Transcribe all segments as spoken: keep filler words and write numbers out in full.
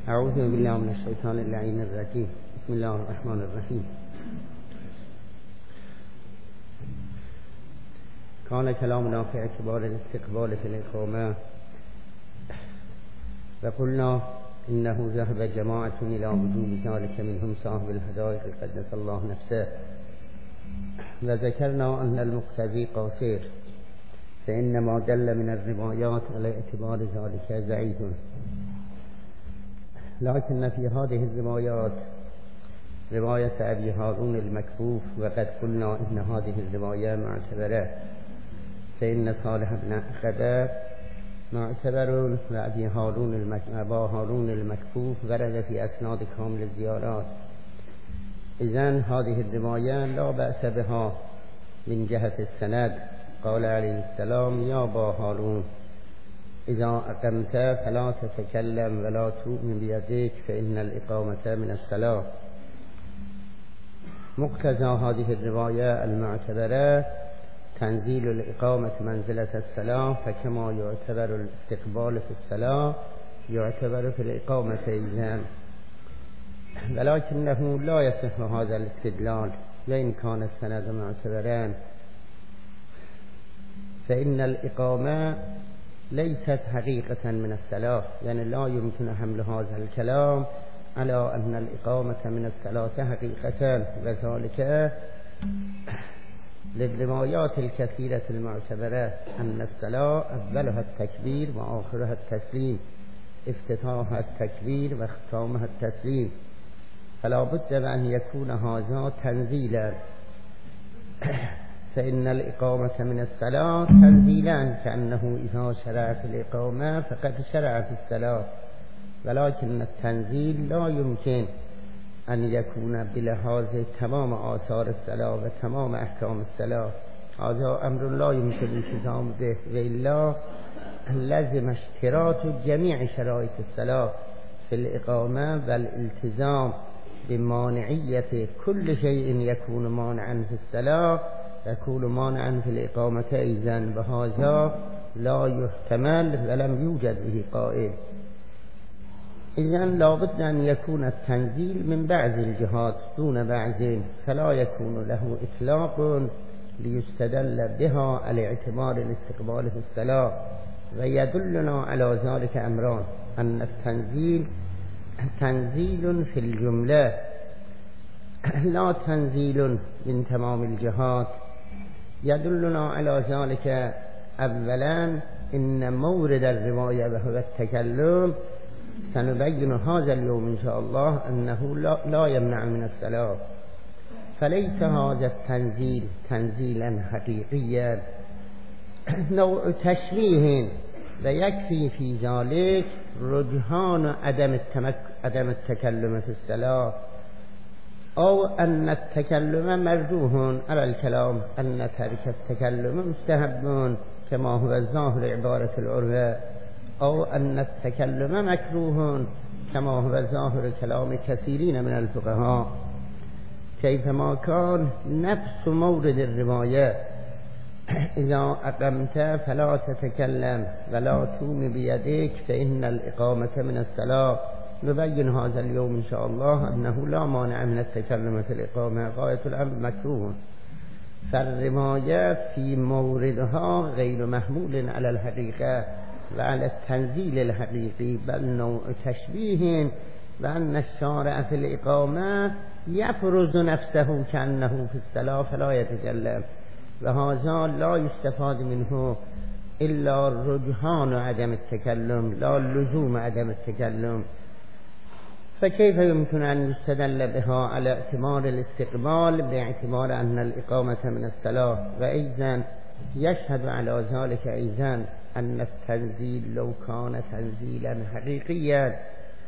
أعوذ بالله من الشيطان اللعين الرجيم. بسم الله الرحمن الرحيم. كان كلامنا في اعتبار الاستقبال في الإقامة، وقلنا إنه ذهب جماعة إلى وجوب ذلك منهم صاحب الهدائق قدس الله نفسه، وذكرنا أن المقتضي قاصر، فإن ما دل من الروايات على اعتبار ذلك ضعيف، لكن في هذه الروايات رواية أبي هارون المكفوف، وقد قلنا إن هذه الرواية معتبرة، فإن صالح بن عقبة معتبر، وأبي هارون المكفوف هارون المكفوف ورد في أسناد كامل الزيارات. إذن هذه الرواية لا بأس بها من جهة السند. قال عليه السلام: يا أبا هارون إذا أقمت فلا تتكلم ولا تؤمن بيديك فإن الإقامة من الصلاة. مقتضى هذه الرواية المعتبرة تنزيل الإقامة منزلة الصلاة، فكما يعتبر الاستقبال في الصلاة يعتبر في الإقامة أيضا، ولكنه لا يصح هذا الاستدلال وإن كان السند معتبرا، فإن الإقامة ليست حقيقة من الصلاة، يعني لا يمكن حمل هذا الكلام على أن الإقامة من الصلاة حقيقة، وذلك للروايات الكثيرة المعتبرة أن الصلاة أولها التكبير وآخرها التسليم، افتتاحها التكبير واختتامها التسليم، فلا بد أن يكون هذا تنزيلا، فإن الإقامة من الصلاة تنزيلا، كأنه إذا شرع في الإقامة فقد شرع في الصلاة، ولكن التنزيل لا يمكن أن يكون بلحاظ تمام آثار الصلاة وتمام أحكام الصلاة، هذا أمر لا يمكن الالتزام به، وإلا لازم اشتراط جميع شرائط الصلاة في الإقامة والالتزام بمانعية كل شيء يكون مانعا في الصلاة يكون مانعا في الإقامة أيضا، وهذا لا يحتمل ولم يوجد به قائل. إذن لابد أن يكون التنزيل من بعض الجهات دون بعض، فلا يكون له إطلاق ليستدل بها على اعتبار الاستقبال في الصلاة، ويدلنا على ذلك أمران: أن التنزيل تنزيل في الجملة لا تنزيل من تمام الجهات. يدلنا على ذلك أولا إن مورد الرواية وهو التكلم سنبين هذا اليوم إن شاء الله أنه لا, لا يمنع من الصلاة، فليس هذا التنزيل تنزيلا حقيقيا، نوع تشبيه، ويكفي في ذلك رجحان عدم التمك... عدم التكلم في الصلاة، أو أن التكلم مرجوح على الكلام، أن ترك التكلم مستحب كما هو الظاهر عبارة العرف، أو أن التكلم مكروه كما هو ظاهر كلام كثيرين من الفقهاء. كيفما كان نفس مورد الرواية إذا أقمت فلا تتكلم ولا توم بيديك فإن الإقامة من الصلاة، نبين هذا اليوم إن شاء الله أنه لا مانع من التكلم في الإقامة، غاية الأمر مكروه، فالرواية في موردها غير محمول على الحقيقة وعلى التنزيل الحقيقي، بل نوع تشبيه، وأن الشارع في الإقامة يفرض نفسه كأنه في الصلاة فلا يتكلم، وهذا لا يستفاد منه إلا رجحان عدم التكلم لا لزوم عدم التكلم، فكيف يمكن أن يستدل بها على اعتبار الاستقبال باعتبار أن الإقامة من الصلاة؟ وأيضا يشهد على ذلك أيضا أن التنزيل لو كان تنزيلا حقيقيا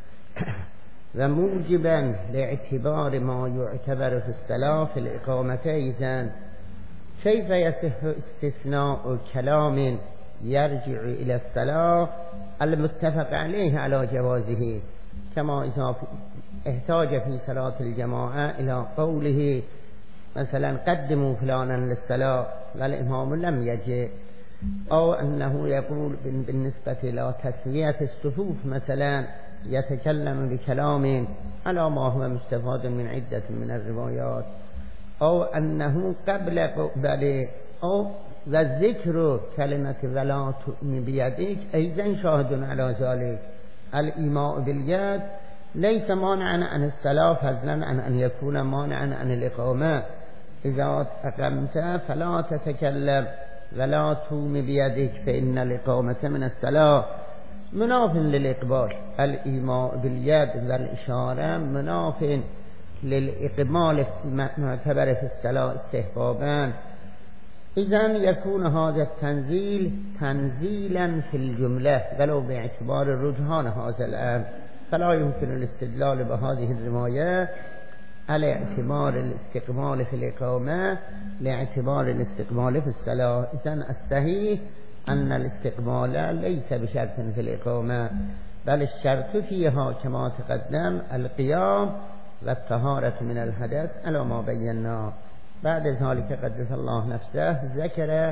وموجبا لاعتبار ما يعتبر في الصلاة في الإقامة أيضا، كيف يصح استثناء كلام يرجع إلى الصلاة المتفق عليه على جوازه، كما إذا احتاج في صلاة الجماعة إلى قوله مثلا قدموا فلانا للصلاة والإمام لم يجئ، أو أنه يقول بالنسبة إلى تسوية الصفوف مثلا يتكلم بكلام على ما هو مستفاد من عدة من الروايات، أو أنه قبل قبل أو وذكر كلمة ولا تؤمن بيدك أيضا شاهد على ذلك. الإيماء باليد ليس مانعا عن الصلاة فضلا عن أن يكون مانعا عن الإقامة. إذا أقمت فلا تتكلم ولا تؤمن بيدك فإن الإقامة من الصلاة، مناف للإقبال. الإيماء باليد والإشارة مناف للإقبال معتبر في الصلاة استحبابا. إذن يكون هذا التنزيل تنزيلا في الجملة ولو باعتبار رجحان هذا الأمر، فلا يمكن الاستدلال بهذه الرواية على اعتبار الاستقبال في الإقامة لاعتبار الاستقبال في الصلاة. إذن الصحيح أن الاستقبال ليس بشرط في الإقامة، بل الشرط فيها كما تقدم القيام والطهارة من الحدث على ما بينا. بعد ذلك قدس الله نفسه ذكر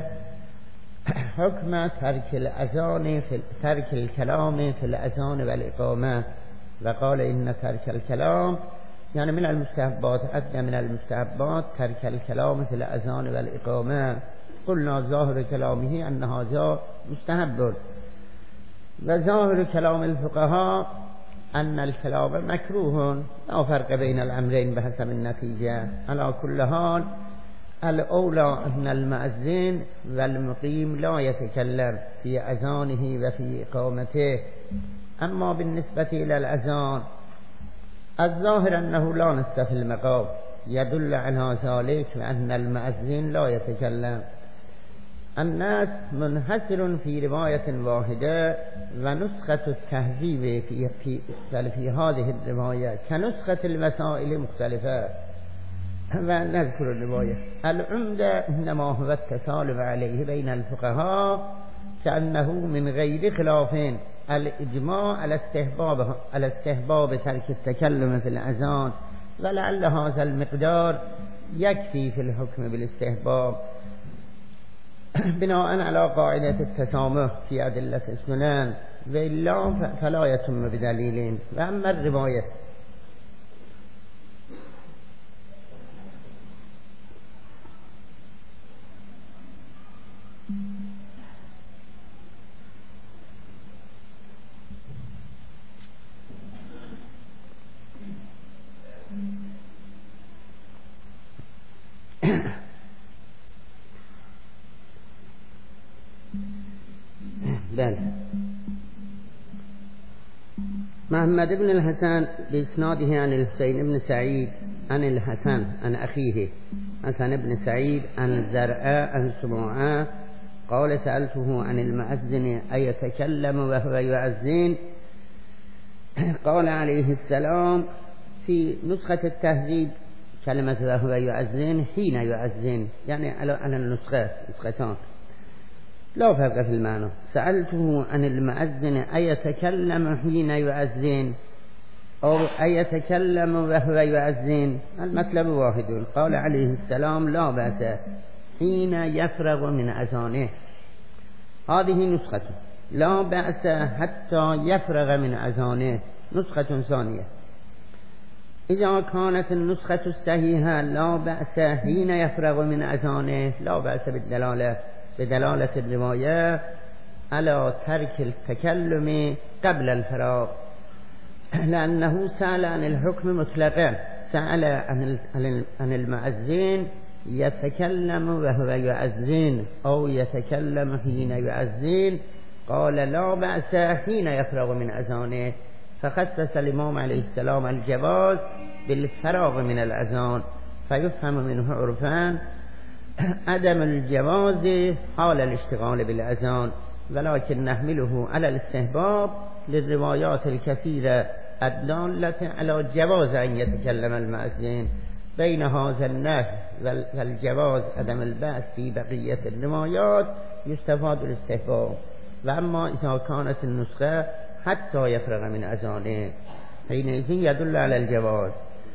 حكم ترك الأذان في ترك الكلام في الأذان والإقامة، وقال إن ترك الكلام يعني من المستحبات، أدنى من المستحبات ترك الكلام في الأذان والإقامة. قلنا ظاهر كلامه أن هذا مستحب، وظاهر كلام الفقهاء أن الكلام مكروه، لا فرق بين الأمرين بحسب النتيجة. على كل حال الأولى أن المؤذن والمقيم لا يتكلم في أذانه وفي إقامته. أما بالنسبة إلى الأذان الظاهر أنه لا نص في المقام يدل على ذلك أن المؤذن لا يتكلم. الناس منحصر في رواية واحدة، ونسخة التهذيب في, في, في هذه الرواية كنسخة المسائل مختلفة. ونذكر الرواية. العمدة إنما هو التسالب عليه بين الفقهاء كأنه من غير خلاف الإجماع على استحباب على استحباب ترك التكلم في الأذان، ولعل هذا المقدار يكفي في الحكم بالاستحباب بناء على قاعدة التسامح في أدلة السنن، وإلا فلا يتم بدليل. وأما الرواية بل محمد بن الحسن بإسناده عن الحسين بن سعيد عن الحسن عن أخيه حسن بن سعيد عن الزرعاء عن سماعة قال سألته عن المؤذن أيتكلم وهو يؤذن؟ قال عليه السلام في نسخة التهذيب كلمة وهو يؤذن حين يؤذن، يعني على النسخة نسختان لا فرق في المعنى. سألته عن المؤذن أيتكلم حين يؤذن أو أيتكلم وهو يؤذن، المطلب واحد. قال عليه السلام لا بأس حين يفرغ من أذانه، هذه نسخة. لا بأس حتى يفرغ من أذانه نسخة ثانية. إذا كانت النسخة الصحيحة لا بأس حين يفرغ من أذانه، لا بأس بالدلالة بدلالة الرواية على ترك التكلم قبل الفراغ، لأنه سأل عن الحكم مطلقا، سأل عن المؤذن يتكلم وهو يؤذن أو يتكلم حين يؤذن، قال لا بأس حين يفرغ من أذانه، فخصص الإمام عليه السلام الجواز بالفراغ من الأذان، فيفهم منه عرفان عدم الجواز حال الاشتغال بالأذان، ولكن نحمله على الاستحباب للروايات الكثيرة الدالة على جواز أن يتكلم المؤذن. بين هذا النهي والجواز عدم البأس في بقية الروايات يستفاد الاستحباب. وأما إذا كانت النسخة حتى يفرغ من أذانه حينئذ يدل على الجواز.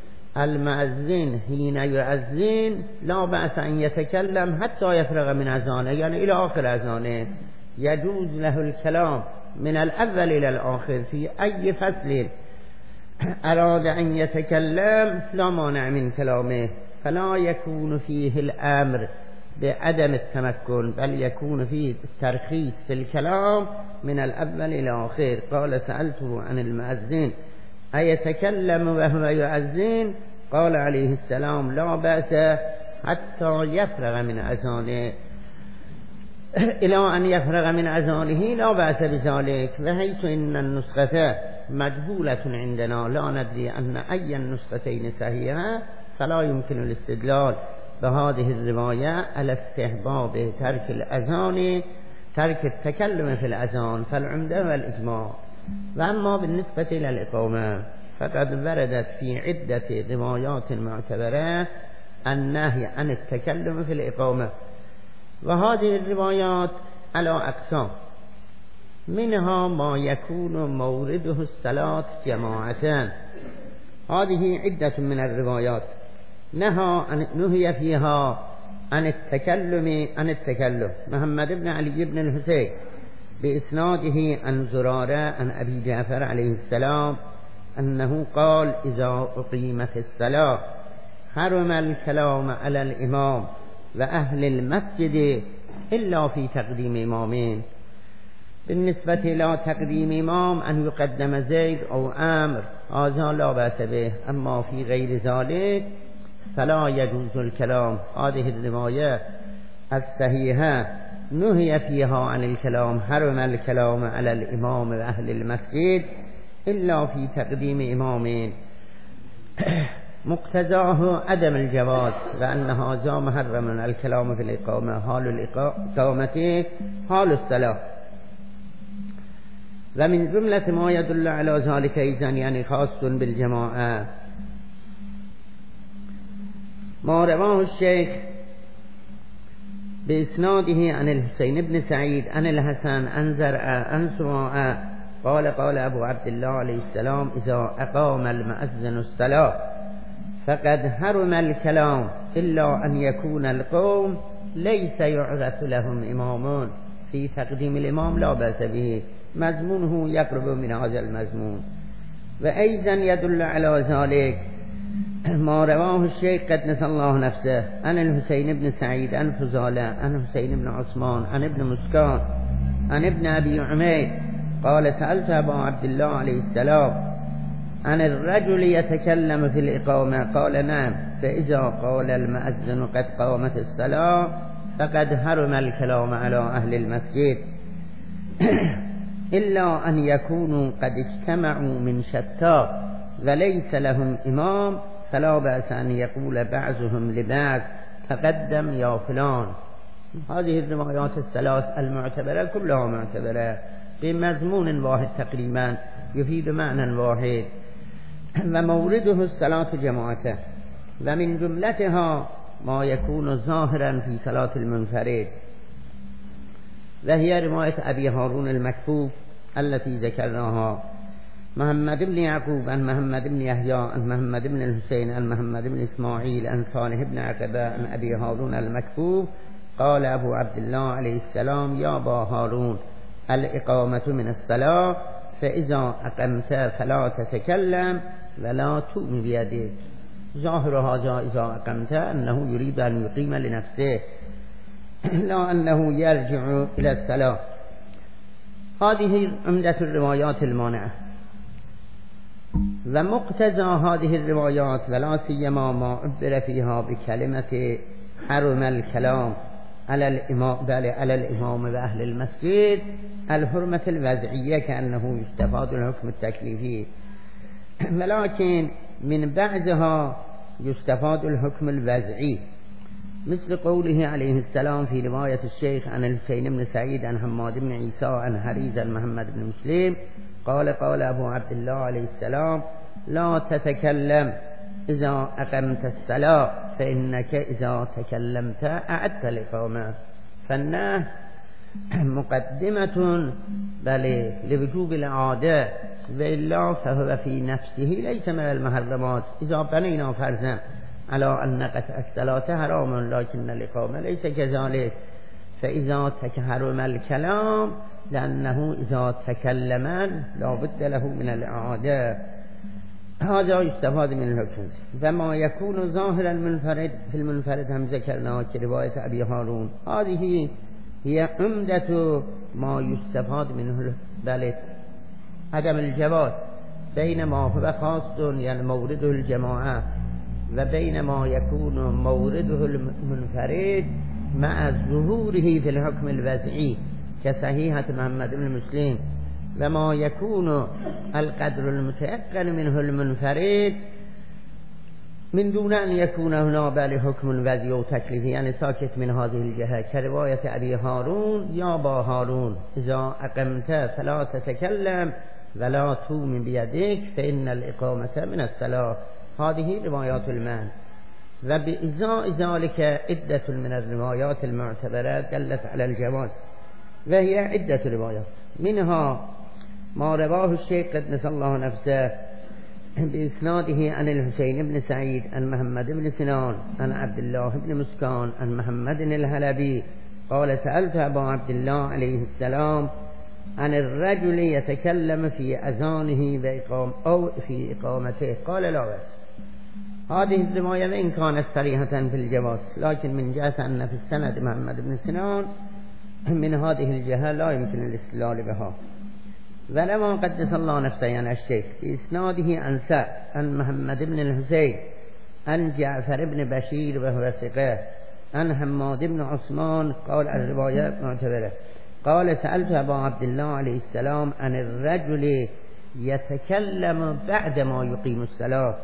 المؤذن حين يؤذن لا بأس أن يتكلم حتى يفرغ من أذانه، يعني إلى آخر أذانه يجوز له الكلام من الأول إلى الآخر في أي فصل أراد أن يتكلم لا مانع من كلامه، فلا يكون فيه الأمر بعدم التمكن، بل يكون فيه الترخيص في الكلام من الأول إلى آخر. قال سألته عن المؤذن أيتكلم وهو يؤذن؟ قال عليه السلام لا بأس حتى يفرغ من أذانه، إلى أن يفرغ من أذانه لا بأس بذلك. وحيث إن النسخة مجهولة عندنا لا ندري أن أي النسختين صحيحة، فلا يمكن الاستدلال بهذه الرواية على استحباب ترك الأذان، ترك التكلم في الأذان، فالعمدة والإجماع. وأما بالنسبة إلى الإقامة فقد وردت في عدة روايات معتبرة النهي عن التكلم في الإقامة، وهذه الروايات على أقسام، منها ما يكون مورده الصلاة جماعة، هذه عدة من الروايات نهى نهي فيها عن التكلم عن التكلم. محمد بن علي بن الحسين بإسناده عن زرارة عن أبي جعفر عليه السلام أنه قال إذا أقيمت الصلاة حرم الكلام على الإمام وأهل المسجد إلا في تقديم إمامين. بالنسبة إلى تقديم إمام أن يقدم زيد أو أمر هذا لا بأس به، أما في غير ذلك فلا يجوز الكلام. هذه الرواية الصحيحة نهي فيها عن الكلام، حرم الكلام على الإمام وأهل المسجد إلا في تقديم إمامين، مقتضاه عدم الجواز، وأن هذا محرم الكلام في الإقامة، حال الإقامة حال الصلاة. ومن جملة ما يدل على ذلك أيضا يعني خاص بالجماعة ما رواه الشيخ بإسناده عن الحسين بن سعيد عن الحسن عن زرع عن سماعة قال قال أبو عبد الله عليه السلام إذا أقام المؤذن الصلاة فقد حرم الكلام إلا أن يكون القوم ليس يعرف لهم إمام، في تقديم الإمام لا بأس به، مضمونه يقرب من هذا المضمون. وأيضا يدل على ذلك ما رواه الشيخ قدس الله نفسه عن الحسين بن سعيد عن فضالة عن حسين بن عثمان عن ابن مسكان عن ابن أبي عمير قال سألت أبا عبد الله عليه السلام عن الرجل يتكلم في الإقامة قال نعم، فإذا قال المؤذن قد قامت الصلاة فقد حرم الكلام على أهل المسجد إلا أن يكونوا قد اجتمعوا من شتى وليس لهم إمام، فلا بأس أن يقول بعضهم لبعض تقدم يا فلان. هذه الروايات الثلاث المعتبرة كلها معتبرة بمضمون واحد تقريبا يفيد معنى واحد، ومورده الصلاة جماعة. ومن جملتها ما يكون ظاهرا في صلاة المنفرد، وهي رواية أبي هارون المكفوف التي ذكرناها، محمد بن يعقوب عن محمد بن يحيى عن محمد بن الحسين عن محمد بن إسماعيل عن صالح بن عقبة عن أبي هارون المكفوف قال أبو عبد الله عليه السلام يا أبا هارون الإقامة من الصلاة فإذا أقمت فلا تتكلم ولا تؤم بيدك. ظاهر هذا إذا أقمت أنه يريد أن يقيم لنفسه لا أنه يرجع إلى الصلاة. هذه عمدة الروايات المانعة. ومقتضى هذه الروايات ولا سيما ما عبر فيها بكلمة حرم الكلام على الإمام بل على الإمام وأهل المسجد الحرمة الوضعية كأنه يستفاد الحكم التكليفي، ولكن من بعضها يستفاد الحكم الوضعي، مثل قوله عليه السلام في رواية الشيخ عن الحسين بن سعيد عن حماد بن عيسى عن حريز عن محمد بن مسلم قال قال أبو عبد الله عليه السلام لا تتكلم إذا أقمت الصلاة فإنك إذا تكلمت أعدت الإقامة. فالنهي مقدمة بل لوجوب العادة، وإلا فهو في نفسه ليس من المحرمات. إذا بنينا فرضا على أن قطع الصلاة حرام لكن الإقامة ليس كذلك، فإذا تكرم الكلام لأنه إذا تكلم لا بد له من الإعادة. هذا يستفاد من الحكم. فما يكون ظاهرا المنفرد في المنفرد هم ذكرنا كرواية أبي هارون. هذه هي عمدة ما يستفاد منه بل عدم الجواز بين ما هو خاص يعني مورده الجماعة وبين ما يكون مورده المنفرد مع ظهوره في الحكم الوضعي كصحيحة محمد بن مسلم، وما يكون القدر المتيقن منه المنفرد من دون أن يكون هنا بل حكم وضعي وتكليفي يعني ساكت من هذه الجهة كرواية أبي هارون يا با هارون إذا أقمت فلا تتكلم ولا توم بيدك فإن الإقامة من الصلاة. هذه روايات المعنى. وبإزاء ذلك عدة من الروايات المعتبرة دلت على الجواز، وهي عدة روايات منها ما رواه الشيخ قدس الله نفسه بإسناده عن الحسين بن سعيد عن محمد بن سنان عن عبد الله بن مسكان عن محمد الهلبي قال سألت أبا عبد الله عليه السلام عن الرجل يتكلم في أذانه وإقام أو في إقامته قال لا بأس. هذه الرواية وإن كانت صريحة في الجواز لكن من جهة أن في السند محمد بن سنان من هذه الجهة لا يمكن الاستدلال بها. ولما قدس الله نفسه يعني الشيخ بإسناده عن سعد عن محمد بن الحسين عن جعفر بن بشير وهو ثقة عن حماد بن عثمان قال الرواية معتبرة قال سألت أبا عبد الله عليه السلام عن الرجل يتكلم بعد ما يقيم الصلاة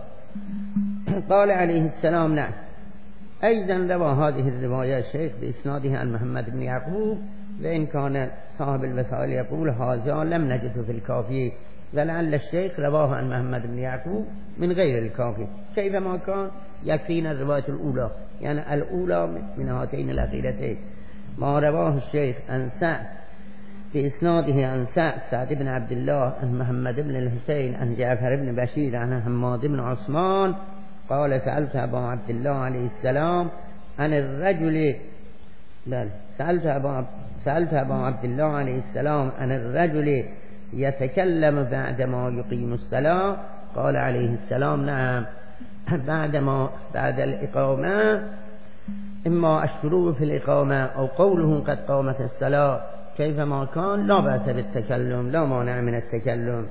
قال عليه السلام نعم. أيضا روى هذه الرواية الشيخ بإسناده عن محمد بن يعقوب وإن كان صاحب الوسائل يقول هذا لم نجده في الكافي ولعل الشيخ رواه عن محمد بن يعقوب من غير الكافي. كيفما كان يكفينا الرواية الأولى يعني الأولى من هاتين الأخيرتين ما رواه الشيخ عن سعد بإسناده عن سعد سعد بن عبد الله عن محمد بن الحسين عن جعفر بن بشير عن حماد بن عثمان قال سألت أبا عبد الله عليه السلام عن الرجل بل سألت أبا سألت أبا عبد الله عليه السلام عن الرجل يتكلم بعدما يقيم الصلاة قال عليه السلام نعم بعدما بعد الإقامة إما الشروع في الإقامة أو قوله قد قامت الصلاة كيفما كان لا بأس بالتكلم لا مانع من التكلم.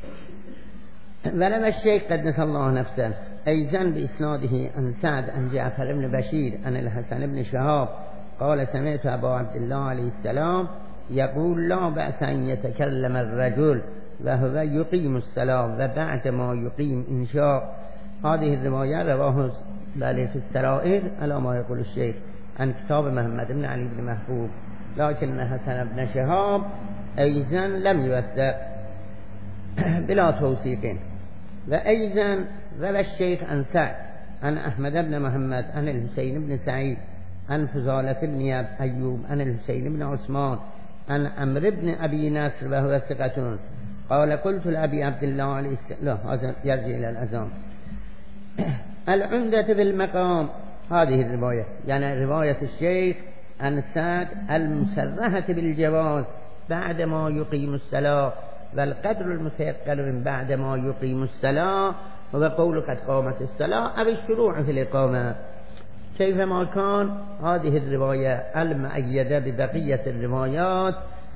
ولما الشيخ قدس الله نفسه أيضا بإسناده عن سعد عن جعفر بن بشير عن الحسن بن شهاب قال سمعت أبا عبد الله عليه السلام يقول لا بأس أن يتكلم الرجل وهو يقيم الصلاة وبعد ما يقيم إن شاء. هذه الرواية رواه بل في السرائر على ما يقول الشيخ عن كتاب محمد بن علي بن محبوب لكن حسن بن شهاب أيضا لم يوثق بلا توثيق. وأيضا روى الشيخ عن سعد عن أحمد بن محمد عن الحسين بن سعيد عن فضالة بن أيوب عن الحسين بن عثمان عن عمرو بن أبي نصر وهو ثقة قال قلت لأبي عبد الله عليه السلام لا هذا يرجع إلى الأذان. العمدة بالمقام هذه الرواية يعني رواية الشيخ عن سعد المسرحة بالجواز بعد ما يقيم الصلاة والقدر المتيقن بعد ما يقيم الصلاة وقول قد قامت الصلاة أو الشروع في الإقامة. كيفما كان هذه الرواية المؤيدة ببقية الروايات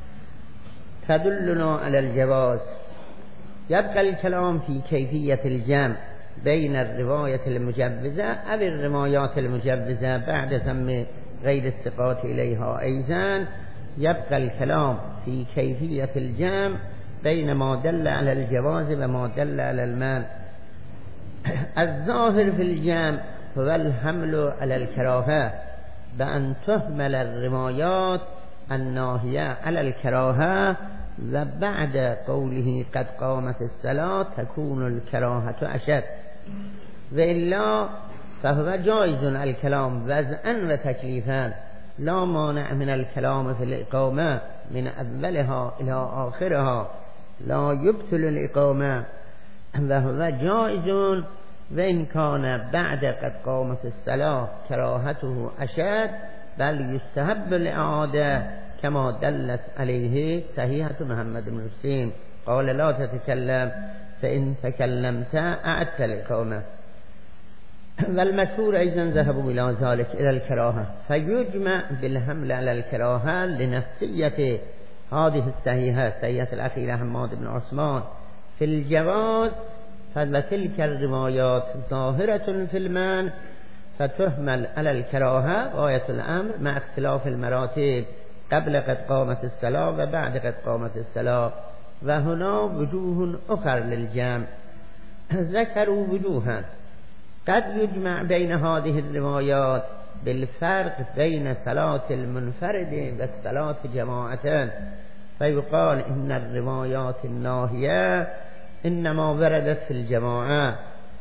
تدلنا على الجواز. يبقى الكلام في كيفية الجمع بين الرواية المجوزة أو الروايات المجوزة بعد ذم غير الثقات إليها. أيضا يبقى الكلام في كيفية الجمع بين ما دل على الجواز وما دل على المنع. الظاهر في الجمع هو الحمل على الكراهة بأن تهمل الروايات الناهية على الكراهة وبعد قوله قد قامت الصلاة تكون الكراهة أشد وإلا فهو جائز الكلام وضعا وتكليفا لا مانع من الكلام في الإقامة من أولها إلى آخرها لا يبطل الإقامة وهو جائز وإن كان بعد قد قامت الصلاة كراهته أشد بل يستحب الإعادة كما دلت عليه صحيحة محمد بن حسين قال لا تتكلم فإن تكلمت أعدت الإقامة. والمشهور أيضا ذهبوا إلى ذلك إلى الكراهة، فيجمع بالحمل على الكراهة لنفسية هذه الصحيحة صحيحة الأخيرة حماد بن عثمان في الجواز، فتلك الروايات ظاهرة في المنع فتحمل على الكراهة غاية الأمر مع اختلاف المراتب قبل قد قامت الصلاة وبعد قد قامت الصلاة. وهنا وجوه أخر للجمع ذكروا وجوها قد يجمع بين هذه الروايات بالفرق بين صلاة المنفرد والصلاة جماعة، فيقال إن الروايات الناهية إنما وردت في الجماعة،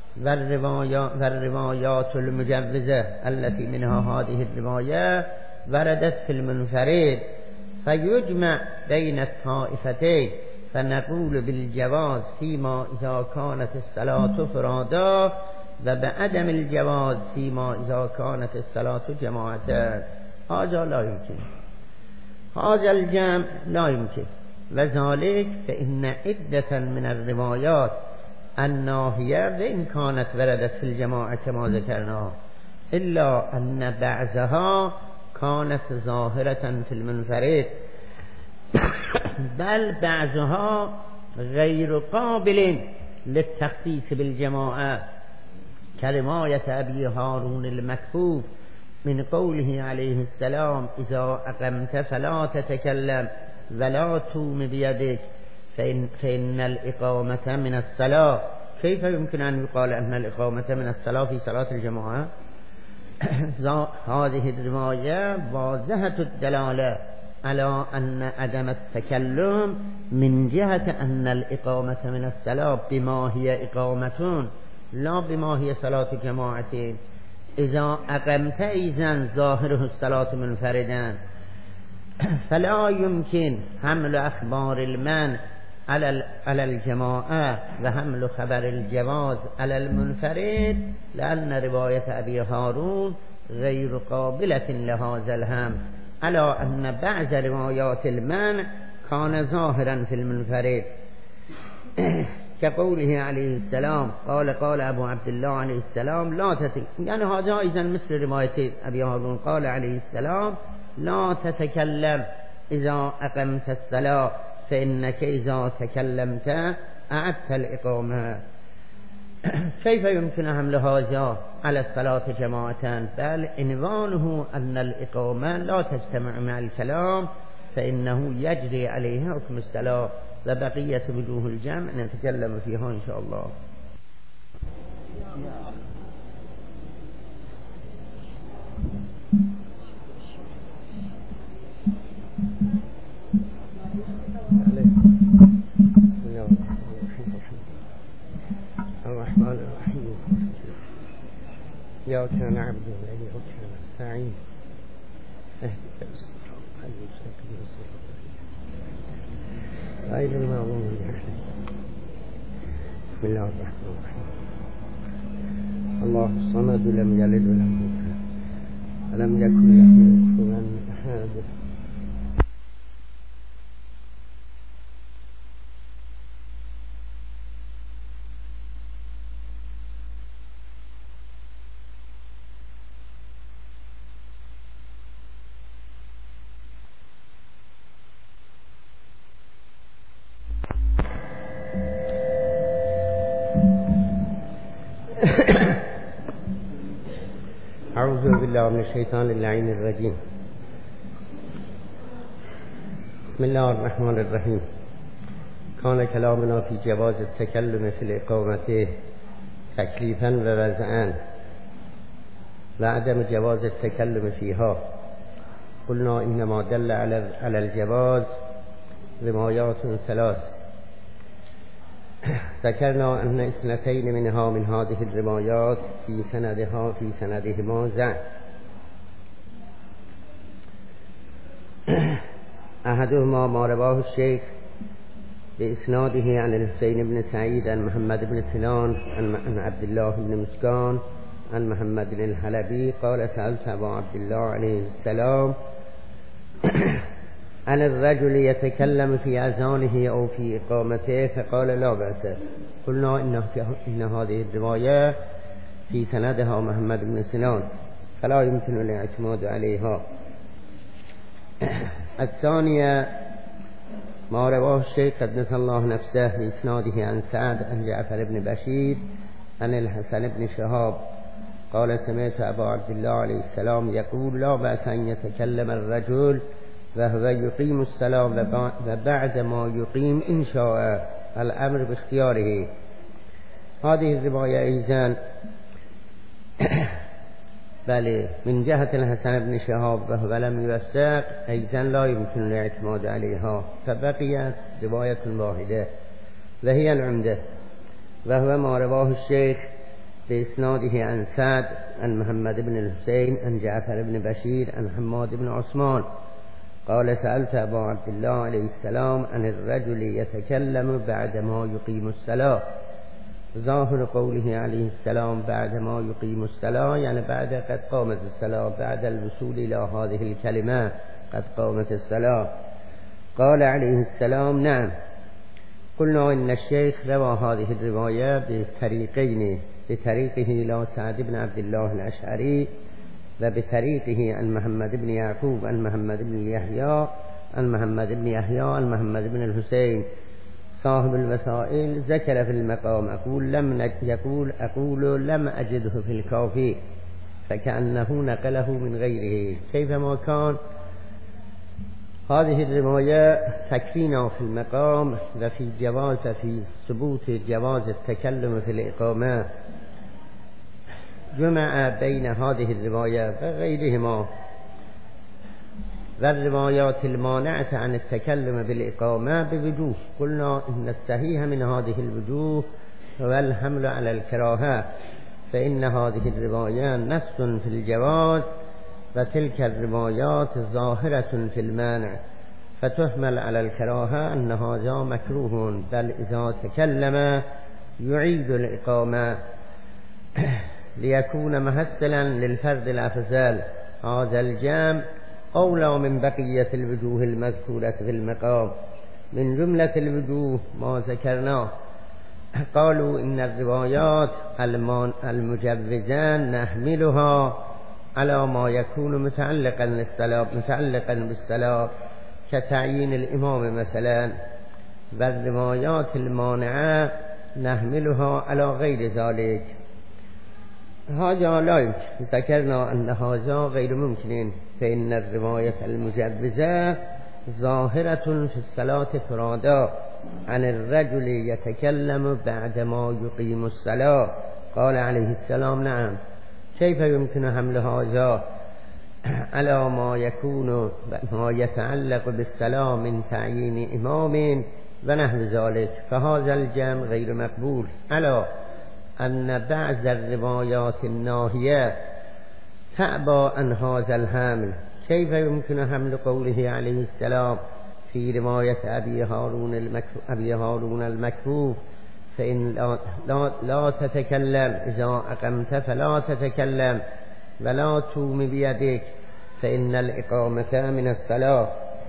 والروايات المجوزة التي منها هذه الرواية وردت في المنفرد، فيجمع بين الطائفتين فنقول بالجواز فيما إذا كانت الصلاة فرادا وبعدم الجواز فيما إذا كانت الصلاة جماعة. هذا لا يمكن، هذا الجمع لا يمكن، وذلك فإن عدة من الروايات الناهية وإن كانت وردت في الجماعة كما ذكرنا إلا أن بعضها كانت ظاهرة في المنفرد، بل بعضها غير قابل للتخصيص بالجماعة كرواية أبي هارون المكفوف من قوله عليه السلام إذا أقمت فلا تتكلم ولا توم بيدك فإن, فإن الإقامة من الصلاة. كيف يمكن أن يقال أن الإقامة من الصلاة في صلاة الجماعة؟ هذه الرواية واضحة الدلالة على أن عدم التكلم من جهة أن الإقامة من الصلاة بما هي إقامة لا بما هي صلاة جماعة. إذا أقمت إذن ظاهره الصلاة منفردا، فلا يمكن حمل أخبار المنع على الجماعة وحمل خبر الجواز على المنفرد، لأن رواية أبي هارون غير قابلة لهذا الهم، على أن بعض روايات المنع كان ظاهرا في المنفرد كقوله عليه السلام قال قال أبو عبد الله عليه السلام لا تتكلم، يعني هذا أيضا مثل رواية أبي هارون قال عليه السلام لا تتكلم إذا أقمت الصلاة فإنك إذا تكلمت أعدت الإقامة. كيف يمكن حمل هذا على الصلاة جماعة؟ بل عنوانه أن الإقامة لا تجتمع مع الكلام فإنه يجري عليه حكم الصلاة، وبقية وجوه الجمع نتكلم فيها إن شاء الله. الرحمن الرحيم إياك نعبد وإياك نستعين اهدنا الصراط المستقيم صراط غير المغضوب عليهم. بسم الله الرحمن الرحيم الله الصمد لم يلد ولم يولد ولم يكن له كفوا أحد. أعوذ بالله من الشيطان اللعين الرجيم. بسم الله الرحمن الرحيم. كان كلامنا في جواز التكلم في الإقامة تكليفا ووضعا وعدم جواز التكلم فيها. قلنا إنما دل على الجواز روايات ثلاث، ذكرنا أن اثنتين منها من هذه الروايات في سندها في سندهما ضعف. أحدهما ما رواه الشيخ بإسناده عن الحسين بن سعيد عن محمد بن سنان عن عبد الله بن مسكان عن محمد بن الحلبي قال سألت أبا عبد الله عليه السلام عن الرجل يتكلم في أذانه أو في إقامته فقال لا بأس. قلنا إن, إن هذه الرواية في سندها محمد بن سنان فلا يمكن الاعتماد عليها. الثانية ما رواه الشيخ قدس الله نفسه بإسناده عن سعد عن جعفر بن بشير عن الحسن بن شهاب قال سمعت أبا عبد الله عليه السلام يقول لا بأس أن يتكلم الرجل وهو يقيم الصلاة وبعد ما يقيم إن شاء الأمر باختياره. هذه الرواية أيضا بل من جهة الحسن بن شهاب وهو لم يوثق أيضا لا يمكن الاعتماد عليها، فبقيت رواية واحدة وهي العمدة، وهو ما رواه الشيخ بإسناده عن سعد عن محمد بن الحسين عن جعفر بن بشير عن حماد بن عثمان قال سألت أبا عبد الله عليه السلام عن الرجل يتكلم بعدما يقيم الصلاة. ظاهر قوله عليه السلام بعدما يقيم الصلاة يعني بعد قد قامت الصلاة، بعد الوصول إلى هذه الكلمة قد قامت الصلاة. قال عليه السلام نعم. قلنا إن الشيخ روى هذه الرواية بطريقين، بطريقه إلى سعد بن عبد الله الأشعري وبطريقه عن محمد بن يعقوب عن محمد بن يحيى عن محمد بن يحيى عن محمد بن الحسين صاحب الوسائل ذكر في المقام أقول لم يقول أقول لم أجده في الكافي فكأنه نقله من غيره. كيفما كان هذه الرواية تكفينا في المقام وفي جواز في ثبوت جواز التكلم في الإقامة. جمع بين هذه الرواية وغيرهما والروايات المانعة عن التكلم بالإقامة بوجوه. قلنا إن الصحيح من هذه الوجوه هو الحمل على الكراهة، فإن هذه الرواية نص في الجواز وتلك الروايات ظاهرة في المانع، فتحمل على الكراهة أن هذا مكروه، بل إذا تكلم يعيد الإقامة ليكون مهسلا للفرد الأفضل. هذا الجمع أولى من بقية الوجوه المذكورة في المقام. من جملة الوجوه ما ذكرناه قالوا إن الروايات المجوزان نحملها على ما يكون متعلقا للصلاة متعلقا بالصلاة كتعيين الإمام مثلا، والروايات المانعة نحملها على غير ذلك. هذا لا يمكن، ذكرنا أن هذا غير ممكن، فإن الرواية المجوزة ظاهرة في الصلاة فرادا عن الرجل يتكلم بعدما يقيم الصلاة. قال عليه السلام نعم. كيف يمكن حمل هذا على ما يكون ما يتعلق بالصلاة من تعيين إمام ونحو ذلك؟ فهذا الجمع غير مقبول، على أن بعض الروايات الناهية تعبى عن هذا الحمل. كيف يمكن حمل قوله عليه السلام في رواية أبي هارون المكفوف, أبي هارون المكفوف فإن لا, لا, لا تتكلم إذا أقمت فلا تتكلم ولا توم بيدك فإن الإقامة من الصلاة.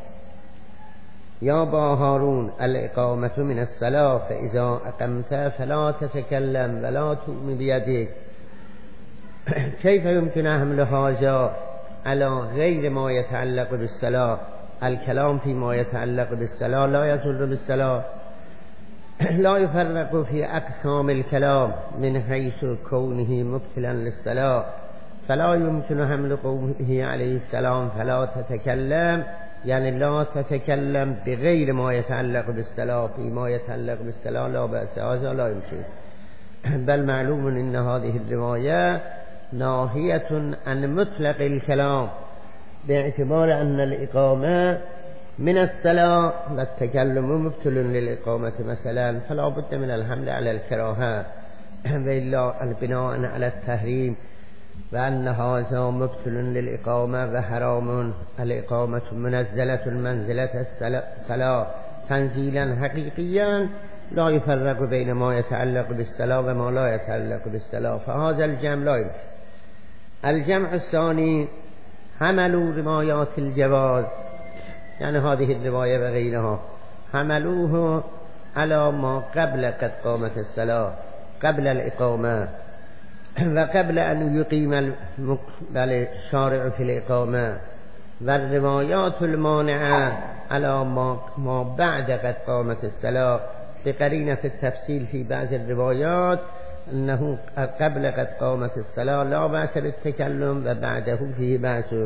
يا أبا هارون الإقامة من الصلاة فإذا أقمت فلا تتكلم ولا توم بيدك. كيف يمكن حمل هذا على غير ما يتعلق بالصلاة؟ الكلام فيما يتعلق بالصلاة لا يضر بالصلاة، لا يفرق في أقسام الكلام من حيث كونه مبتلا للصلاة، فلا يمكن حمل قوله عليه السلام فلا تتكلم يعني لا تتكلم بغير ما يتعلق بالصلاة فيما يتعلق بالصلاة لا بأس، هذا لا يمكن. بل معلوم إن هذه الرواية ناهية عن مطلق الكلام باعتبار أن الإقامة من الصلاة والتكلم مبتل للإقامة مثلا، فلا بد من الحمل على الكراهة وإلا البناء على التحريم، وأن هذا مبتل للإقامة وحرام. الإقامة منزلة منزلة الصلاة تنزيلا حقيقيا لا يفرق بين ما يتعلق بالصلاة وما لا يتعلق بالصلاة، فهذا الجمع لا يمكن. الجمع الثاني حملوا روايات الجواز، يعني هذه الرواية وغيرها حملوه على ما قبل قد قامت الصلاة، قبل الإقامة وقبل أن يقيم الشارع في الإقامة، والروايات المانعة على ما بعد قد قامت الصلاة، بقرينة التفصيل في بعض الروايات أنه قبل قد قامت الصلاة لا بأس بالتكلم وبعده فيه بأس.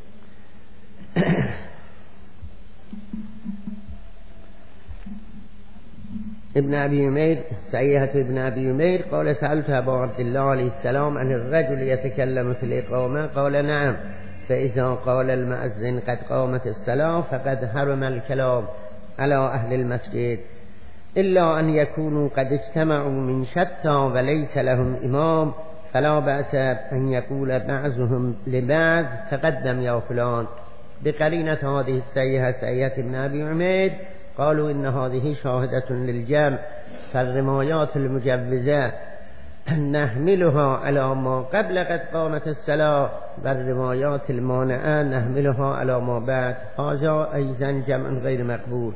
ابن أبي يمير سيئة ابن أبي يمير قال سألت أبا عبد الله عليه السلام عن الرجل يتكلم في الإقامة قال نعم، فإذا قال المؤذن قد قامت الصلاة فقد حرم الكلام على أهل المسجد إلا أن يكونوا قد اجتمعوا من شتى وليس لهم إمام، فلا بأس أن يقول بعضهم لبعض تقدم يا فلان، بقرينة هذه السيئة سيئة ابن أبي عمير قالوا إن هذه شاهدة للجمع، فالروايات المجوزة نحملها على ما قبل قد قامت الصلاة، والروايات المانعة نحملها على ما بعد، هذا أيضا جمع غير مقبول.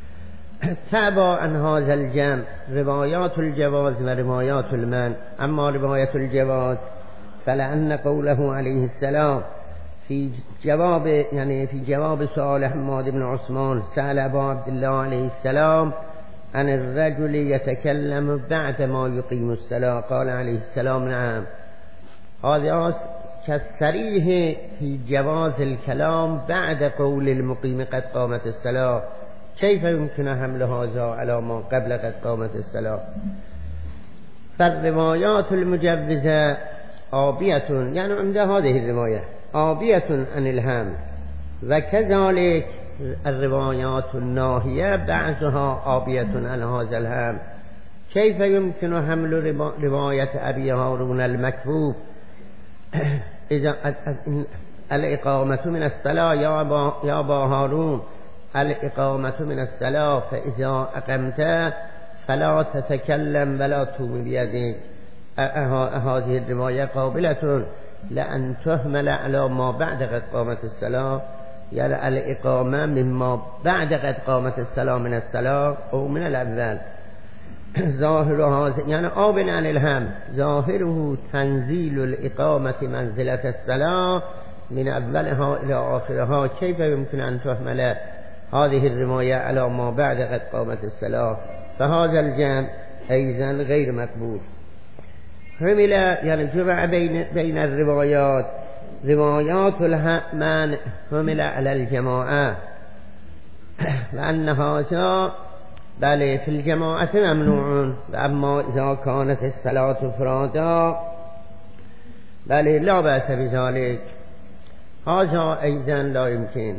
تابع عن هذا الجمع روايات الجواز وروايات المنع. أما رواية الجواز فلأن قوله عليه السلام في جواب يعني في جواب سؤال حماد بن عثمان سأل أبا عبد الله عليه السلام عن الرجل يتكلم بعد ما يقيم الصلاة قال عليه السلام نعم، هذا كالصريح في جواز الكلام بعد قول المقيم قد قامت الصلاة، كيف يمكن حمل هذا على ما قبل قد قامت الصلاة؟ فالروايات المجوزة آبية، يعني عند هذه الرواية آبية عن الحمل، وكذلك الروايات الناهية بعضها آبية عن هذا الحمل. كيف يمكن حمل رواية أبي هارون المكفوف إذا الإقامة من الصلاة يا أبا, يا أبا هارون الإقامة من الصلاة فإذا أقمت فلا تتكلم ولا توم بيدك، هذه الرواية قابلة لأن تهمل على ما بعد قد قامت الصلاة، يعني الإقامة مما بعد قد قامت الصلاة من الصلاة أو من الأول. ظاهرها يعني آب عن الهم، ظاهره تنزيل الإقامة منزلة الصلاة من أولها إلى آخرها، كيف يمكن أن تهمل هذه الرواية على ما بعد قد قامت الصلاة؟ فهذا الجمع أيضا غير مقبول. حمل يعني جمع بين بين الروايات، روايات الهمن حمل على الجماعة، لأن هذا بل في الجماعة ممنوع، أما إذا كانت الصلاة فرادا بل لا بأس بذلك، هذا أيضا لا يمكن.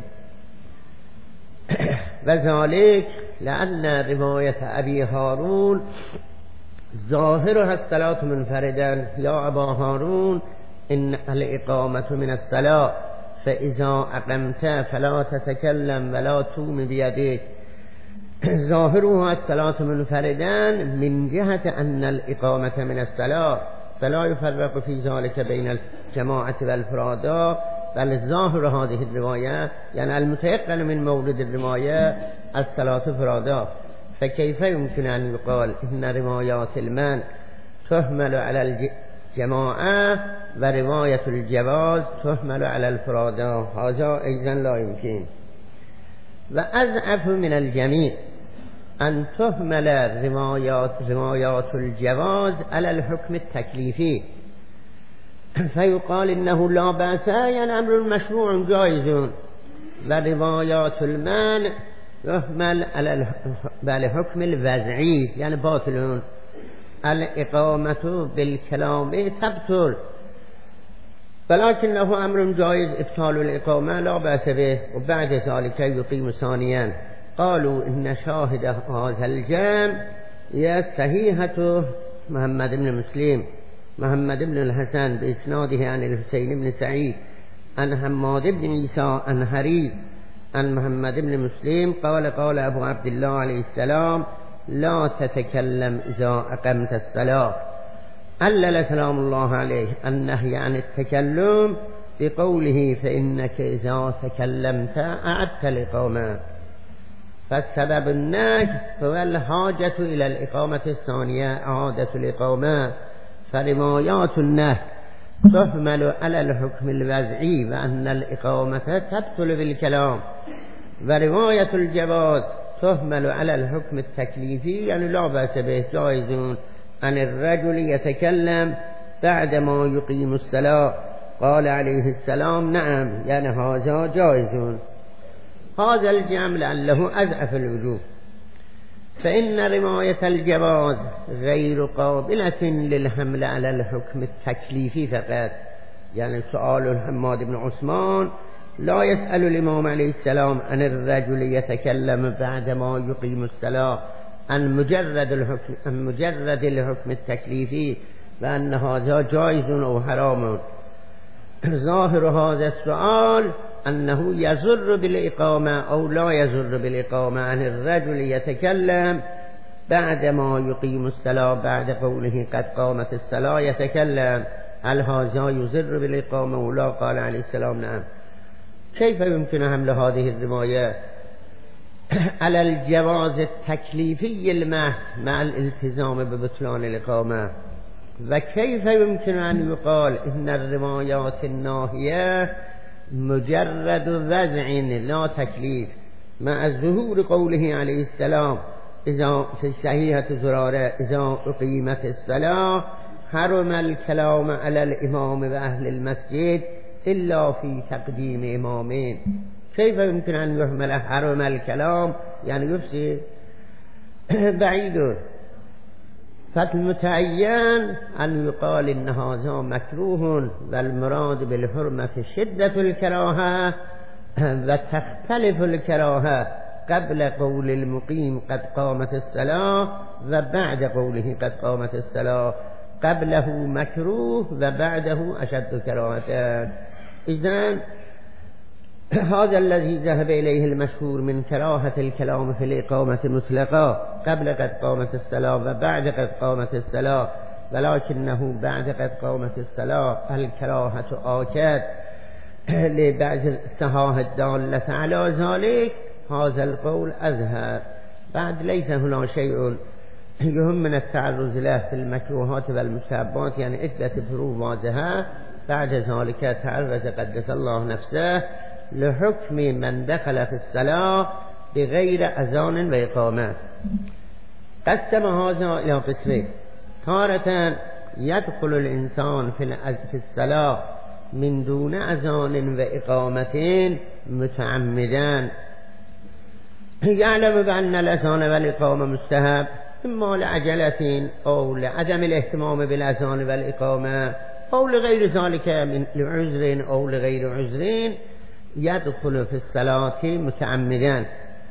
وذلك لأن رواية أبي هارون ظاهرها الصلاة منفردا، يا أبا هارون إن الإقامة من الصلاة فإذا أقمت فلا تتكلم ولا توم بيدك، ظاهرها الصلاة منفردا من جهة أن الإقامة من الصلاة، فلا يفرق في ذلك بين الجماعة والفرادا، بل ظاهر هذه الرواية يعني المتيقن من مورد الرواية الصلاة فرادا، فكيف يمكن أن يقال إن روايات المنع تحمل على الجماعة ورواية الجواز تحمل على الفرادا؟ هذا أيضا لا يمكن. وأضعف من الجميع أن تحمل روايات روايات الجواز على الحكم التكليفي، فيقال إنه لا بأس يعني أمر مشروع جائز، وروايات المنع يحمل على الحكم الوضعي يعني باطل، الإقامة بالكلام تبطل، ولكنه أمر جائز إبطال الإقامة لا بأس به، وبعد ذلك يقيم ثانيا. قالوا إن شاهد هذا الجمع هي صحيحة محمد بن مسلم محمد بن الحسن بإسناده عن الحسين بن سعيد عن حماد بن عيسى عن حريث عن محمد بن مسلم قال قال أبو عبد الله عليه السلام لا تتكلم إذا أقمت الصلاة، علل سلام الله عليه النهي عن التكلم بقوله فإنك إذا تكلمت أعدت الإقامة، فالسبب النهي هو الحاجة إلى الإقامة الثانية إعادة الإقامة، فروايات النهي تحمل على الحكم الوضعي وأن الإقامة تبطل بالكلام، ورواية الجواز تحمل على الحكم التكليفي يعني لا بأس به جائز أن الرجل يتكلم بعدما يقيم الصلاة. قال عليه السلام نعم يعني هذا جائز. هذا الجمع لأنه أضعف الوجوه، فإن رواية الجواز غير قابلة للحمل على الحكم التكليفي فقط. يعني سؤال حماد بن عثمان لا يسأل الإمام عليه السلام أن الرجل يتكلم بعدما يقيم الصلاة عن مجرد الحكم عن مجرد الحكم التكليفي وأن هذا جائز أو حرام. ظاهر هذا السؤال أنه يضر بالإقامة أو لا يضر بالإقامة، أن الرجل يتكلم بعدما يقيم الصلاة بعد قوله قد قامت الصلاة يتكلم، هل هذا يضر بالإقامة ولا؟ قال عليه السلام نعم. كيف يمكن حمل هذه الرواية على الجواز التكليفي المحض مع الالتزام ببطلان الإقامة؟ وكيف يمكن أن يقال إن الروايات الناهية مجرد وضع لا تكليف مع ظهور قوله عليه السلام إذا في صحيحة زرارة إذا أقيمت الصلاة حرم الكلام على الإمام وأهل المسجد إلا في تقديم إمامين؟ كيف يمكن أن يحمل حرم الكلام يعني يفسد؟ بعيد. فالمتعين أن يقال إن هذا مكروه والمراد بالحرمة شدة الكراهة، وتختلف الكراهة قبل قول المقيم قد قامت الصلاة وبعد قوله قد قامت الصلاة، قبله مكروه وبعده أشد كراهة. إذن هذا الذي ذهب إليه المشهور من كراهة الكلام في الإقامة مطلقا قبل قد قامت الصلاة وبعد قد قامت الصلاة، ولكنه بعد قد قامت الصلاة الكراهة آكد لبعض الصحاح الدالة على ذلك. هذا القول أظهر. بعد ليس هنا شيء يهم من التعرض له في المكروهات والمستحبات، يعني عدة فروع واضحة. بعد ذلك تعرض قدس الله نفسه لحكم من دخل في الصلاة بغير أذان وإقامة. قسم هذا إلى قسمين: تارة يدخل الإنسان في الصلاة من دون أذان وإقامة متعمدا، يعلم بأن الأذان والإقامة مستحب إما لعجلة أو لعدم الاهتمام بالأذان والإقامة أو لغير ذلك من لعذر أو لغير عذر، يدخل في الصلاة متعمدا.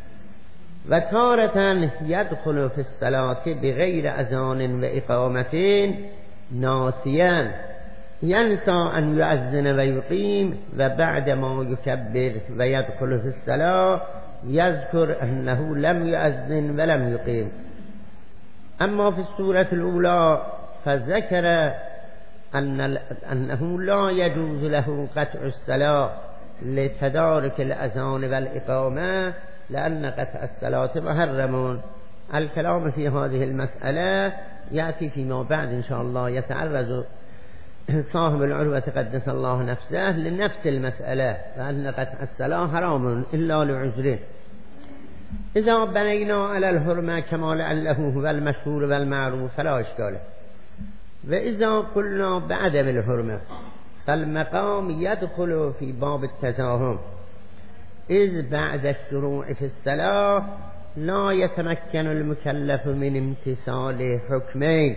وتارة يدخل في الصلاة بغير أذان وإقامة ناسيا، ينسى أن يؤذن ويقيم، وبعد ما يكبر ويدخل في الصلاة يذكر أنه لم يؤذن ولم يقيم. أما في السورة الأولى فذكر أن أنه لا يجوز له قطع الصلاة لتدارك الأذان والإقامة لأن قطع الصلاة محرم. الكلام في هذه المسألة يأتي فيما بعد إن شاء الله. يتعرض صاحب العروة قدس الله نفسه لنفس المسألة، فأن قطع الصلاة حرام إلا لعذره. إذا بنينا على الحرمة كما لعله هو المشهور والمعروف فلا إشكال، وإذا قلنا بعدم الحرمة فالمقام يدخل في باب التزاحم، إذ بعد الشروع في الصلاة لا يتمكن المكلف من امتثال حكمين: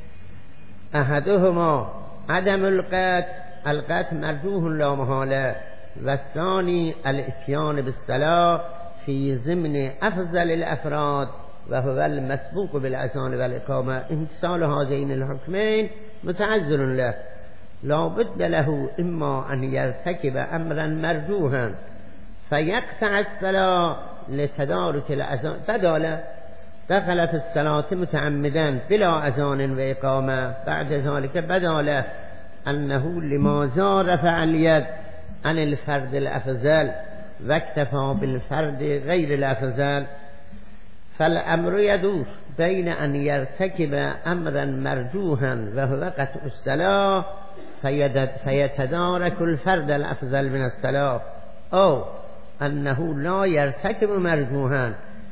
أحدهما عدم القطع، القطع مرجوه لا محالة، والثاني الاتيان بالصلاة في ضمن أفضل الأفراد وهو المسبوق بالأذان والإقامة. امتثال هذين الحكمين متعذر له، لا بد له إما أن يرتكب أمرا مرجوها فيقطع الصلاة لتدارك الأذان، بدل دخل في الصلاة متعمدا بلا أذان وإقامة بعد ذلك بدا له أنه لماذا رفع اليد عن الفرد الأفضل واكتفى بالفرد غير الأفضل، فالأمر يدور بين أن يرتكب أمرا مرجوها وهو قطع الصلاة فيتدارك الفرد الأفضل من الصلاة، أو أنه لا يرتكب مرجوها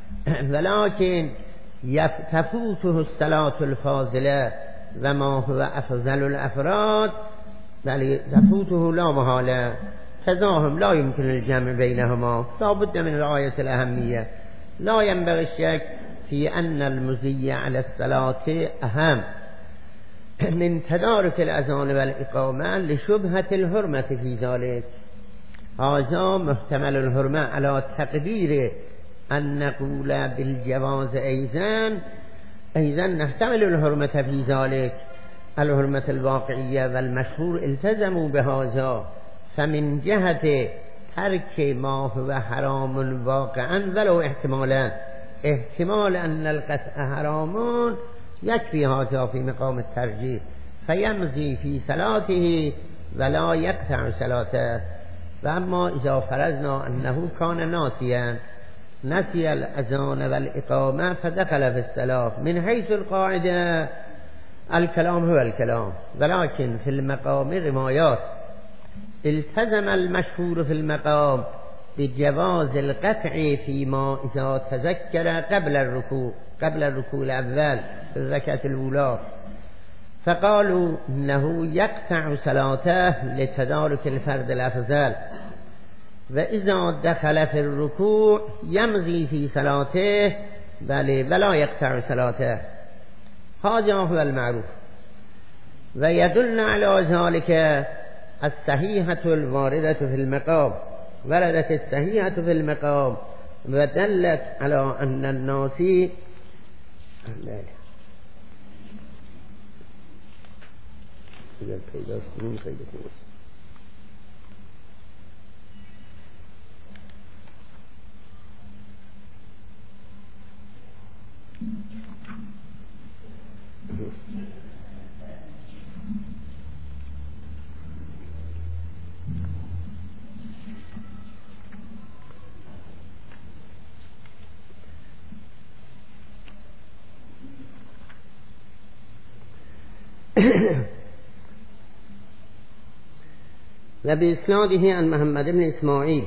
ولكن تفوته الصلاة الفاضلة وما هو أفضل الأفراد بل تفوته لا محالة، تزاهم لا يمكن الجمع بينهما، لا بد من رعاية الأهمية. لا ينبغي الشك في أن المزي على الصلاة أهم من تدارك الأذان والإقامة لشبهة الحرمة في ذلك. هذا محتمل الحرمة على تقدير أن نقول بالجواز أيضا أيضا نحتمل الحرمة في ذلك، الحرمة الواقعية، والمشهور التزموا بهذا، فمن جهة ترك ما هو حرام واقعا ولو احتمالا احتمال أن القطع حرام يكفي هذا في مقام الترجيح فيمضي في صلاته ولا يقطع صلاته. وأما إذا فرضنا أنه كان ناسيا نسي الأذان والإقامة فدخل في الصلاة، من حيث القاعدة الكلام هو الكلام، ولكن في المقام رمايات التزم المشهور في المقام بجواز القطع فيما إذا تذكر قبل الركوع قبل الركوع الأول في الركعة الأولى، فقالوا إنه يقطع صلاته لتدارك الفرد الأفضل، وإذا دخل في الركوع يمضي في صلاته بل ولا يقطع صلاته. هذا هو المعروف، ويدل على ذلك الصحيحة الواردة في المقام، وردت الصحيحة في المقام ودلت على أن الناسي وبإسناده عن محمد بن إسماعيل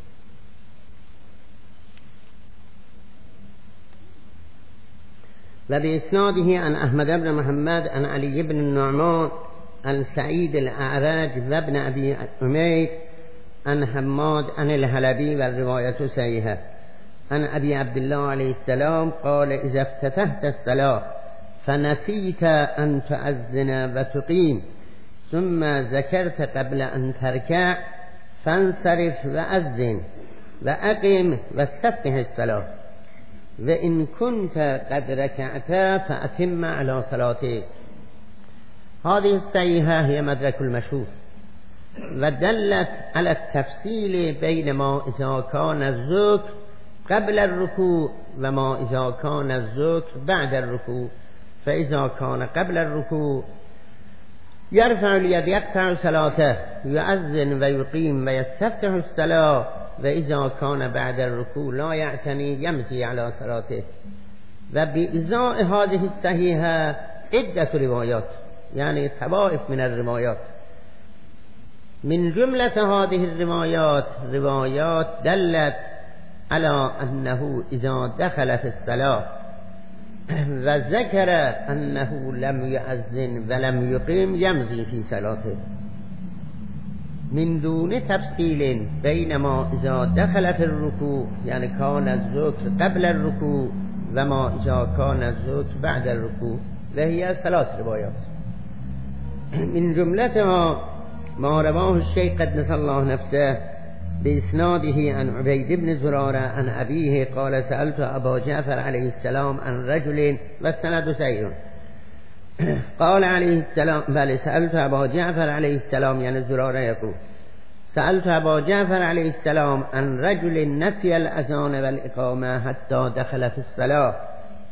وبإسناده عن أحمد بن محمد عن علي بن النعمان عن سعيد الأعرج وابن أبي أمير عن حماد عن الحلبي، والرواية صحيحة، عن أبي عبد الله عليه السلام قال: إذا افتتحت الصلاة فنسيت أن تؤذن وتقيم ثم ذكرت قبل أن تركع فانصرف وأذن وأقم واستفتح الصلاة، وإن كنت قد ركعت فأتم على صلاتك. هذه الصحيحة هي مدرك المشهور، ودلت على التفصيل بين ما إذا كان الذكر قبل الركوع وما إذا كان الذكر بعد الركوع. فإذا كان قبل الركوع يرفع اليد يقطع صلاته يؤذن ويقيم ويستفتح الصلاة، وإذا كان بعد الركوع لا يعتني يمضي على صلاته. وبإزاء هذه الصحيحة عدة روايات، يعني طوائف من الروايات. من جملة هذه الروايات روايات دلت على أنه إذا دخل في الصلاة وذكر أنه لم يؤذن ولم يقيم يمضي في صلاته من دون تفصيل، بينما إذا دخل في الركوع يعني كان الذكر قبل الركوع وما إذا كان الذكر بعد الركوع، وهي ثلاث روايات. من جملتها ما رواه الشيخ قدس الله نفسه بإسناده عن عبيد بن زرارة عن أبيه قال: سألت أبا جعفر عليه السلام عن رجل، والسند سير. قال عليه السلام بل سألت أبا جعفر عليه السلام، يعني زرارة يقول: سألت أبا جعفر عليه السلام عن رجل نسي الأذان والإقامة حتى دخل في الصلاة،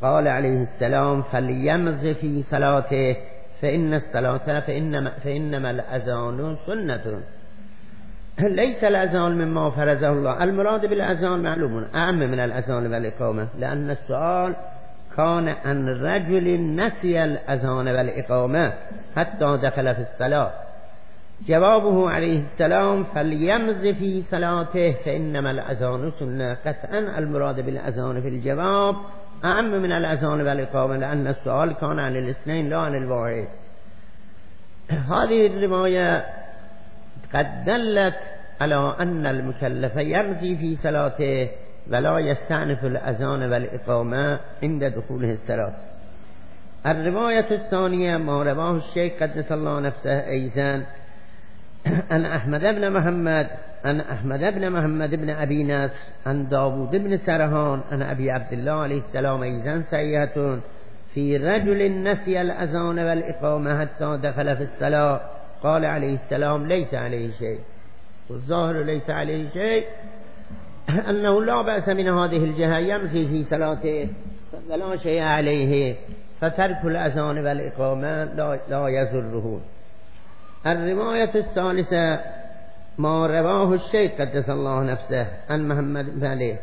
قال عليه السلام فليمز في صلاته فإن الصلاة فإنما, فإنما الأذان سنة ليس الأذان مما فرضه الله. المراد بالأذان معلوم أعم من الأذان والإقامة، لأن السؤال كان عن رجل نسي الأذان والإقامة حتى دخل في الصلاة. جوابه عليه السلام فليمز في صلاته فإنما الأذان سنة. قطعا المراد بالأذان في الجواب أعم من الأذان والإقامة، لأن السؤال كان عن الاثنين لا عن الواحد. هذه الرواية قد دلت على أن المكلف يمزي في صلاته ولا يستأنف الأذان والإقامة عند دخوله الصلاة. الرواية الثانية ما رواه الشيخ قدس الله نفسه أيضا عن أحمد بن محمد عن أحمد بن محمد بن أبي نصر عن داود بن سرهان عن أبي عبد الله عليه السلام أيضا صحيحة في رجل نسي الأذان والإقامة حتى دخل في الصلاة قال عليه السلام ليس عليه شيء. والظاهر ليس عليه شيء أنه لا بأس من هذه الجهة، يمزي في صلاته ولا شيء عليه، فترك الأذان والإقامة لا, لا يضره. الرواية الثالثة ما رواه الشيخ قدس الله نفسه عن محمد بن علي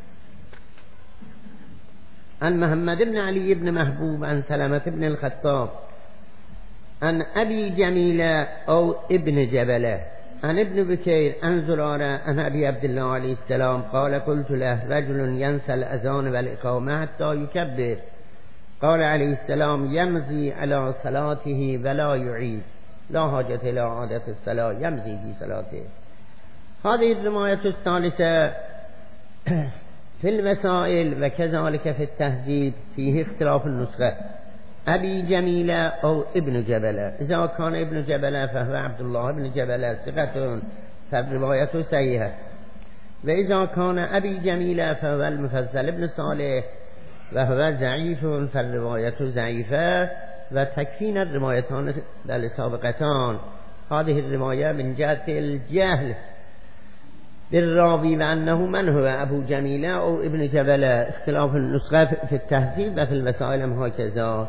عن محمد بن علي بن محبوب عن سلمة بن الخطاب عن أبي جميلة أو ابن جبلة عن ابن بكير عن زرارة عن أبي عبد الله عليه السلام قال قلت له رجل ينسى الأذان والإقامة حتى يكبر قال عليه السلام يمزي على صلاته ولا يعيد، لا حاجة إلى عادة الصلاة، يمزي في صلاته. هذه الرواية الثالثة في المسائل وكذلك في التهذيب فيه اختلاف النسخة. أبي جميلة أو ابن جبلة، إذا كان ابن جبلة فهو عبد الله بن جبلة ثقة فالرواية صحيحة، وإذا كان أبي جميلة فهو المفضل بن صالح وهو ضعيف فالرواية ضعيفة. وتكفينا الروايتان السابقتان. هذه الرواية من جهة الجهل بالراوي وأنه من هو أبو جميلة أو ابن جبلة، اختلاف النسخة في التهذيب وفي المسائل هكذا.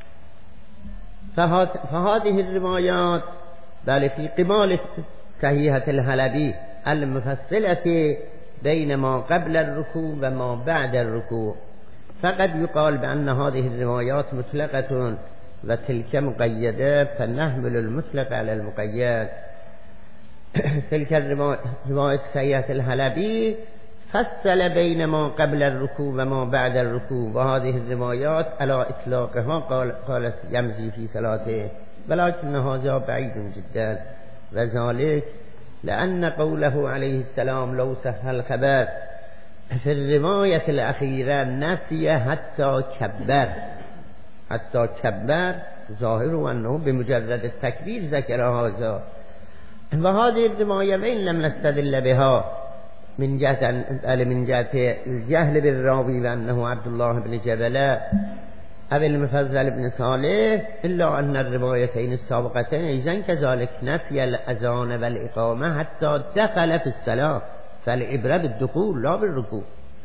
فهذه الروايات بل في قبال صحيحة الحلبي المفصلة بين ما قبل الركوع وما بعد الركوع، فقد يقال بأن هذه الروايات مطلقة وتلك مقيدة، فنحمل المطلق على المقيد. تلك الرواية صحيحة الحلبي فصل بين ما قبل الركوع وما بعد الركوع، وهذه الروايات على إطلاقها قال قالت يمزي في صلاته، ولكن هذا بعيد جدا، وذلك لأن قوله عليه السلام لو صح الخبر في الرواية الأخيرة نسي حتى كبر، حتى كبر ظاهر أنه بمجرد التكبير ذكر هذا. وهذه الرواية وإن لم نستدل بها من جهة من جهة الجهل بالراوي وأنه عبد الله بن جبلة أو المفضل بن صالح، إلا أن الروايتين السابقتين إذن كذلك نفي الأذان والإقامة حتى دخل في الصلاة، فالعبرة بالدخول لا بالركوع.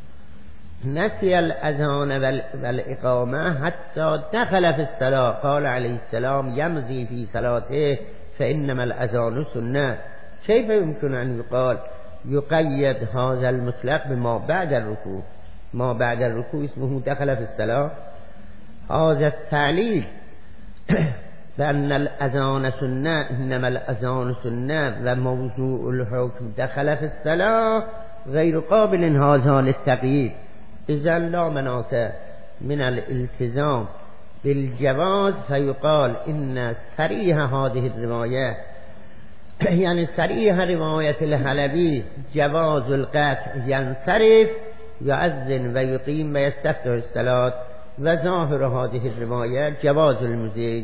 نسي الأذان والإقامة حتى دخل في الصلاة قال عليه السلام يمزي في صلاته فإنما الأذان سنة. كيف يمكن أن يقال يقيد هذا المطلق بما بعد الركوع؟ ما بعد الركوع اسمه دخل في الصلاة. هذا التعليل بأن الأذان سنة، إنما الأذان سنة وموضوع الحكم دخل في الصلاة غير قابل هذا للتقييد، إذا لا مناص من الالتزام بالجواز، فيقال إن صريح هذه الرواية يعني صريح رواية الحلبي جواز القطع، ينصرف يؤذن ويقيم ويستفتح الصلاة، وظاهر هذه الرواية جواز المزي.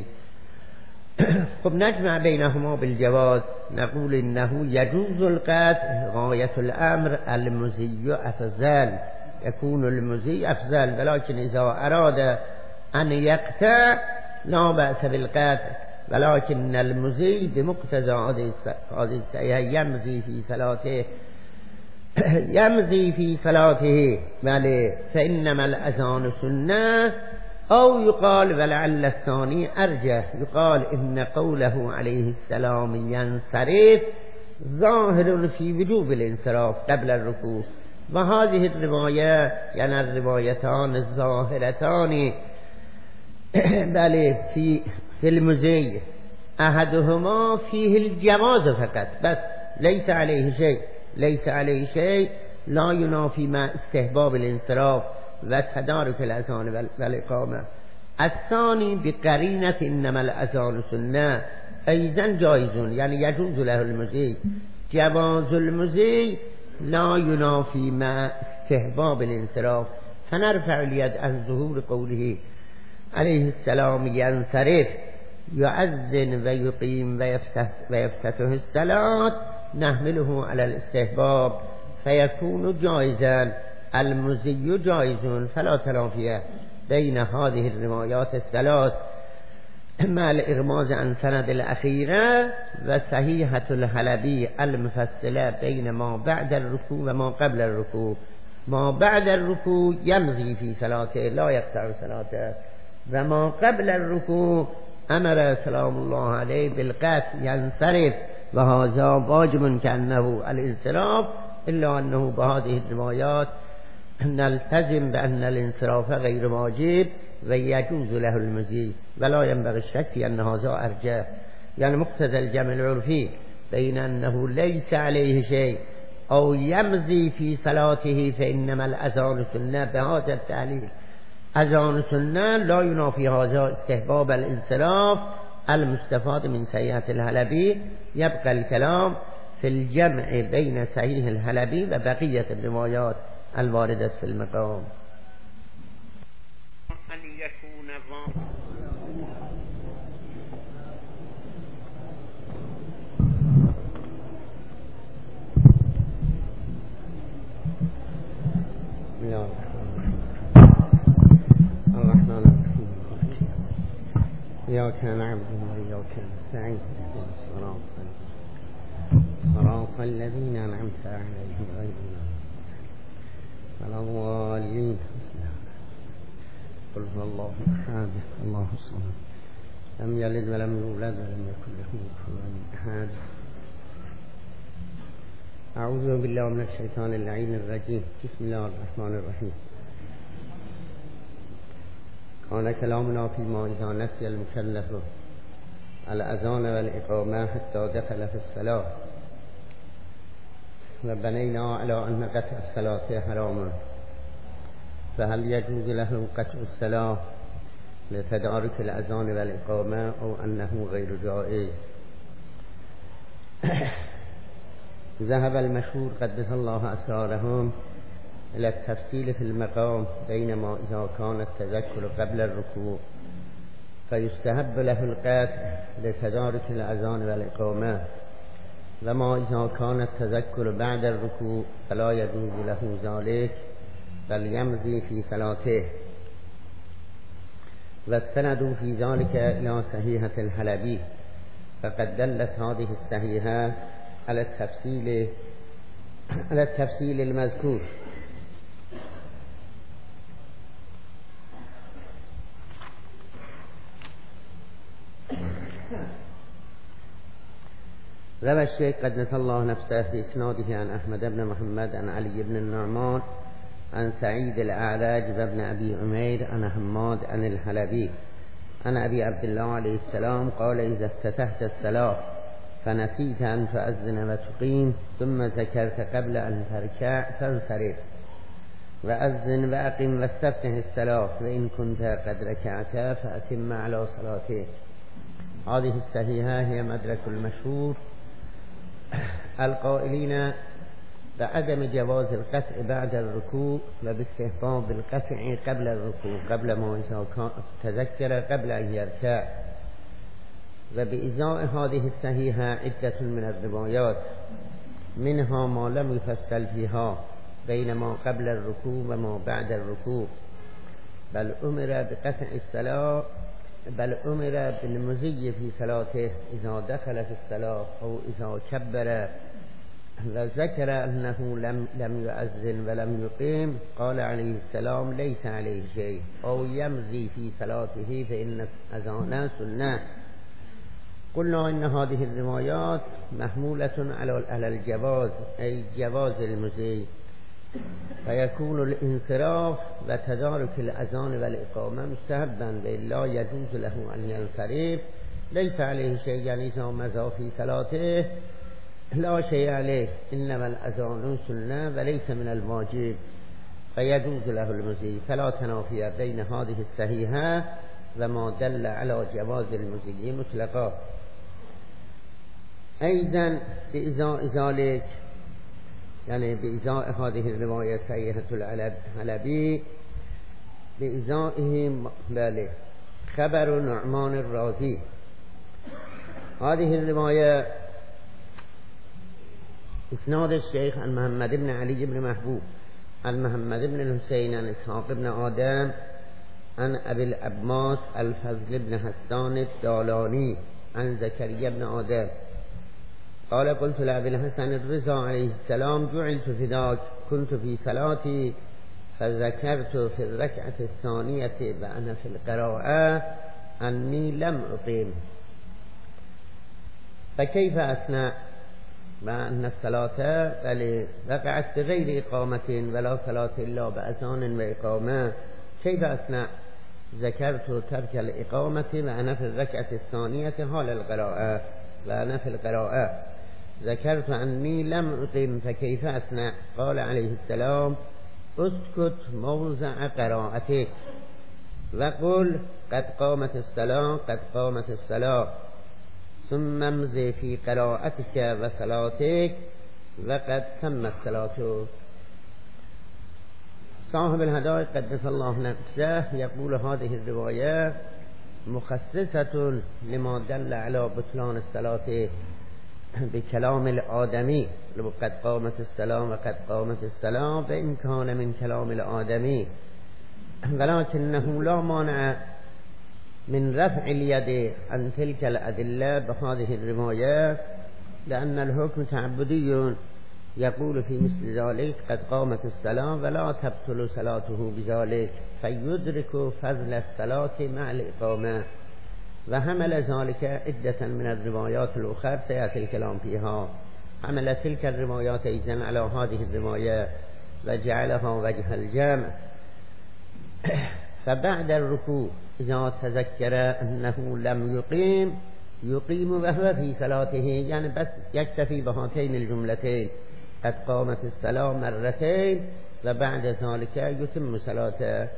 خب نجمع بينهما بالجواز، نقول إنه يجوز القطع غاية الأمر، المزي أفضل، يكون المزي أفضل، ولكن إذا أراد أن يقطع لا بأس بالقطع، ولكن المزي بمقتضى هذه السيئة يمزي في صلاته یمضی فی صلاته بله فانما الاذان سنه او یقال ولعل الثانی ارجح یقال ان قوله علیه السلام ینصرف ظاهر فی وجوب الانصراف قبل الرکوع و هذه الروايه یعنی الروایتان الظاهرتان بله فی فی المزی احدهما فیه الجواز فقط بس لیس علیه شیء لیس علیه شیء لا ینافی مع استحباب الانصراف و تدارک الاذان والاقامه. الثانی بقرینه انما الاذان سنه ایضا جایزون یعنی یجوز له المزی جواز المزی لا ینافی مع استحباب الانصراف فنرفع الید عن ظهور قوله علیه السلام ینصرف یؤذن و یقیم و یفتتح الصلاة نحمله على الاستحباب فیکون جایزا المزی جایزون فلا تنافیه بین هذه الروايات الثلاث مع الإغماز عن سند الأخيرة وصحيحة الحلبي المفصلة بين ما بعد الركوع وما قبل الركوع. ما بعد الركوع يمضي في صلاته لا يقطع صلاته وما قبل الركوع أمر سلام الله عليه بالقطع ينصرف وهذا واجب كأنه الانصراف إلا أنه بهذه الروايات نلتزم بأن الانصراف غير واجب ويجوز له المزي ولا ينبغي الشك في أن هذا أرجح يعني مقتضى الجمع العرفي بين أنه ليس عليه شيء أو يمضي في صلاته فإنما الأذان سنة بهذا التعليل أذان سنة لا ينافي هذا استحباب الانصراف المستفاد من صحيحة الحلبي. يبقى الكلام في الجمع بين صحيح الحلبي وبقية الروايات الواردة في المقام. أن يكون بسم الله الرحمن الرحيم إياك نعبد وإياك نستعين اهدنا الصراط الذين أنعمت عليهم غير الضالين. قل هو الله أحد الله الصمد لم يلد ولم يولد ولم يكن له كفوا أحد. أعوذ بالله من الشيطان اللعين الرجيم. بسم الله الرحمن الرحيم. كان كلامنا فيما إذا نسي المكلف الأذان والإقامة حتى دخل في الصلاة وبنينا على أن قطع الصلاة حرام فهل يجوز له قطع الصلاة لتدارك الأذان والإقامة أو أنه غير جائز؟ ذهب المشهور قدس الله أسرارهم إلى التفصيل في المقام بينما إذا كان التذكر قبل الركوع فيستحب له القطع لتدارك الأذان والإقامة وما إذا كان التذكر بعد الركوع فلا يجوز له ذلك بل يمضي في صلاته. واستندوا في ذلك إلى صحيحة الحلبي فقد دلت هذه الصحيحة على التفصيل على التفصيل المذكور. روى الشيخ قدس الله نفسه في إسناده عن أحمد بن محمد عن علي بن النعمان عن سعيد الأعرج وابن أبي عمير عن حماد عن الحلبي عن أبي عبد الله عليه السلام قال إذا افتتحت الصلاة فنسيت أن تؤذن وتقيم ثم ذكرت قبل أن تركع فانصرف وأذن وأقم واستفتح الصلاة وإن كنت قد ركعت فأتم على صلاته. هذه الصحيحة هي مدرك المشهور القائلين بعدم جواز القطع بعد الركوع وباستحباب القطع قبل الركوع قبل ما تذكر قبل أن يركع. وبإزاء هذه الصحيحة عدة من الروايات منها ما لم يفصل فيها بين ما قبل الركوع وما بعد الركوع بل أمر بقطع الصلاة بل أمر بالمزي في صلاته إذا دخل في الصلاة أو إذا كبر وذكر أنه لم لم يؤذن ولم يقيم قال عليه السلام ليس عليه شيء أو يمضي في صلاته فإن أذان سنة. قلنا إن هذه الروايات محمولة على الجواز أي جواز المضي، فيكون الانصراف وتدارك الأذان والإقامة مستحبا وإلا يجوز له أن ينصرف ليس عليه شيء، يعني إذا مضى في صلاته لا شيء عليه، إنما الأذان سنة وليس من الواجب فيجوز له المضي. فلا تنافي بين هذه الصحيحة وما دل على جواز المضي مطلقا. أيضا بإزاء ذلك يعني بإزاء هذه الرواية صحيحة الحلبي بإزائه بله خبر نعمان الرازي. هذه الرواية اسناد الشيخ عن محمد بن علي بن محبوب عن محمد بن الحسين عن إسحاق بن آدم عن أبي العباس الفضل بن حسان الدالاني عن زكريا بن آدم قال قلت لأبي الحسن الرضا عليه السلام جعلت فداك كنت في صلاتي فذكرت في الركعة الثانية وأنا في القراءة أني لم أقيم فكيف أثناء وأن الصلاة بل وقعت بغير إقامة ولا صلاة إلا بأذان وإقامة، كيف أثناء ذكرت ترك الإقامة وأنا في الركعة الثانية حال القراءة وأنا في القراءة ذكرت أني لم أقيم فكيف أثناء؟ قال عليه السلام اسكت موضع قراءتك وقل قد قامت الصلاة قد قامت الصلاة ثم امضي في قراءتك وصلاتك وقد تمت صلاتك. صاحب الهداية قدس الله نفسه يقول هذه الرواية مخصصة لما دل على بطلان الصلاة بكلام الآدمي قد قامت الصلاة وقد قامت الصلاة فإن كان من كلام الآدمي، ولكنه لا مانع من رفع اليد عن تلك الأدلة بهذه الرواية لأن الحكم تعبدي يقول في مثل ذلك قد قامت الصلاة ولا تبطل صلاته بذلك فيدرك فضل الصلاة مع الإقامة. وحمل ذلك عدة من الروايات الأخرى سيأتي الكلام فيها، حمل تلك الروايات أيضا على هذه الرواية وجعلها وجه الجمع. فبعد الركوع إذا تذكر أنه لم يقيم يقيم وهو في صلاته، يعني بس يكتفي بهاتين الجملتين قد قامت الصلاة مرتين وبعد ذلك يتم صلاته.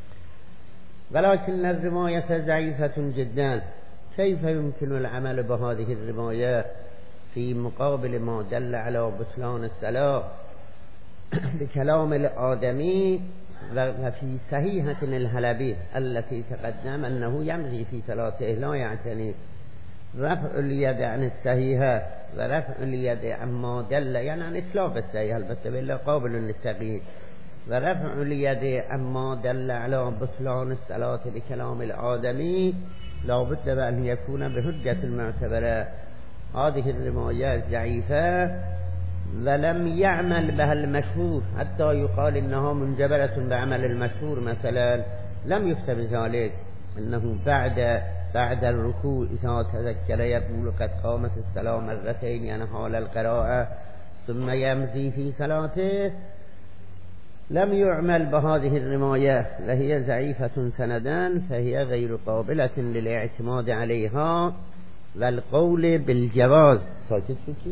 ولكن الرواية ضعيفة جدا، كيف يمكن العمل بهذه الرواية في مقابل ما دل على بطلان الصلاة بكلام الآدمي وفي صحيحة الحلبي التي تقدم أنه يمضي في صلاته لا يعتني رفع اليد عن الصحيحة ورفع اليد عما دل يعني عن إسلام الصحيحة البته بالله قابل للتغيير ورفع اليد عما دل على بطلان الصلاة بكلام الآدمي لا بد أن يكون بحجة المعتبرة. هذه الروايات ضعيفة ولم يعمل بها المشهور حتى يقال إنها منجبرة بعمل المشهور، مثلا لم يكتب ذلك إنه بعد بعد الركوع إذا تذكر يقول قد قامت الصلاة مرتين يعني حال القراءة ثم يمضي في صلاته، لم يعمل بهذه الرواية وهي ضعيفة سندا فهي غير قابلة للاعتماد عليها والقول بالجواز. ساكت شو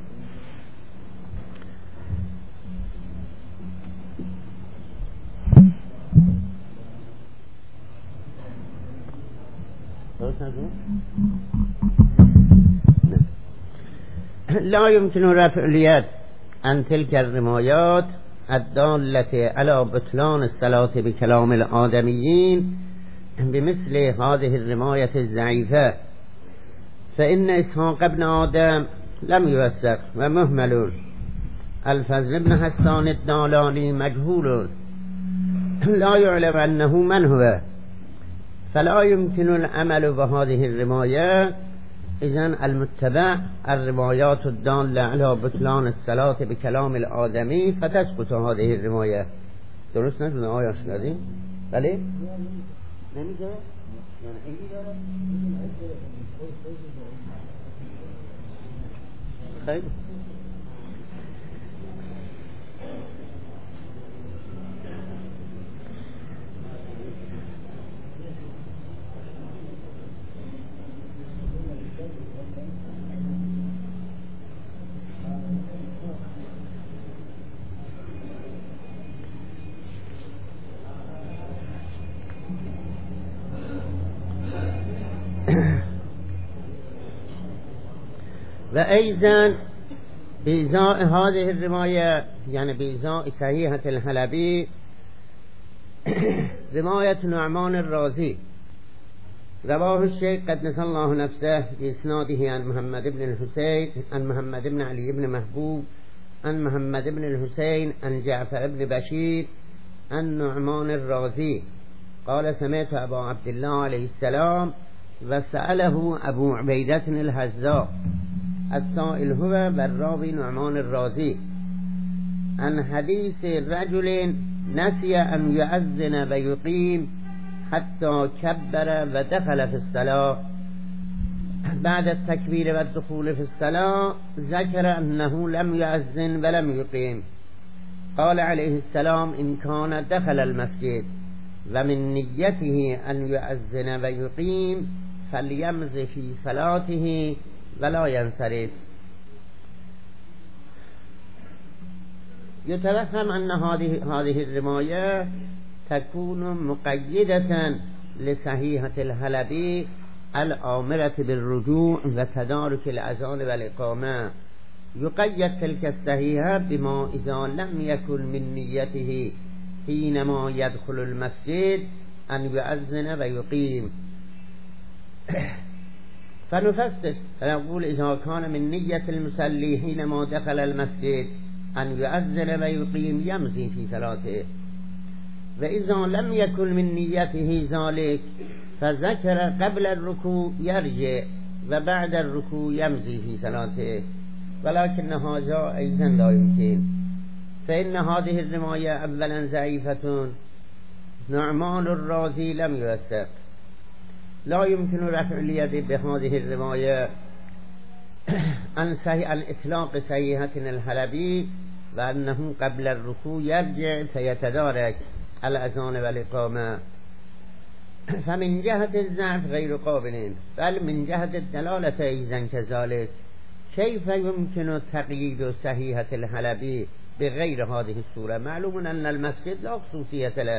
لا يمكن رفع اليد عن تلك الروايات الدالة على بطلان الصلاة بكلام الآدميين بمثل هذه الرواية الضعيفة، فإن إسحاق بن آدم لم يوثق ومهمل، الفضل بن حسان الدالاني مجهول لا يعلم أنه من هو، فلا يمكن العمل بهذه الرواية إذن المتبع الروايات الدالة على بطلان الصلاة بكلام الآدمي فتسقط هذه الرواية. درست نشده آیا شنیدیم؟ بله؟ نمیگه؟ یعنی اینی داره؟ خیلی و ایضا بإزاء هذه الرواية يعني بإزاء صحيحة الحلبي رواية نعمان الرازي رواه الشيخ قدس الله نفسه بإسناده عن محمد بن الحسين عن محمد بن علي بن محبوب عن محمد بن الحسين عن جعفر بن بشير عن نعمان الرازي قال سمعت أبا عبد الله عليه السلام وسأله أبو عبيدة الحذاء السائل هو والراوي نعمان الرازي عن حديث رجل نسي أن يؤذن ويقيم حتى كبر ودخل في الصلاة بعد التكبير والدخول في الصلاة ذكر أنه لم يؤذن ولم يقيم قال عليه السلام إن كان دخل المسجد ومن نيته أن يؤذن ويقيم فليمض في صلاته ولا ينصرف. يتوهم أن هذه هذه الرواية تكون مقيدة لصحيحة الحلبي الآمرة بالرجوع وتدارك الأذان والإقامة. يقيد تلك الصحيحة بما إذا لم يكن من نيته حينما يدخل المسجد أن يؤذن ويقيم. فنفسر فنقول إذا كان من نية المصلي حينما دخل المسجد أن يؤذن ويقيم يمضي في صلاته، وإذا لم يكن من نيته ذلك فذكر قبل الركوع يرجع وبعد الركوع يمضي في صلاته، ولكن هذا أيضا لا يمكن، فإن هذه الرواية أولا ضعيفة. نعمان الرازي لم يوثق، لا يمكن رفع اليد بهذه الرواية عن صحيح الإطلاق صحيحة الحلبي وأنه قبل الركوع يرجع فيتدارك الأذان والإقامة، فمن جهة الضعف غير قابل، بل من جهة الدلالة أيضا كذلك. كيف يمكن تقييد صحيحة الحلبي بغير هذه الصورة؟ معلوم أن المسجد لا خصوصية له،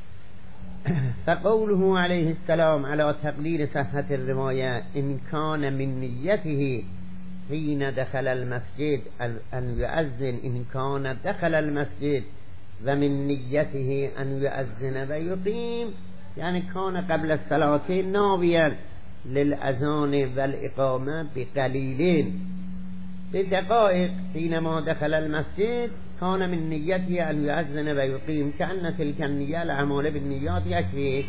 فقوله عليه السلام على تقدير صحة الرواية إن كان من نيته حين دخل المسجد أن يؤذن، إن كان دخل المسجد ومن نيته أن يؤذن ويقيم، يعني كان قبل الصلاة ناويا للأذان والإقامة بقليلين بدقائق، حينما دخل المسجد كان من نيته أن يؤذن ويقيم، كأن تلك النية الأعمال بالنيات يكفي.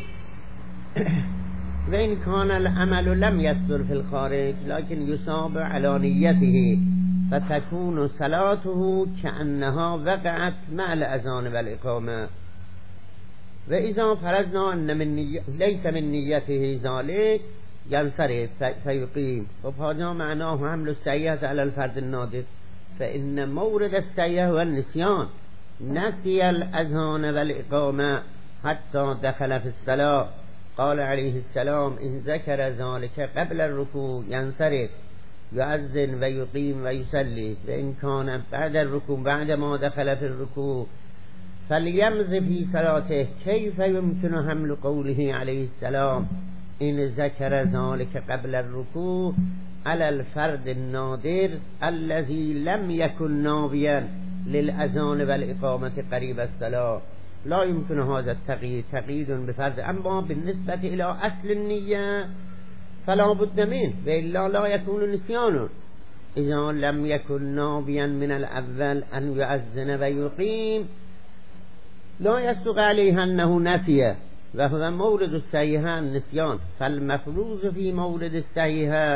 وإن كان العمل لم يصدر في الخارج لكن يصاب على نيته فتكون صلاته كأنها وقعت مع الأذان والإقامة. وإذا فرضنا أن من نية ليس من نيته ذلك ينصرف فيقيم، وهذا معناه حمل السيئة على الفرد النادر، فإن مورد السيئة هو النسيان، نسي الأذان والإقامة حتى دخل في الصلاة. قال عليه السلام إن ذكر ذلك قبل الركوع ينصرف يؤذن ويقيم ويصلي، وإن كان بعد الركوع بعد ما دخل في الركوع فليمض في صلاته. كيف يمكن حمل قوله عليه السلام إن ذكر ذلك قبل الركوع على الفرد النادر الذي لم يكن ناويا للأذان والإقامة قريب الصلاة؟ لا يمكن هذا التقييد، تقييد بفرض. أما بالنسبة إلى أصل النية فلا بد منه، وإلا لا يكون نسيانه. إذا لم يكن ناويا من الأول أن يؤذن ويقيم لا يصدق عليه أنه نسي، وهو مورد السيئة النسيان، فالمفروض في مورد السيئة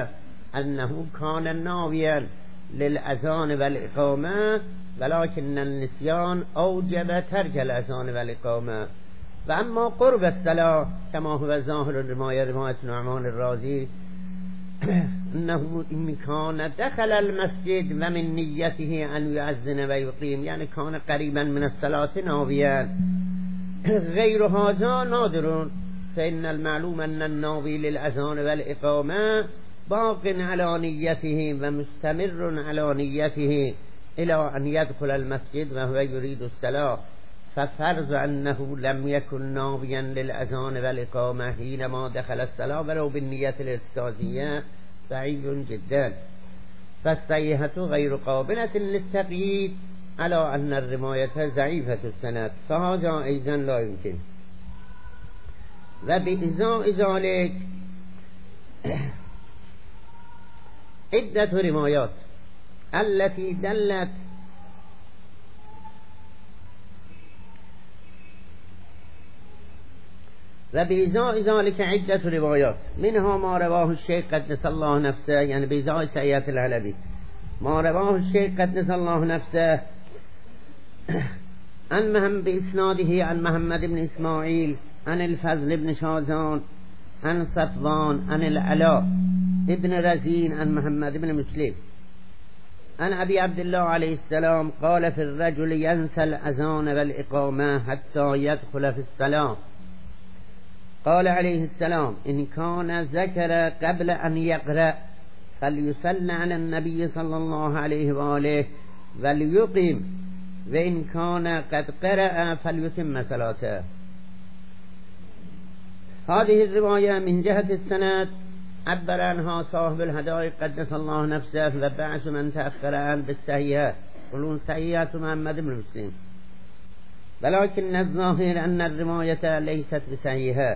انه کان ناویا للاذان والاقامه ولكن النسیان اوجب ترک الاذان والاقامه و اما قرب الصلاه كما هو ظاهر الرمایه رمایه نعمان الرازی انه این کان دخل المسجد و من نیته ان یؤذن و یقیم، یعنی کان قریبا من الصلاه ناویا غیر هذا نادر، فإن المعلوم أن الناوي للأذان والإقامة باق على نيته ومستمر على نيته إلى أن يدخل المسجد وهو يريد الصلاة، ففرض أنه لم يكن ناويا للأذان والإقامة حينما دخل الصلاة ولو بالنية الارتكازية بعيد جدا، فالصحيحة غير قابلة للتقييد على أن الرماية ضعيفة السند، فهذا أيضا لا يمكن. و بإزاء ذلك عدة رمايات التي دلت و بإزاء ذلك عدة روايات منها ما رواه الشيخ قدس الله نفسه، يعني بإزاء سيئة العلبي، ما رواه الشيخ قدس الله نفسه عن مهم بإسناده عن محمد بن إسماعيل عن الفضل بن شازان عن صفوان عن العلاء ابن رزين عن محمد بن مسلم عن أبي عبد الله عليه السلام قال في الرجل ينسى الأذان والإقامة حتى يدخل في الصلاة، قال عليه السلام إن كان ذكر قبل أن يقرأ فليصلي على النبي صلى الله عليه وآله وليقيم، وإن كان قد قرأ فليتم صلاته. هذه الرواية من جهة السند عبر عنها صاحب الهدايا قدس الله نفسه وبعث من تأخر عنه بالصحيحة، قلون صحيحة محمد بن مسلم، ولكن الظاهر أن الرواية ليست بصحيحة،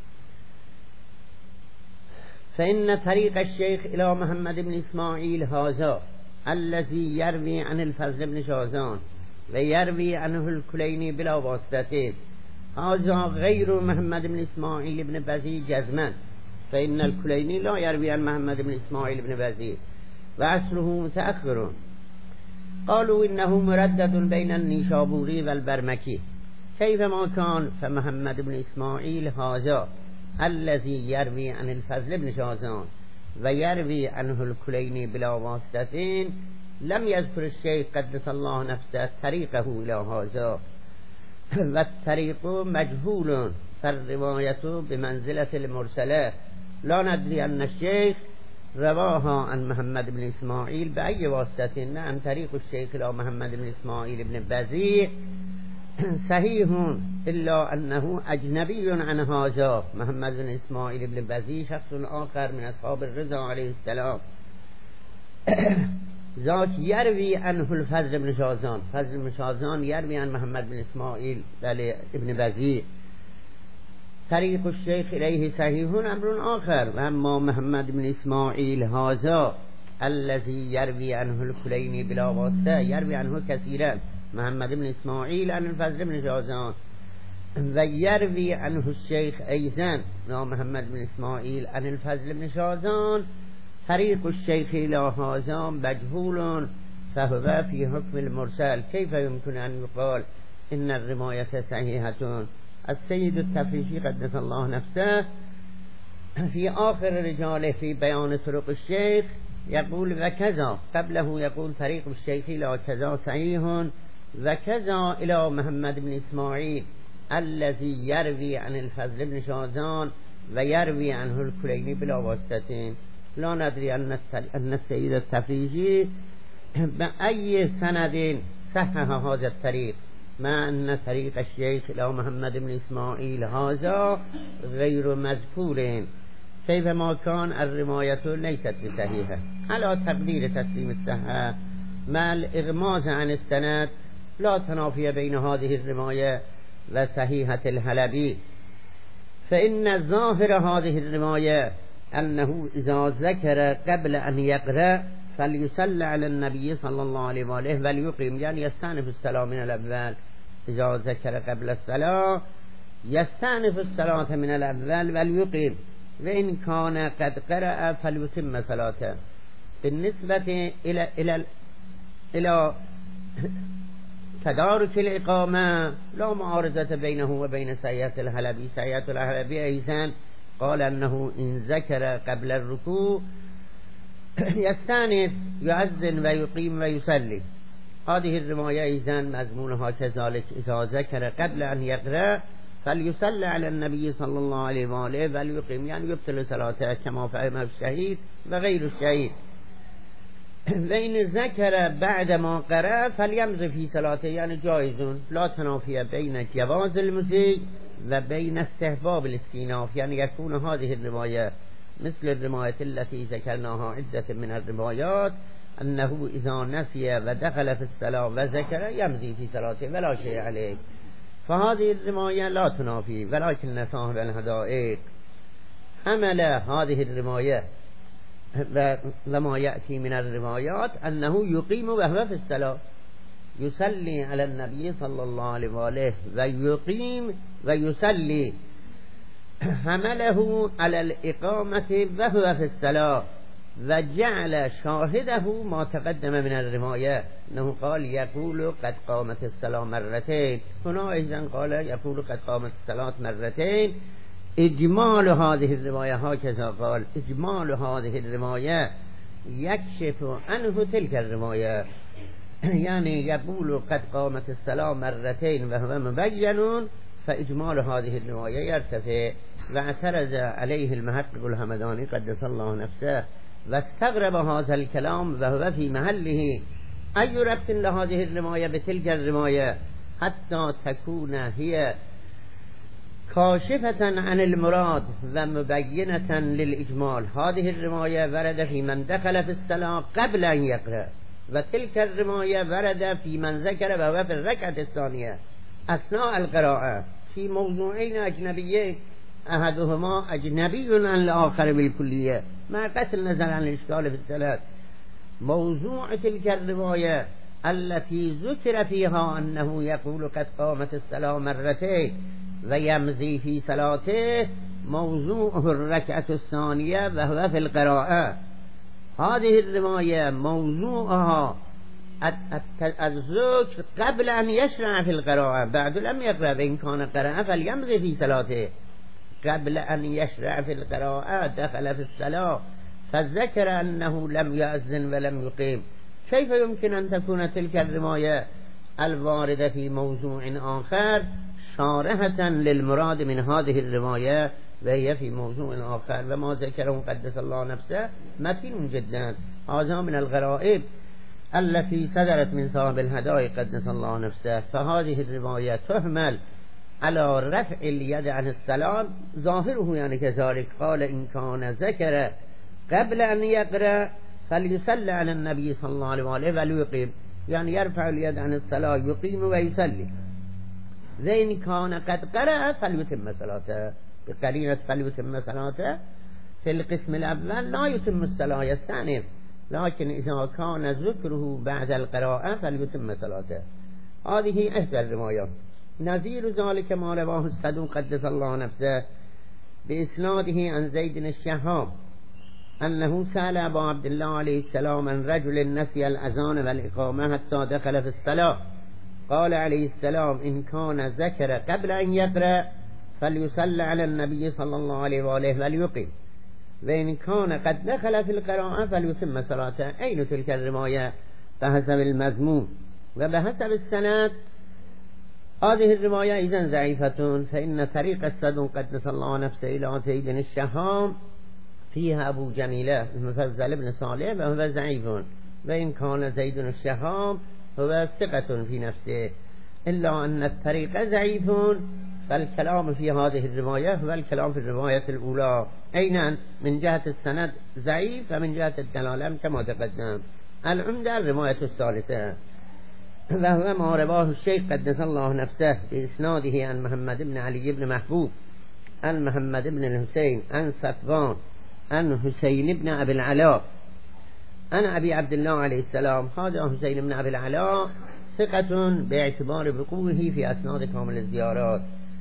فإن طريق الشيخ إلى محمد بن إسماعيل هذا الذي يروي عن الفضل بن شازان ويروي عنه الكليني بلا واسطة هذا غير محمد بن إسماعيل بن بزي جزما، فإن الكليني لا يروي عن محمد بن إسماعيل بن بزي وأصله متأخر. قالوا إنه مردد بين النيشابوري والبرمكي، كيفما كان فمحمد بن إسماعيل هذا الذي يروي عن الفضل بن شازان ويروي عنه الكليني بلا واسطة لم يذكر الشيخ قدس الله نفسه طريقه إلى هذا، والطريق مجهول فالرواية بمنزلة المرسلة، لا ندري أن الشيخ رواها عن محمد بن إسماعيل بأي واسطة، عن طريق الشيخ إلى محمد بن إسماعيل بن بزيع صحيح إلا أنه أجنبي عن هذا محمد بن إسماعيل بن بزيع شخص آخر من أصحاب الرضا عليه السلام ذاك يروي عنه الفضل بن شازان، فضل بن شازان يروي عن محمد بن إسماعيل بن بزيع، طريق الشيخ إليه صحيح أمر آخر. وأما محمد بن إسماعيل هذا الذي يروي عنه الكليني بلا واسطة يروي عنه كثيرا، محمد بن إسماعيل عن الفضل بن شازان ويروي عنه الشيخ أيضا محمد بن إسماعيل عن الفضل بن شازان، طريق الشيخ إلى هذا مجهول فهو في حكم المرسل، كيف يمكن أن يقال إن الرواية صحيحة؟ السيد التفريشي قدس الله نفسه في آخر رجاله في بيان طرق الشيخ يقول وكذا، قبله يقول طريق الشيخ إلى كذا صحيح وكذا إلى محمد بن إسماعيل الذي يروي عن الفضل بن شازان ويروي عنه الكليني بلا واسطة. لا ندري أن السيد التفريشي بأي سند صحح هذا الطريق، مع أن طريق الشيخ إلى محمد بن إسماعيل هذا غير مذكور، كيفما كان الرواية ليست بصحيحة. على تقدير تسليم الصحة مع الإغماز عن السند لا تنافي بين هذه الرواية وصحيحة الحلبي، فإن ظاهر هذه الرواية أنه إذا ذكر قبل أن يقرأ فليصلي على النبي صلى الله عليه وآله وليقيم، يعني يستأنف الصلاة من الأول. إذا ذكر قبل الصلاة يستأنف الصلاة من الأول وليقيم، و این کان قد قرأ فلیتم صلاته. بالنسبة الى الى الى تدارك الإقامة لا معارضة بينه وبين سيئة الحلبي. سيئة الحلبي أيضا قال أنه إن ذكر قبل الركوع يستأنف يؤذن ويقيم ويصلي. هذه الرواية أيضا مضمونها كذلك، إذا ذكر قبل أن يقرأ فليصلي على النبي صلى الله عليه وآله وليقيم، يعني يبطل صلاته كما فهم الشهيد وغير الشهيد. وإن ذكر بعد ما قرأ فليمضي في صلاته، يعني جائز لا تنافي بين جواز المضي و بين استحباب الاستئناف، يعني يكون هذه الرواية مثل الرواية التي ذكرناها عدة من الروايات أنه إذا نسي ودخل في الصلاة وذكر يمضي في صلاته ولا شيء عليه. فهذه الرواية لا تنافي، ولكن صاحب الهدائق حمل هذه الرواية وما يأتي من الروايات أنه يقيم وهو في الصلاة، يصلي على النبي صلى الله عليه وآله ويقيم ويصلي، حمله على الإقامة وهو في الصلاة، وجعل شاهده ما تقدم من الرواية أنه قال يقول قد قامت الصلاة مرتين، هنا أيضا قال يقول قد قامت الصلاة مرتين. إجمال هذه الرواية هكذا قال، إجمال هذه الرواية يكشف عنه تلك الرواية، يعني يقول قد قامت الصلاة مرتين وهو مبين، فإجمال هذه الرواية يرتفع. واعترض عليه المحقق الهمداني قدس الله نفسه واستغرب هذا الكلام وهو في محله، أي ربط لهذه الرواية بتلك الرواية حتى تكون هي كاشفة عن المراد ومبينة للإجمال. هذه الرواية ورد في من دخل في الصلاة قبل أن يقرأ، وتلك الرواية ورد في من ذكر وهو في الركعة الثانية أثناء القراءة في موضوعين أجنبيين، أحدهما أجنبي عن الآخر بالكلية مع قطع النظر عن الإشكال في الصلاة. موضوع تلك الرواية التي ذكر فيها أنه يقول قد قامت الصلاة مرتين ويمضي في صلاته موضوعه الركعة الثانية وهو في القراءة. هذه الرواية موضوعها الذكر قبل أن يشرع في القراءة، بعد لم يقرأ، وإن كان قرأ فليمضي في صلاته. قبل أن يشرع في القراءة دخل في الصلاة فذكر أنه لم يأذن ولم يقيم. كيف يمكن أن تكون تلك الرواية الواردة في موضوع آخر شارحة للمراد من هذه الرواية وهي في موضوع آخر؟ وما ذكره قدس الله نفسه متين جدا. هذا من الغرائب التي صدرت من صاحب الهدايق قدس الله نفسه. فهذه الرواية تحمل على رفع اليد عن السلام، ظاهره يعني كذلك. قال إن كان ذكر قبل أن يقرأ فليصلي على النبي صلى الله عليه وآله وليقيم، يعني يرفع اليد عن الصلاة يقيم ويصلي. وإن كان قد قرأ فليتم صلاته، بقرينة فليتم صلاته في القسم الأول لا يتم الصلاة يستأنف، لكن إذا كان ذكره بعد القراءة فليتم صلاته. هذه إحدى الروايات. نظير ذلك ما رواه الصدوق قدس الله نفسه بإسناده عن زيد الشهاب أنه سأل أبا عبد الله عليه السلام عن رجل نسي الأذان والإقامة حتى دخل في الصلاة، قال عليه السلام إن كان ذكر قبل أن يقرأ فليصلي على النبي صلى الله عليه وآله وليقيم، وإن كان قد دخل في القراءة فليتم صلاته. أين تلك الرواية بحسب المضمون وبحسب السند؟ هذه الرواية إذن ضعيفة، فإن طريق الصدوق قدس الله نفسه إلى زيد الشهام فيها أبو جميلة المفضل بن صالح وهو ضعيف، وإن كان زيد الشهام هو ثقة في نفسه، إلا أن الطريق ضعيف. فالكلام في هذه الرواية هو الكلام في الرواية الأولى، أين من جهة السند ضعيف ومن جهة الدلالة كما تقدم. العمدة الرواية الثالثة وهو ما رواه الشيخ قدس الله نفسه بإسناده عن محمد بن علي بن محبوب عن محمد بن الحسين عن صفوان عن حسين بن أبي العلاء عن أبي عبد الله عليه السلام. هذا حسين بن أبي العلاء ثقة باعتبار وقوعه في أسناد كامل الزيارات،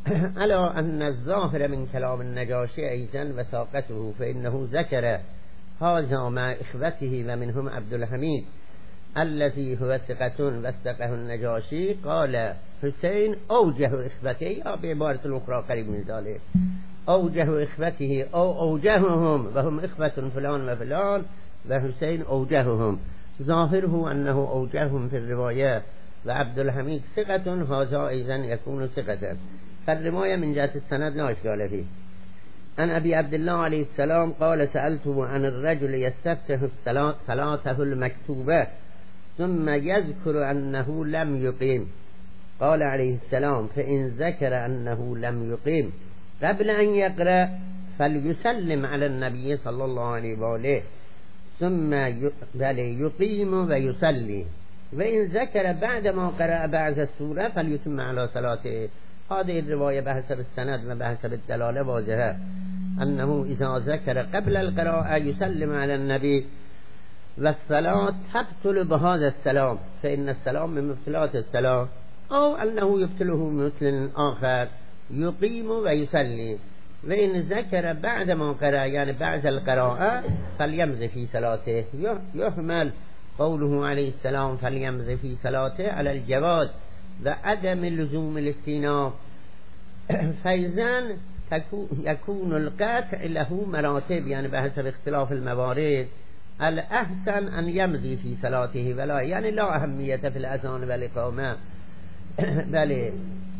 الا ان الظاهر من كلام النجاشی ایضا وثاقته فانه ذكر هذا مع اخوته ومنهم عبد الحمید الذي هو ثقة وثقه النجاشی قال حسين اوجه اخوته یا به عبارت اخرى قریب من ذلك اوجه اخوته او اوجههم وهم اخوة فلان وفلان وحسين اوجههم ظاهره انه اوجههم في الرواية وعبد الحمید ثقة هذا ايضا يكون ثقة فالرواية من جهة السند لا اشكال فيه. عن ابي عبد الله عليه السلام قال سألته عن الرجل يستفتح الصلاة صلاته المكتوبة ثم يذكر أنه لم يقيم قال عليه السلام فإن ذكر أنه لم يقيم قبل أن يقرأ فليسلم على النبي صلى الله عليه وآله ثم يقيم ويصلي وإن ذكر بعد ما قرأ بعض السورة فليتم على صلاته. هذه الرواية بحسب السند وبحسب الدلالة واضحة أنه إذا ذكر قبل القراءة يسلم على النبي والصلاة تبطل بهذا السلام فإن السلام من مبطلات الصلاة أو أنه يبطله مثل آخر يقيم ويصلي وإن ذكر بعد ما قرأ يعني بعد القراءة فليمضي في صلاته. يحمل قوله عليه السلام فليمضي في صلاته على الجواز وعدم لزوم الاستئناف فإذا يكون القطع له مراتب يعني بحسب اختلاف الموارد. الأحسن أن يمضي في صلاته ولا يعني لا أهمية في الأذان والإقامة بل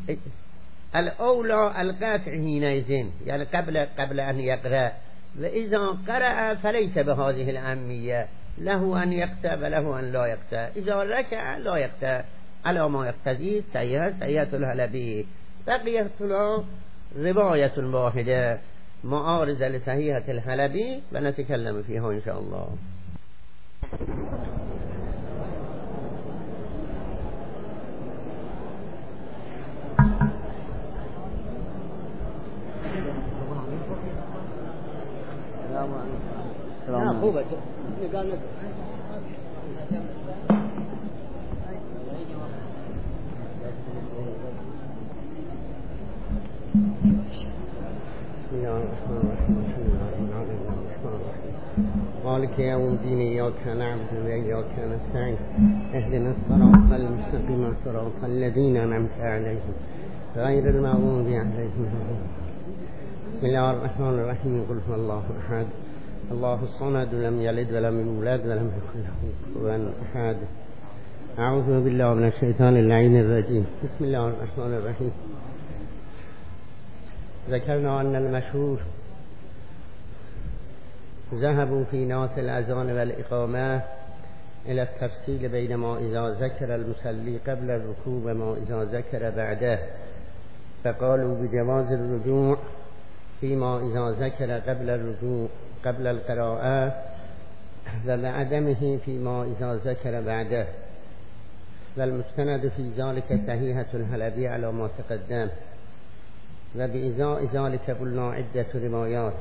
الأولى القطع حينئذ يعني قبل قبل أن يقرأ وإذا قرأ فليس بهذه الأهمية له أن يقطع وله أن لا يقطع. إذا ركع لا يقطع على ما يقتضي صحيح صحيح الحلبي بقيت له رواية واحدة معارضة لصحيحة الحلبي ونتكلم فيها إن شاء الله. السلام عليكم. بسم الله الرحمن الرحيم الحمد لله رب العالمين الرحمن الرحيم مالك يوم الدين إياك نعبد وإياك نستعين اهدنا الصراط المستقيم صراط الذين أنعمت عليهم غير المغضوب عليهم. بسم الله الرحمن الرحيم قل هو الله أحد الله الصمد لم يلد ولم يولد ولم يكن له كفوا أحد. أعوذ بالله من الشيطان اللعين الرجيم. بسم الله الرحمن الرحيم. ذكرنا أن المشهور ذهبوا في ناس الأذان والإقامة إلى التفصيل بين ما إذا ذكر المصلي قبل الركوع وما إذا ذكر بعده فقالوا بجواز الرجوع فيما إذا ذكر قبل الرجوع قبل القراءة وبعدمه فيما إذا ذكر بعده والمستند في ذلك صحيحة الحلبي على ما تقدم وبإزاء ذلك قلنا عدة روايات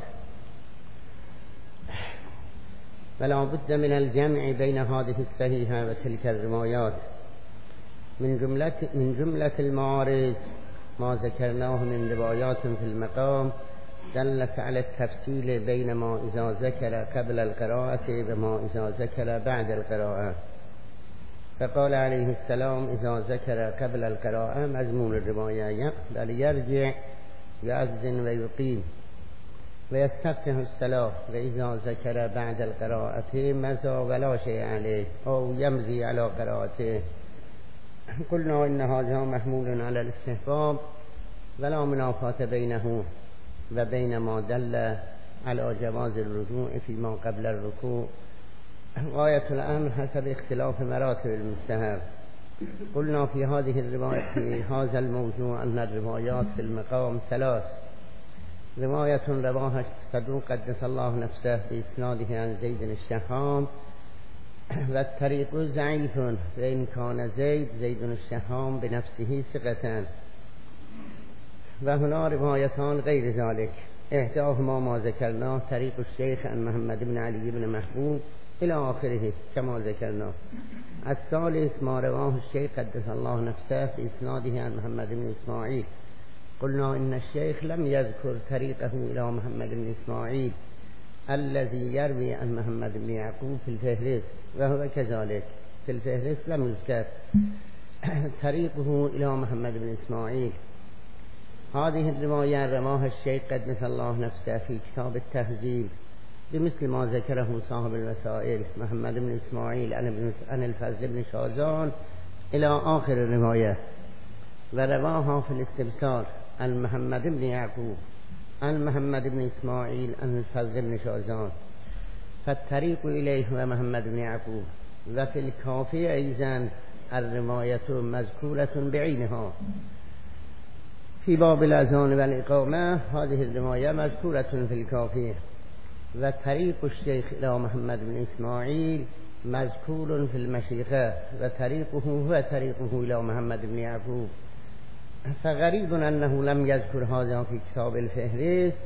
ولا بد من الجمع بين هذه الصحيحة وتلك الروايات. من جملة من جملة المعارض ما ذكرناه من روايات في المقام دلت على التفصيل بين ما إذا ذكر قبل القراءة وما إذا ذكر بعد القراءة. فقال عليه السلام إذا ذكر قبل القراءة مضمون الرواية بل يرجع يأذن ويقيم ويستفتح الصلاة وإذا ذكر بعد القراءة مضى ولا شيء عليه أو يمضي على قراءته. قلنا إن هذا محمول على الاستحباب ولا منافاة بينه وبين ما دل على جواز الرجوع فيما قبل الركوع. غاية الأمر حسب اختلاف مراتب المستحب. قلنا في هذه الرواية في هذا الموضوع أن الروايات في المقام ثلاث. رواية رواها صدوق قدس الله نفسه بإسناده عن زيد الشهام والطريق ضعيف فإن كان زيد زيد الشهام بنفسه ثقة وهنا روايتان غير ذلك إحداهما ما ذكرناه طريق الشيخ عن محمد بن علي بن محبوب إلى آخره كما ذكرنا. الثالث ما رواه الشيخ قدس الله نفسه في إسناده عن محمد بن إسماعيل قلنا إن الشيخ لم يذكر طريقه إلى محمد بن إسماعيل الذي يروي عن محمد بن يعقوب في الفهرست، وهو كذلك في الفهرست لم يذكر طريقه إلى محمد بن إسماعيل. هذه الرواية رواها الشيخ قدس الله نفسه في كتاب التهذيب بمثل ما ذكره صاحب الوسائل محمد بن إسماعيل عن الفضل بن شازان إلى آخر الرواية، ورواها في الاستبصار عن محمد بن يعقوب عن محمد بن إسماعيل عن الفضل بن شازان، فالطريق إليه هو محمد بن يعقوب. وفي الكافي أيضا الرواية مذكورة بعينها في باب الأذان والإقامة، هذه الرواية مذكورة في الكافي. وطريق الشيخ إلى محمد بن إسماعيل مذكور في المشيخة، وطريقه هو طريقه إلى محمد بن يعقوب. فغريب أنه لم يذكر هذا في كتاب الفهرست،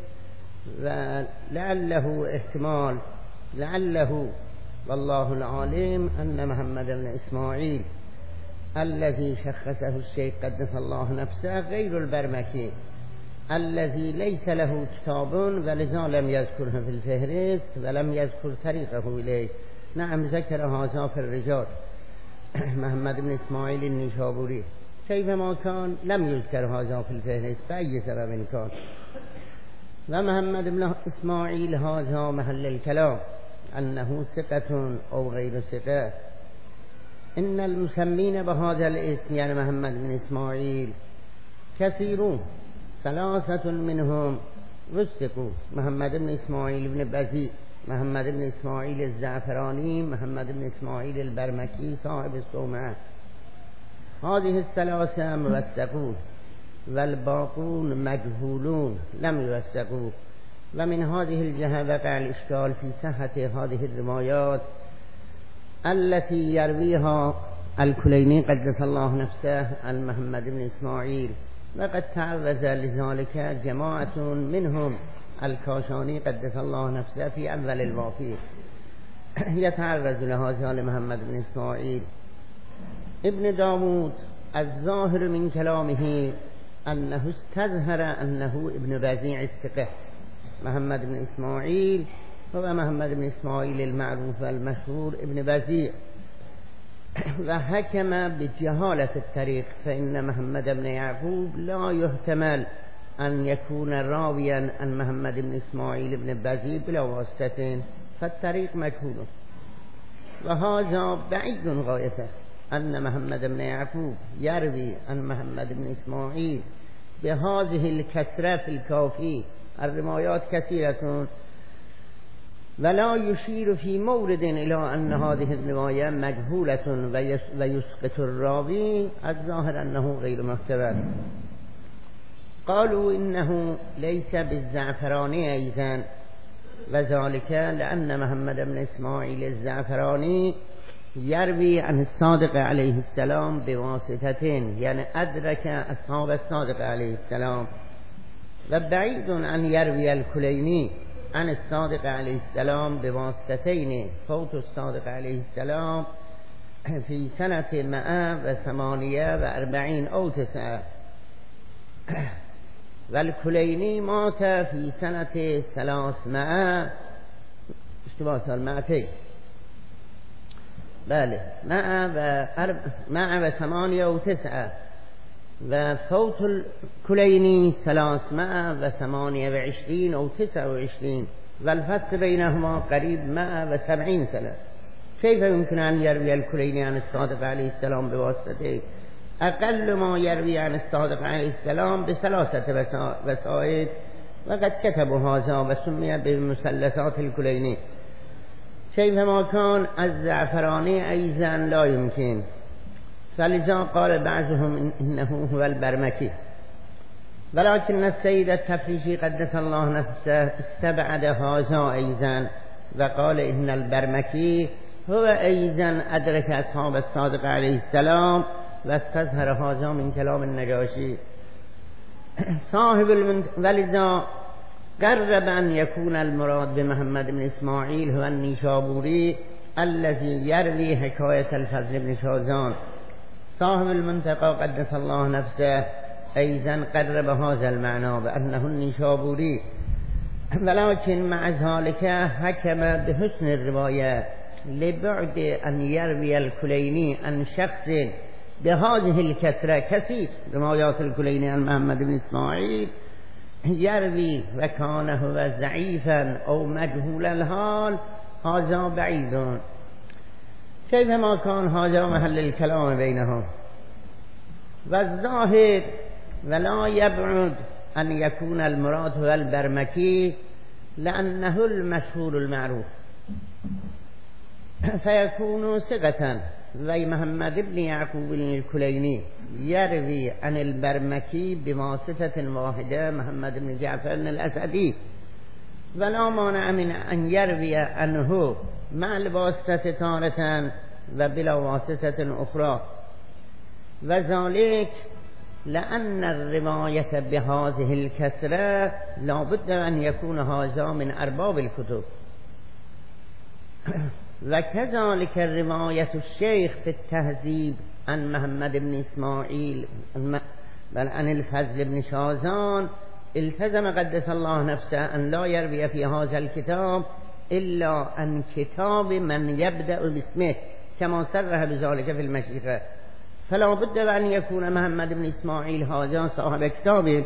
ولعله احتمال لعله والله العالم أن محمد بن إسماعيل الذي شخصه الشيخ قدس الله نفسه غير البرمكي الذي ليس له كتاب، ولذا لم يذكره في الفهرست ولم يذكر طريقه إليه. نعم ذكر هذا في الرجال محمد بن إسماعيل النيشابوري، كيفما كان لم يذكر هذا في الفهرست بأي سبب كان. ومحمد بن إسماعيل هذا محل الكلام أنه ثقة أو غير ثقة. إن المسمين بهذا الاسم يعني محمد بن إسماعيل كثيرون، ثلاثة منهم وثقوا: محمد بن إسماعيل بن بزيء، محمد بن إسماعيل الزعفراني، محمد بن إسماعيل البرمكي صاحب الصومعة. هذه الثلاثة موثقون، والباقون مجهولون لم يوثقوا. ومن هذه الجهة وقع الإشكال في صحة هذه الروايات التي يرويها الكليني قدس الله نفسه عن محمد بن إسماعيل، وقد تعرض لذلك جماعة منهم الكاشاني قدس الله نفسه في أول الوافي يتعرض لهذا لمحمد بن إسماعيل. ابن داود الظاهر من كلامه أنه استظهر أنه ابن بزيع الثقة. محمد بن إسماعيل هو محمد بن إسماعيل المعروف والمشهور ابن بزيع، وحكم بجهالة الطريق، فإن محمد بن يعقوب لا يحتمل أن يكون راويا عن محمد بن إسماعيل بن بزيع بلا واسطة، فالطريق مجهول. وهذا بعيد غايته أن محمد بن يعقوب يروي عن محمد بن إسماعيل بهذه الكثرة في الكافي، الروايات كثيرة، ولا يشير في مورد إلى أن هذه الرواية مجهولة ويسقط الراوي، الظاهر أنه غير معتبر. قالوا إنه ليس بالزعفراني أيضا، وذلك لأن محمد بن إسماعيل الزعفراني يروي عن الصادق عليه السلام بواسطتين، يعني أدرك أصحاب الصادق عليه السلام. وبعيد أن يروي الكليني عن الصادق عليه السلام بواسطتين، فوت الصادق عليه السلام في سنة مئة وثمانية وأربعين أو تسعة، والكليني مات في سنة ثلاثمائة اشتباه صار مائتين بله مائة وثمانية وتسعة، وفوت الكليني ثلاثمائة وثمانية وعشرين أو تسعة وعشرين، والفصل بينهما قريب مائة وسبعين سنة. كيف يمكن أن يروي الكليني عن الصادق عليه السلام بواسطته؟ أقل ما يروي عن الصادق عليه السلام بثلاثة وسائط، وقد كتبوا هذا وسمي بمثلثات الكليني. كيفما كان الزعفراني أيضا لا يمكن، فلذا قال بعضهم إنه هو البرمكي. ولكن السيد التفريشي قدس الله نفسه استبعد هذا أيضا، وقال إن البرمكي هو أيضا أدرك أصحاب الصادق عليه السلام، واستظهر هذا من كلام النجاشي صاحب المنت... ولذا قرب أن يكون المراد بمحمد بن إسماعيل هو النيشابوري الذي يروي حكاية الفضل بن شازان. صاحب المنتقى قدس الله نفسه أيضا قرب هذا المعنى بأنه النيشابوري، ولكن مع ذلك حكم بحسن الرواية لبعد أن يروي الكليني عن شخص بهذه الكثرة كثير. روايات الكليني عن محمد بن إسماعيل يروي وكان هو ضعيفا أو مجهول الحال، هذا بعيد. كيفما كان هذا محل الكلام بينهم، والظاهر ولا يبعد أن يكون المراد هو البرمكي لأنه المشهور المعروف، فيكون ثقة. وي محمد بن يعقوب الكليني يروي عن البرمكي بواسطة واحدة محمد بن جعفر الأسدي، ولا مانع من أن يروي عنه مع الواسطة تارة وبلا واسطة أخرى، وذلك لأن الرواية بهذه الكثرة لا بد أن يكون هذا من أرباب الكتب. وكذلك رواية الشيخ في التهذيب عن محمد بن إسماعيل بل عن الفضل بن شازان التزم قدس الله نفسه أن لا يروي في هذا الكتاب إلا عن كتاب من يبدأ باسمه كما صرح بذلك في المشيخة، فلا بد أن يكون محمد بن إسماعيل هذا صاحب كتاب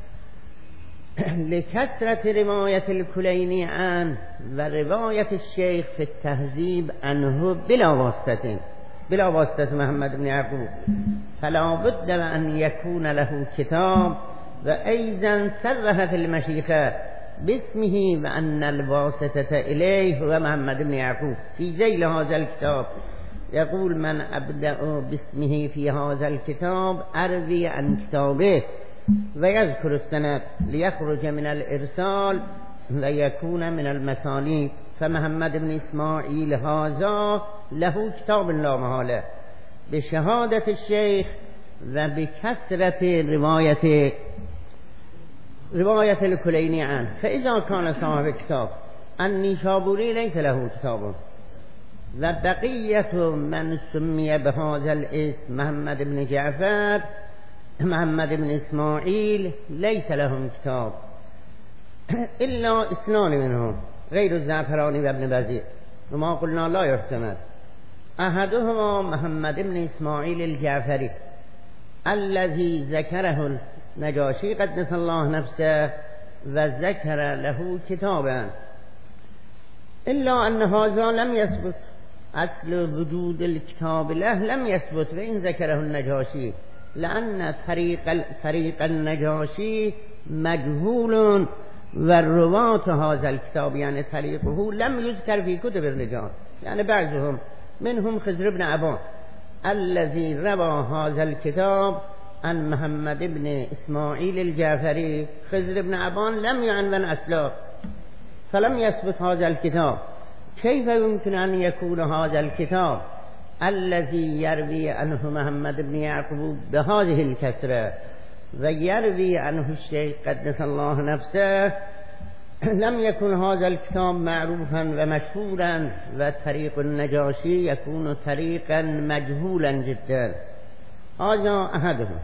لكثرة رواية الكليني عنه ورواية الشيخ في التهذيب عنه بلا واسطة بلا واسطة محمد بن يعقوب، فلا بد أن يكون له كتاب. وأيضا صرح في المشيخة باسمه وأن الواسطة إليه هو محمد بن يعقوب في ذيل هذا الكتاب. يقول من أبدأ باسمه في هذا الكتاب أروي عن كتابه، ويذكر السند ليخرج من الإرسال ويكون من المسانيد. فمحمد بن إسماعيل هذا له كتاب لا محالة بشهادة الشيخ وبكثرة رواية رواية الكليني عنه. فإذا كان صاحب كتاب النيشابوري ليس له كتاب، وبقية من سمي بهذا الاسم محمد بن جعفر محمد بن إسماعيل ليس لهم كتاب إلا اثنان منهم غير الزعفراني وابن بزيع، وما قلنا لا يحتمل. أحدهما محمد بن إسماعيل الجعفري الذي ذكره النجاشي قدس الله نفسه وذكر له كتابا، إلا أن هذا لم يثبت. أصل وجود الكتاب له لم يثبت وإن ذكره النجاشي، لأن طريق طريق النجاشي مجهول والرواة هذا الكتاب يعني طريقه لم يذكر في كتب الرجال، يعني بعضهم منهم خضر بن عبان الذي روى هذا الكتاب عن محمد بن إسماعيل الجعفري. خضر بن عبان لم يعنون أصلا فلم يثبت هذا الكتاب. كيف يمكن أن يكون هذا الكتاب الذي يروي عنه محمد بن يعقوب بهذه الكثرة ويروي عنه الشيخ قدس الله نفسه لم يكن هذا الكتاب معروفا ومشهورا، وطريق النجاشي يكون طريقا مجهولا جدا؟ هذا أحدهم.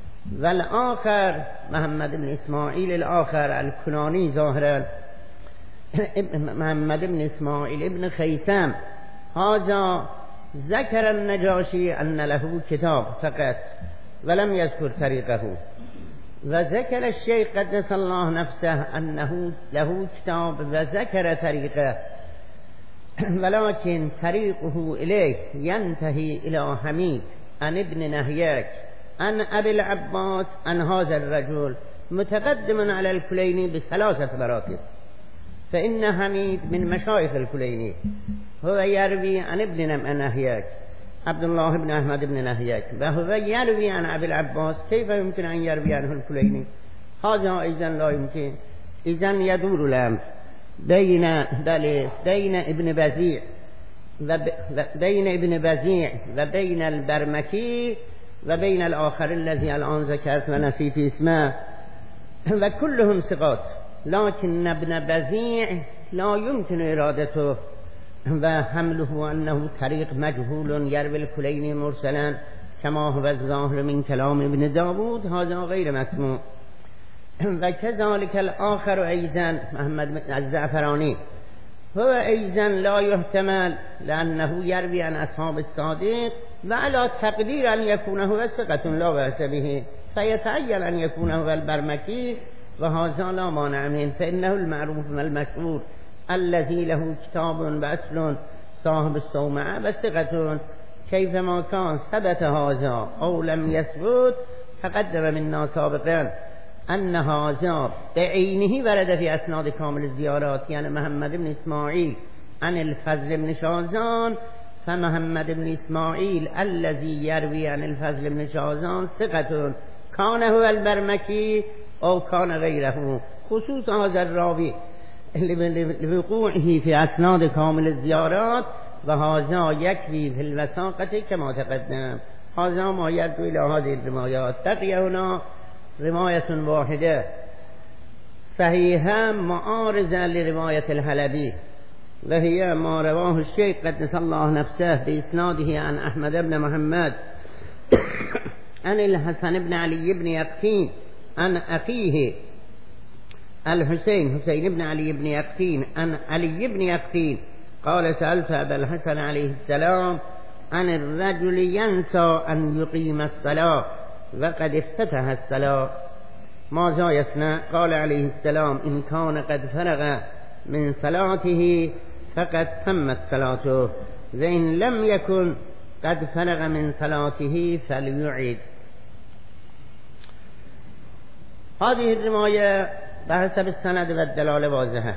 والآخر محمد بن إسماعيل الآخر الكناني ظاهرا محمد بن إسماعيل ابن خيثم، هذا ذكر النجاشي أن له كتاب فقط ولم يذكر طريقه، وذكر الشيخ قدس الله نفسه أنه له كتاب وذكر طريقه، ولكن طريقه إليه ينتهي إلى حميد عن ابن نهيك عن أبي العباس عن هذا الرجل متقدم على الكليني بثلاثة مراتب. فإن حميد من مشايخ الكليني، هو يروي عن ابن نهيك عبد الله بن أحمد بن نهيك، وهو يروي عن أبي العباس. كيف يمكن أن يروي عنه الكليني؟ هذا إذن لا يمكن. إذن يدور الأمر بين بين ابن بزيع بين ابن بزيع وبين البرمكي وبين الآخر الذي الآن ذكرت ونسيت اسمه، وكلهم ثقات، لكن ابن بزيع لا يمكن إرادته وحمله أنه طريق مجهول يروي الكليني مرسلا كما هو الظاهر من كلام ابن داود هذا غير مسموع. وكذلك الآخر أيضا محمد الزعفراني هو أيضا لا يحتمل لأنه يروي عن أصحاب الصادق وعلى تقدير أن يكون هو ثقة لا بأس به، فيتعين أن يكون هو البرمكي وهذا لا مانع منه، فإنه المعروف والمشهور الذي له كتاب وأصل صاحب الصومعة وثقة، كيفما كان ثبت هذا أو لم يثبت. تقدم منا سابقا أن هذا بعينه ورد في أسناد كامل الزيارات، يعني محمد بن إسماعيل عن الفضل بن شازان، فمحمد بن إسماعيل الذي يروي عن الفضل بن شازان ثقة كان هو البرمكي أو كان غيره، خصوص هذا الراوي لوقوعه في أسناد كامل الزيارات، وهذا يكفي في الوثاقة كما تقدم. هذا ما يدعو إلى هذه الروايات. بقي هنا رواية واحدة صحيحة معارضة لرواية الحلبي، وهي ما رواه الشيخ قدس الله نفسه بإسناده عن أحمد بن محمد عن الحسن بن علي بن يقطين عن أخيه الحسين حسين بن علي بن يقطين عن علي بن يقطين قال سألت أبا الحسن عليه السلام عن الرجل ينسى أن يقيم الصلاة وقد افتتح الصلاة ماذا يصنع؟ قال عليه السلام إن كان قد فرغ من صلاته فقد تمت صلاته، وإن لم يكن قد فرغ من صلاته فليعيد. هذه الرواية بحسب السند والدلالة واضحة،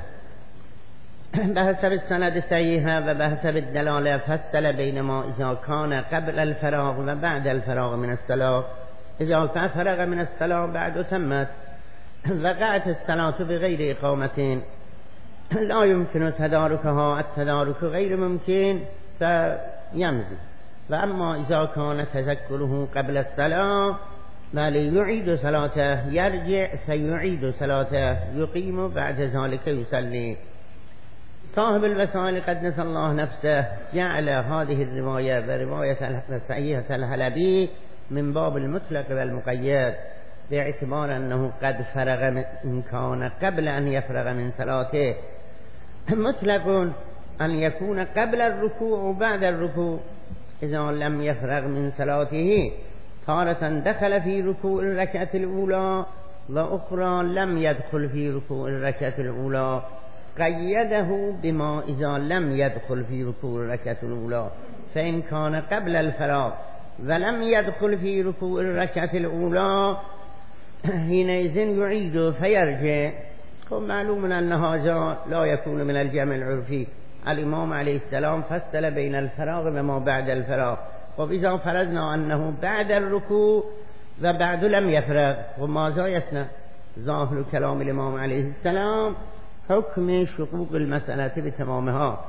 بحسب السند صحيحة وبحسب الدلالة فصل بين ما إذا كان قبل الفراغ وبعد الفراغ من الصلاة. إذا فرغ من الصلاة بعد تمت، وقعت الصلاة بغير إقامة لا يمكن تداركها، التدارك غير ممكن فيمزي. وأما إذا كان تذكره قبل الصلاة فليعيد صلاته، يرجع فيعيد صلاته، يقيم بعد ذلك يصلي. صاحب الوسائل قدس الله نفسه جعل هذه الرواية ورواية صحيحة الحلبي من باب المطلق والمقيد، باعتبار أنه قد فرغ إن كان قبل أن يفرغ من صلاته. مطلق أن يكون قبل الركوع وبعد الركوع، إذا لم يفرغ من صلاته تارة دخل في ركوع الركعة الأولى وأخرى لم يدخل في ركوع الركعة الأولى، قيده بما إذا لم يدخل في ركوع الركعة الأولى، فإن كان قبل الفراغ ولم يدخل في ركوع الركعة الأولى حينئذ يعيد فيرجع. معلوم أن هذا لا يكون من الجمع العرفي. الإمام عليه السلام فصل بين الفراغ وما بعد الفراغ، وإذا فرضنا أنه بعد الركوع وبعد لم يفرغ وماذا يصنع؟ ظاهر كلام الإمام عليه السلام حكم شقوق المسألة بتمامها،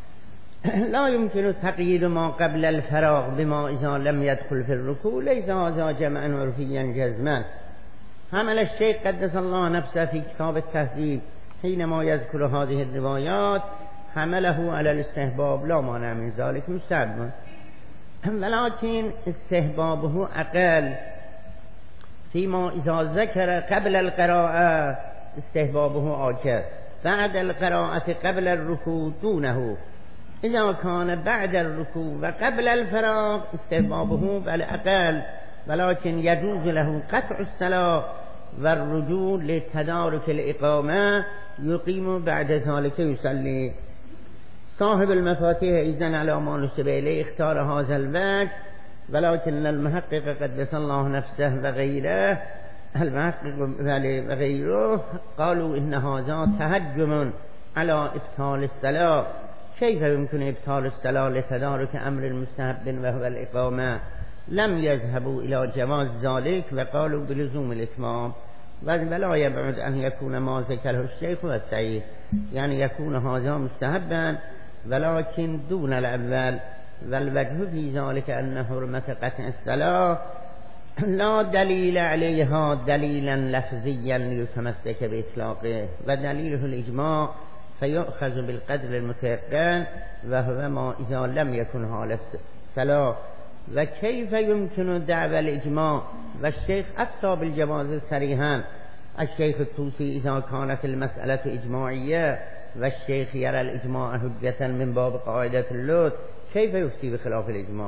لا يمكن تقييد ما قبل الفراغ بما إذا لم يدخل في الركوع، ليس هذا جمعا عرفيا جزما. حمل الشيخ قدس الله نفسه في كتاب التهذيب حينما يذكر هذه الروايات حمله على الاستحباب، لا مانع من ذلك مستحب، ولكن استحبابه أقل فيما إذا ذكر قبل القراءة استحبابه آكد، بعد القراءة قبل الركوع دونه. إذا كان بعد الركوع وقبل الفراغ استحبابه بل أقل، ولكن يجوز له قطع الصلاة والرجوع لتدارك الإقامة، يقيم بعد ذلك يصلي. صاحب المفاتيح إذن على ما نسب إليه اختار هذا الوجه، ولكن المحقق قدس الله نفسه وغيره المحقق وغيره قالوا إن هذا تهجم على إبطال الصلاة. كيف يمكن إبطال الصلاة لتدارك أمر المستحب وهو الإقامة؟ لم يذهبوا إلى جواز ذلك وقالوا بلزوم الإتمام، ولا يبعد أن يكون ما ذكره الشيخ والسعيد، يعني يكون هذا مستحبا ولكن دون الأول. والوجه في ذلك أن حرمة قطع الصلاة لا دليل عليها دليلا لفظيا ليتمسك بإطلاقه، ودليله الإجماع فيؤخذ بالقدر المتيقن، وهو ما إذا لم يكن حال الصلاة و کیف یمکن دعوى الاجماع و الشیخ افتى بالجواز صریحا الشیخ الطوسی اذا كانت المسألة اجماعیه و الشیخ یرى الاجماع حجة من باب قاعدة اللط كيف يفتي بخلاف الاجماع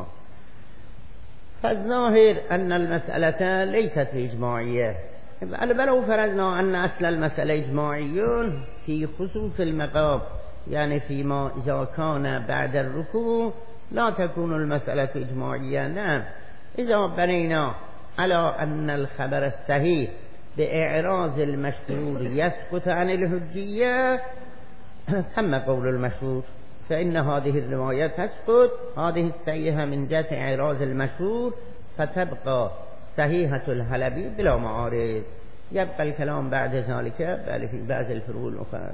فالظاهر ان المسألة ليست اجماعیه ولو فرضنا ان اصل المسألة اجماعي في خصوص المقام يعني فيما اذا كان بعد الركوع لا تكون المسألة اجماعية. نعم اذا بنينا على ان الخبر الصحيح بإعراض المشهور يسقط عن الحجية تم قول المشهور فإن هذه الرواية تسقط هذه الصحيحة من جهة إعراض المشهور فتبقى صحيحة الحلبي بلا معارض. يبقى الكلام بعد ذلك بل في بعض الفروع الأخرى.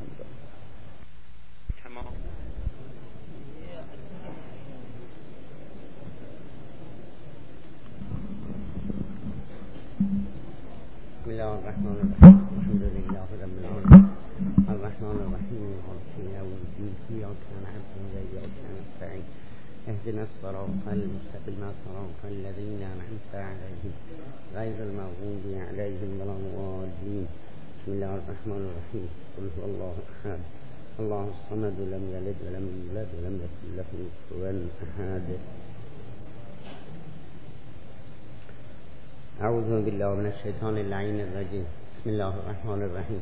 بسم الله الرحمن الرحيم الحمد لله رب العالمين الرحمن الرحيم مالك يوم الدين إياك نعبد وإياك نستعين اهدنا الصراط المستقيم صراط الذين أنعمت عليهم غير المغضوب عليهم ولا الضالين. بسم الله الرحمن الرحيم قل هو الله أحد الله الصمد لم يلد ولم يولد ولم يكن له كفوا أحد. أعوذ بالله من الشيطان اللعين الرجيم. بسم الله الرحمن الرحيم.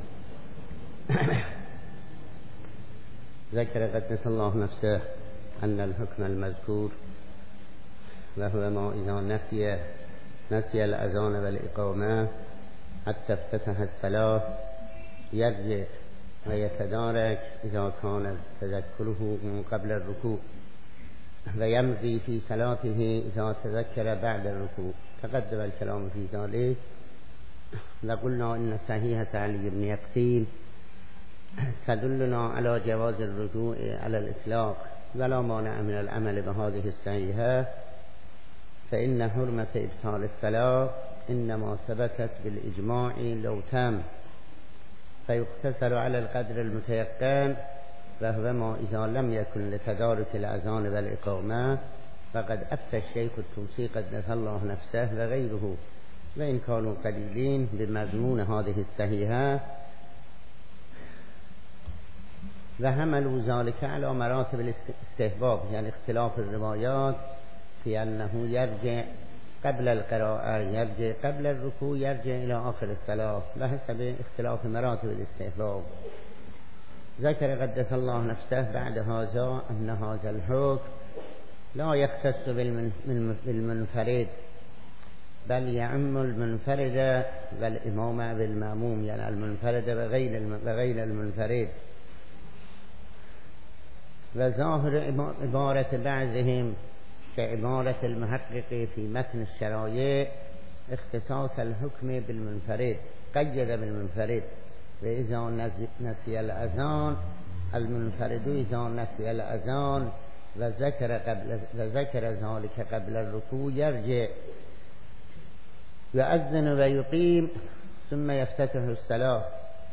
ذكر قدس الله نفسه أن الحكم المذكور وهو ما إذا نسي نسي الأذان والإقامة حتى افتتح الصلاة يرجع ويتدارك إذا كان تذكره من قبل الركوع ويمضي في صلاته إذا تذكر بعد الركوع. تقدم الكلام في ذلك وقلنا إن صحيحة علي بن يقين تدلنا على جواز الرجوع على الإطلاق ولا مانع من العمل بهذه الصحيحة فإن حرمة إبطال الصلاة إنما ثبتت بالإجماع لو تم فيقتصر على القدر المتيقن وهو ما إذا لم يكن لتدارك الأذان والإقامة فقد أفتى الشيخ الطوسي قدس الله نفسه وغيره وإن كانوا قليلين بمضمون هذه الصحيحة وحملوا ذلك على مراتب الاستحباب يعني اختلاف الروايات في أنه يرجع قبل القراءة يرجع قبل الركوع يرجع إلى آخر الصلاة بحسب اختلاف مراتب الاستحباب. ذكر قدس الله نفسه بعد هذا أن هذا الحكم لا يختص بالمنفرد بل يعم المنفرد والإمام بالمأموم يعني المنفرد وغير المنفرد. وظاهر عبارة بعضهم كعبارة المحقق في متن الشرايع اختصاص الحكم بالمنفرد قيد بالمنفرد وإذا نسي الأذان المنفرد إذا نسي الأذان وذكر قبل وذكر ذلك قبل الركوع يرجع يؤذن ويقيم ثم يفتتح الصلاة.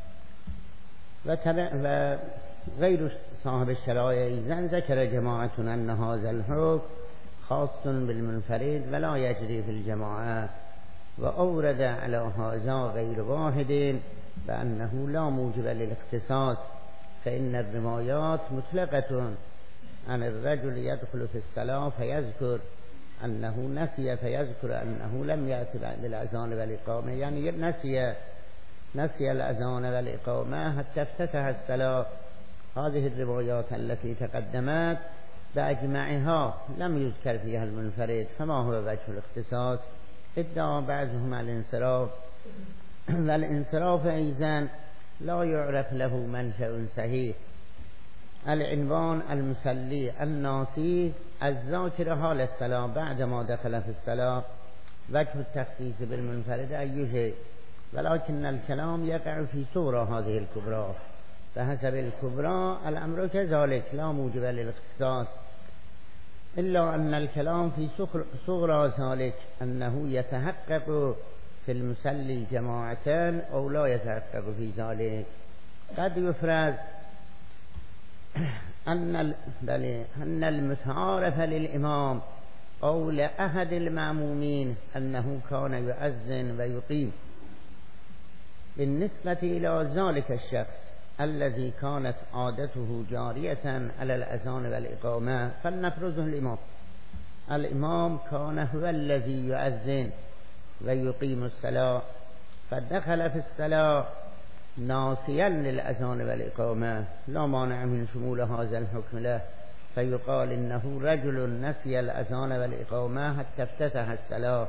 وغير صاحب الشرائع إذن ذكر جماعة أن هذا الحكم خاص بالمنفرد ولا يجري في الجماعة وأورد على هذا غير واحد بأنه لا موجب للاختصاص فإن الروايات مطلقة عن الرجل يدخل في الصلاة فيذكر أنه نسي فيذكر أنه لم يأتي بالأذان والإقامة يعني نسي نسي الأذان والإقامة حتى افتتح الصلاة. هذه الروايات التي تقدمت بأجمعها لم يذكر فيها المنفرد فما هو وجه الاختصاص؟ ادعى بعضهم الانصراف والانصراف أيضا لا يعرف له منشأ صحيح. العنوان المصلي الناسي الذاكر حال الصلاة بعدما دخل في الصلاة وجه التخصيص بالمنفرد أي شيء ولكن الكلام يقع في صورة هذه الكبرى فحسب الكبرى الأمر كذلك لا موجب للاختصاص إلا أن الكلام في صغرى ذلك أنه يتحقق في المصلي جماعة أو لا يتحقق في ذلك. قد يفرض أن أن المتعارف للإمام أو لأحد المأمومين أنه كان يؤذن ويقيم بالنسبة إلى ذلك الشخص الذي كانت عادته جارية على الأذان والإقامة فلنفرضه الإمام الإمام كان هو الذي يؤذن ويقيم الصلاة فدخل في الصلاة ناصيا للأذان والإقامة لا مانع من شمول هذا الحكم له فيقال إنه رجل نسي الأذان والإقامة حتى افتتح الصلاة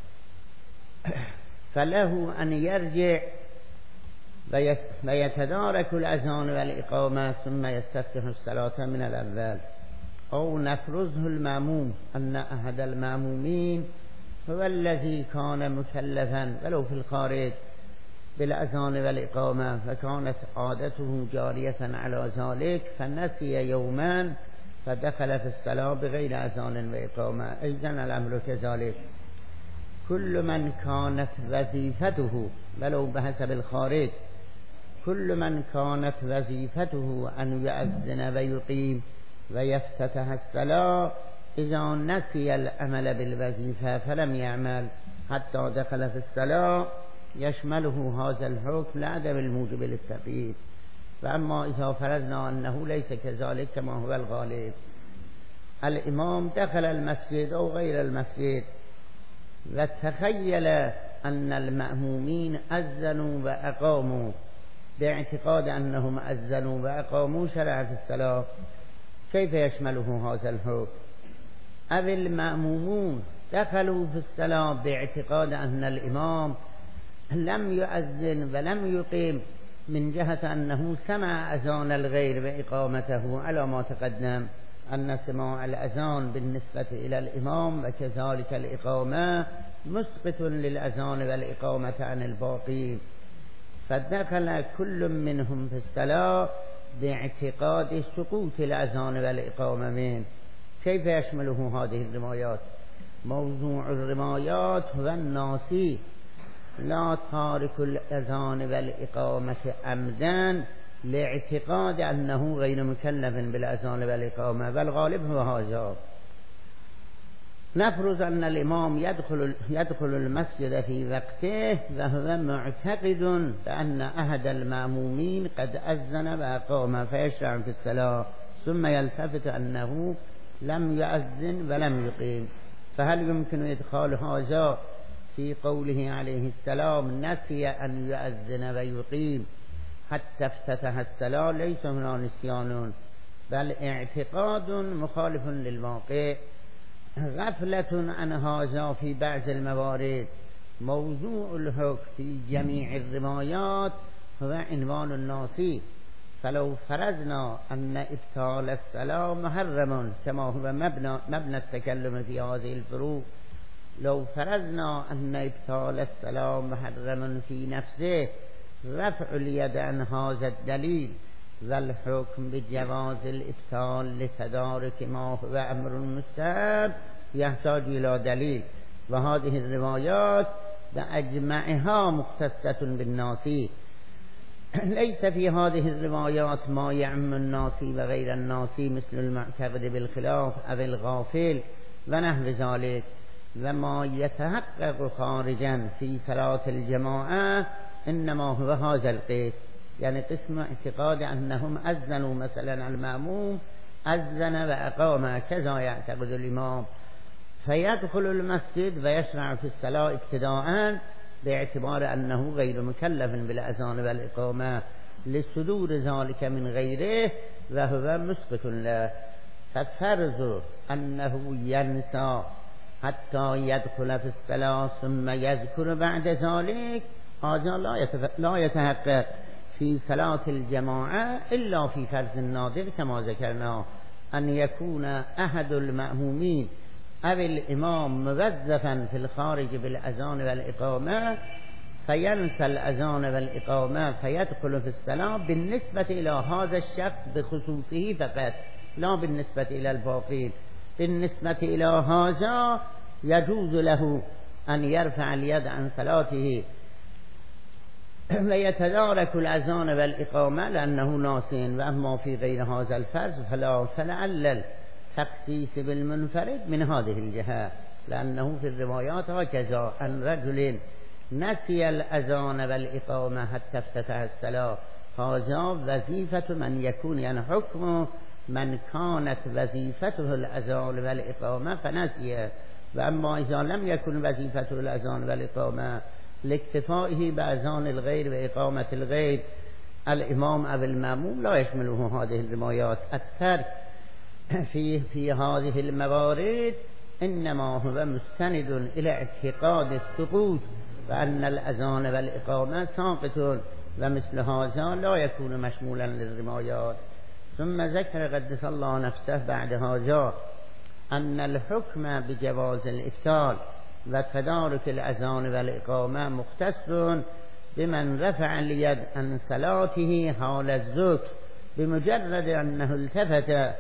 فله أن يرجع ويتدارك الأذان والإقامة ثم يستفتح الصلاة من الأول. أو نفرضه المأموم أن أحد المأمومين هو الذي كان مكلفا ولو في الخارج بالأذان والإقامة فكانت عادته جارية على ذلك فنسي يوما فدخل في الصلاة بغير أذان وإقامة. أيضا الأمر كذلك كل من كانت وظيفته ولو بحسب الخارج كل من كانت وظيفته أن يؤذن ويقيم ويفتتح الصلاة إذا نسي العمل بالوظيفة فلم يعمل حتى دخل في الصلاة يشمله هذا الحكم لعدم الموجب للتقييد. وأما إذا فرضنا أنه ليس كذلك كما هو الغالب الإمام دخل المسجد أو غير المسجد وتخيل أن المأمومين أذنوا وأقاموا باعتقاد أنهم أذنوا وأقاموا شرع في الصلاة كيف يشمله هذا الحكم؟ أو المأمومون دخلوا في الصلاة باعتقاد أن الإمام لم يؤذن ولم يقيم من جهة أنه سمع أذان الغير وإقامته على ما تقدم أن سماع الأذان بالنسبة إلى الإمام وكذلك الإقامة مسقط للأذان والإقامة عن الباقي فدخل كل منهم في الصلاة باعتقاد سقوط الأذان والإقامة منه. كيف يشمله هذه الروايات؟ موضوع الروايات هو الناسي لا تارك الأذان والإقامة عمدا لاعتقاد أنه غير مكلف بالأذان والإقامة والغالب هو هذا. نفرض أن الإمام يدخل, يدخل المسجد في وقته وهو معتقد بأن أحد المأمومين قد أذن وأقام فيشرع في الصلاة ثم يلتفت أنه لم يؤذن ولم يقيم فهل يمكن إدخال هذا في قوله عليه السلام نسي أن يؤذن ويقيم حتى افتتح الصلاة؟ ليس هنا نسيان بل اعتقاد مخالف للواقع غفلة عن هذا في بعض الموارد. موضوع الحكم في جميع الروايات هو عنوان الناسي فلو فرضنا أن إبطال الصلاة محرم كما هو مبنى, مبنى التكلم في هذه الفروق لو فرضنا أن إبطال الصلاة محرم في نفسه رفع اليد عن هذا الدليل والحكم بجواز الإبطال لتدارك ما هو أمر مستحب يحتاج إلى دليل وهذه الروايات بأجمعها مختصة بالناسي. ليس في هذه الروايات ما يعم الناسي وغير الناسي مثل المعتقد بالخلاف أو الغافل ونحو ذلك. وما يتحقق خارجا في صلاة الجماعة إنما هو هذا القسم يعني قسم اعتقاد أنهم أذنوا مثلا المأموم أذن وأقام كذا يعتقد الإمام فيدخل المسجد ويشرع في الصلاة ابتداء باعتبار أنه غير مكلف بالأذان والإقامة لصدور ذلك من غيره وهو مسقط له ففرض أنه ينسى حتى يدخل في الصلاة ثم يذكر بعد ذلك هذا لا يتحقق في صلاة الجماعة إلا في فرض النادر كما ذكرنا أن يكون أحد المأمومين أو الإمام موظفا في الخارج بالأذان والإقامة فينسى الأذان والإقامة فيدخل في الصلاة بالنسبة إلى هذا الشخص بخصوصه فقط لا بالنسبة إلى الباقين. بالنسبة إلى هذا يجوز له أن يرفع اليد عن صلاته ويتدارك الأذان والإقامة لأنه ناسٍ. وأما في غير هذا الفرض فلا فلعل تخصيص بالمنفرد من هذه الجهة، لأنه في الروايات هكذا عن رجل نسي الأذان والإقامة حتى افتتح الصلاة، هذا وظيفة من يكون، يعني حكم من كانت وظيفته الأذان والإقامة فنسيه. وأما إذا لم يكن وظيفته الأذان والإقامة لاكتفائه بأذان الغير وإقامة الغير الإمام أو المأموم لا يشمله هذه الروايات. الترك في في هذه الموارد إنما هو مستند إلى اعتقاد السقوط وأن الأذان والإقامة ساقط، ومثل هذا لا يكون مشمولا للروايات. ثم ذكر قدس الله نفسه بعد هذا أن الحكم بجواز الإفطار وتدارك الأذان والإقامة مختص بمن رفع اليد عن صلاته حال الذكر بمجرد أنه التفت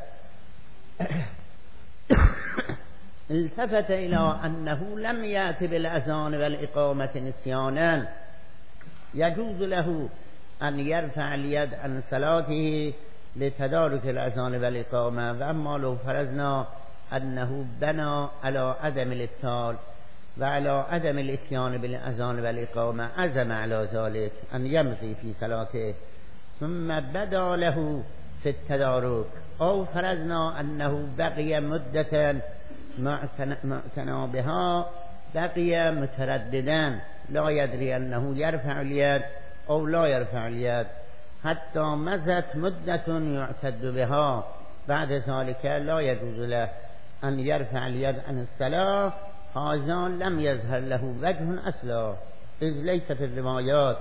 التفت إلى أنه لم يأت بالأذان والإقامة نسيانا، يجوز له أن يرفع اليد عن صلاته لتدارك الأذان والإقامة. وأما لو فرضنا أنه بنى على عدم الإبطال وعلى عدم الإتيان بالأذان والإقامة، عزم على ذلك أن يمضي في صلاته ثم بدا له في التدارك، أو فرضنا أنه بقي مدة معتنى بها، بقي مترددا لا يدري أنه يرفع اليد أو لا يرفع اليد حتى مضت مدة يعتد بها، بعد ذلك لا يجوز له أن يرفع اليد عن الصلاة، هذا لم يظهر له وجه أصلا، إذ ليس في الروايات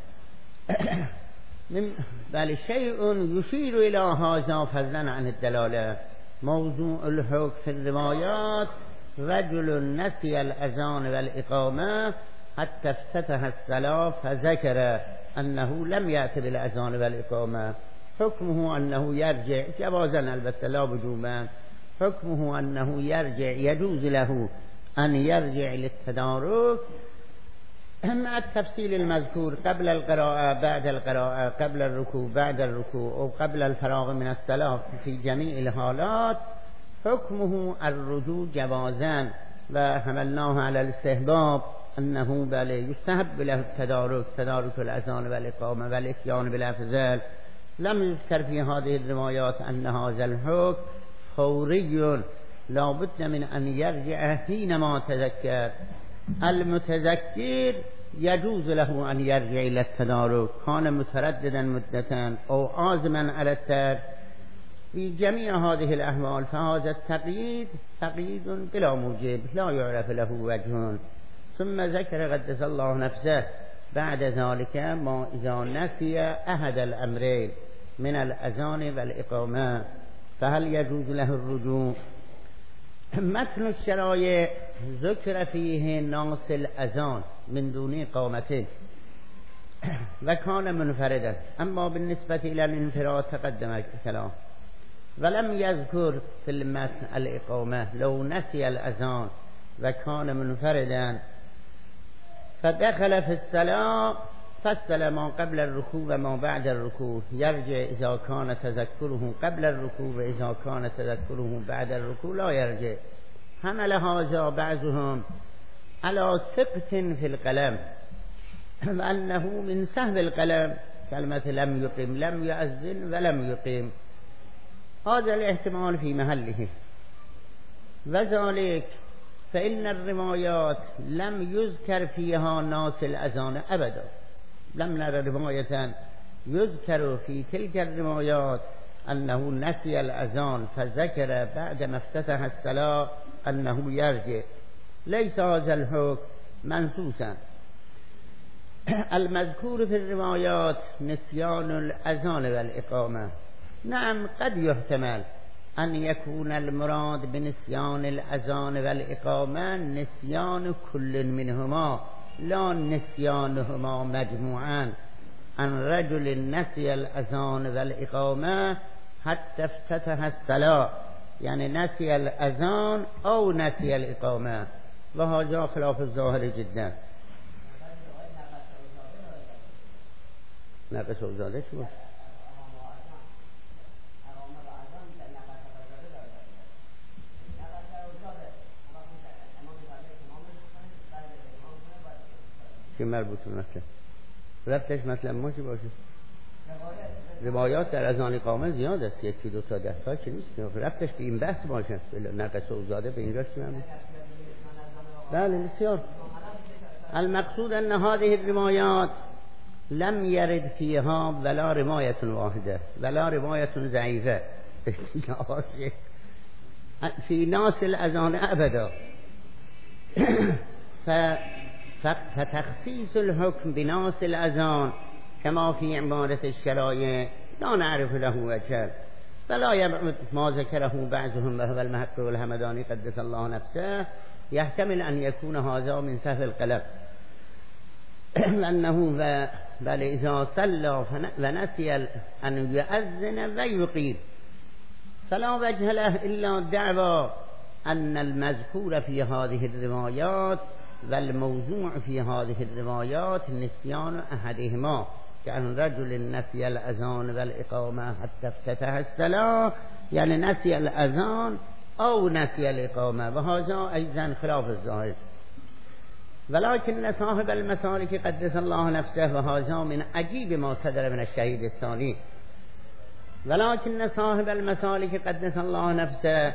بل شيء يشير إلى هذا فضلا عن الدلالة. موضوع الحكم في الروايات رجل نسي الأذان والإقامة حتى افتتح الصلاة فذكر أنه لم يأت بالأذان والإقامة، حكمه أنه يرجع جوازا البتة لا وجوبا، حكمه أنه يرجع، يجوز له أن يرجع للتدارك مع التفصيل المذكور قبل القراءة بعد القراءة، قبل الركوع بعد الركوع، أو قبل الفراغ من الصلاة، في جميع الحالات حكمه الرجوع جوازا، وحملناه على الاستحباب أنه بل يستحب له التدارك، تدارك الأذان والإقامة والإتيان بالأفضل. لم يذكر في هذه الروايات أن هذا الحكم فوري، لا بد من أن يرجع حينما تذكر. المتذكر يجوز له أن يرجع إلى التدارك، كان مترددا مدة أو عازما على الترك، في جميع هذه الأحوال فهذا التقييد تقييد بلا موجب لا يعرف له وجه. ثم ذكر قدس الله نفسه بعد ذلك ما إذا نسي أحد الأمرين من الأذان والإقامة فهل يجوز له الرجوع. متن الشرائع ذكر فيه ناس الأذان من دون إقامته وكان منفردا، أما بالنسبة إلى الانفراد تقدم الكلام، ولم يذكر في المتن الإقامة. لو نسي الأذان وكان منفردا فدخل في الصلاة فصل ما قبل الركوع وما بعد الركوع، يرجع إذا كان تذكره قبل الركوع وإذا كان تذكره بعد الركوع لا يرجع. حمل هذا بعضهم على سقط في القلم، وأنه من سهو القلم كلمة لم يقم، لم يؤذن ولم يقم، هذا الاحتمال في محله. وذلك فإن الروايات لم يذكر فيها ناس الأذان أبدا، لم نرى رواية يذكر في تلك الروايات أنه نسي الأذان فذكر بعد ما افتتح الصلاة أنه يرجع، ليس هذا الحكم منصوصا. المذكور في الروايات نسيان الأذان والإقامة، نعم قد يحتمل أن يكون المراد بنسيان الأذان والإقامة نسيان كل منهما لا نسيانهما مجموعا، عن رجل نسي الأذان والإقامة حتى افتتح الصلاة، يعني نسي الأذان أو نسي الإقامة، وهذا خلاف الظاهر جدا. نقص وزاده شو؟ که مربوط به مطلب ربطش مطلب ما چی باشه؟ روایات در اذان اقامه زیاد است، یکی دو تا ده تا که نیست، ربطش به این بحث باشه. نقص اوزاده به اینجا چی مربوط؟ بله بسیار. المقصود ان هذه الروايات لم يرد فيها ولا رواية واحدة ولا رواية ضعيفة في ناس الأذان أبدا. فتخصيص الحكم بناس الأذان كما في عبارة الشرائع لا نعرف له وجها، فلا يبعد ما ذكره بعضهم وهو المحق والهمداني قدس الله نفسه يحتمل أن يكون هذا من سهل القلب، أنه بل إذا صلى ونسي أن يؤذن ويقيم فلا وجه له إلا الدعوى أن المذكور في هذه الروايات والموضوع في هذه الروايات نسيان أحدهما، كأن رجل نسي الأذان والإقامة حتى افتتح الصلاة، يعني نسي الأذان أو نسي الإقامة، وهذا أيضا خلاف الظاهر. ولكن صاحب المسالك قدس الله نفسه وهذا من عجيب ما صدر من الشهيد الثاني، ولكن صاحب المسالك قدس الله نفسه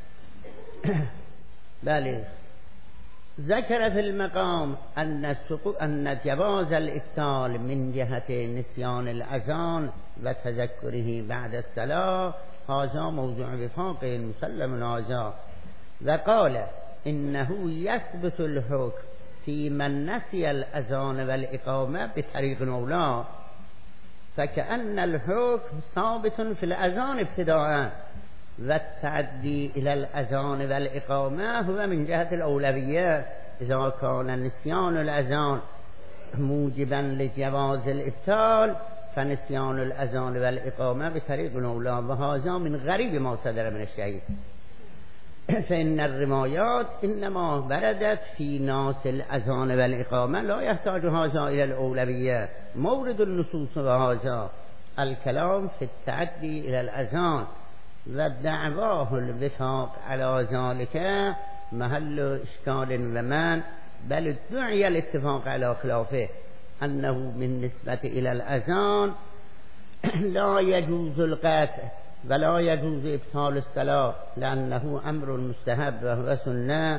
بله ذكر في المقام أن أن جواز الإبطال من جهة نسيان الأذان وتذكره بعد الصلاة هذا موضوع وفاق مسلم هذا، وقال إنه يثبت الحكم في من نسي الأذان والإقامة بطريق أولى، فكأن الحكم ثابت في الأذان ابتداء والتعدي إلى الأذان والإقامة هو من جهة الأولوية، إذا كان نسيان الأذان موجبا لجواز الإبطال فنسيان الأذان والإقامة بطريق أولى، وهذا من غريب ما صدر من الشهيد. فإن الروايات إنما وردت في ناس الأذان والإقامة لا يحتاج هذا إلى الأولوية، مورد النصوص وهذا الكلام في التعدي إلى الأذان، ودعواه الوفاق على ذلك محل إشكال ومن، بل ادعي الاتفاق على خلافه أنه من نسبة إلى الأذان لا يجوز القطع ولا يجوز إبطال الصلاة لأنه أمر مستحب وهو سنة،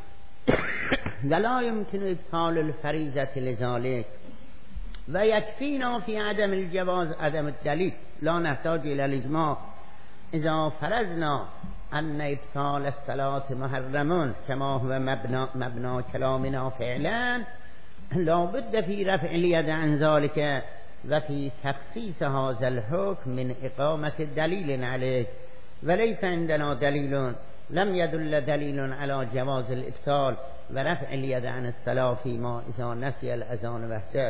ولا يمكن إبطال الفريضة لذلك، ويكفينا في عدم الجواز عدم الدليل، لا نحتاج إلى الإجماع. إذا فرضنا أن إبطال الصلاة محرم كما هو مبنى, مبنى كلامنا فعلا، لا بد في رفع اليد عن ذلك وفي تخصيص هذا الحكم من إقامة دليل عليه، وليس عندنا دليل، لم يدل دليل على جواز الإبطال ورفع اليد عن الصلاة فيما إذا نسي الأذان وحده.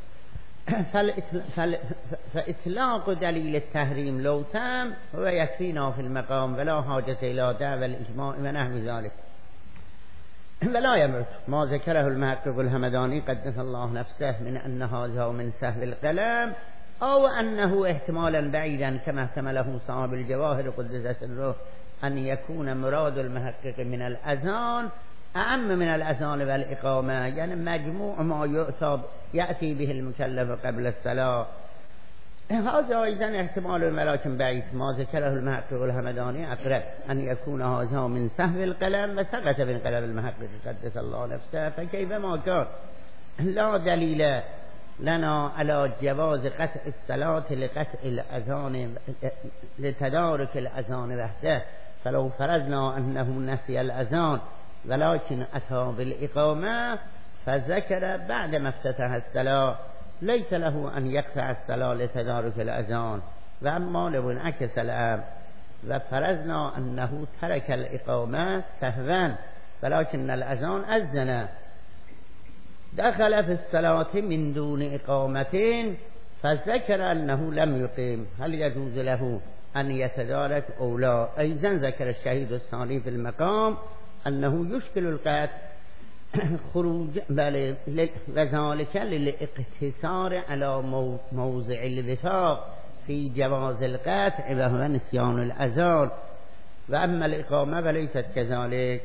فإطلاق دليل التحريم لو تم هو يكفينا في المقام ولا حاجة إلى دعوى الإجماع ونحو ذلك. ولا يمرض ما ذكره المحقق الهمداني قدس الله نفسه من أن هذا من سهل الكلام أو أنه احتمالا بعيدا كما احتمله صاحب الجواهر قدس سره أن يكون مراد المحقق من الأذان أعم من الأذان والإقامة، يعني مجموع ما يؤتى يأتي به المكلف قبل الصلاة، هذا أيضا احتمال ولكن بعيد. ما ذكره المحقق الهمداني أقرب أن يكون هذا من سهو القلم وسقط من قلم المحقق قدس الله نفسه، فكيف ما كان لا دليل لنا على جواز قطع الصلاة لقطع الأذان لتدارك الأذان وحده، فلو فرضنا أنه نسي الأذان ولكن أتى بالإقامة فذكر بعد ما افتتح الصلاة ليس له أن يقطع الصلاة لتدارك الأذان، وأما لو انعكس الأمر وفرضنا أنه ترك الإقامة سهوا ولكن الأذان أذن دخل في الصلاة من دون إقامة فذكر أنه لم يقيم، هل يجوز له أن يتدارك أو لا؟ أيضا ذكر الشهيد الثاني في المقام أنه يشكل القطع خروج بل وذلك للاقتصار على موضع الوفاق في جواز القطع وهو نسيان الأذان، وأما الإقامة فليست كذلك.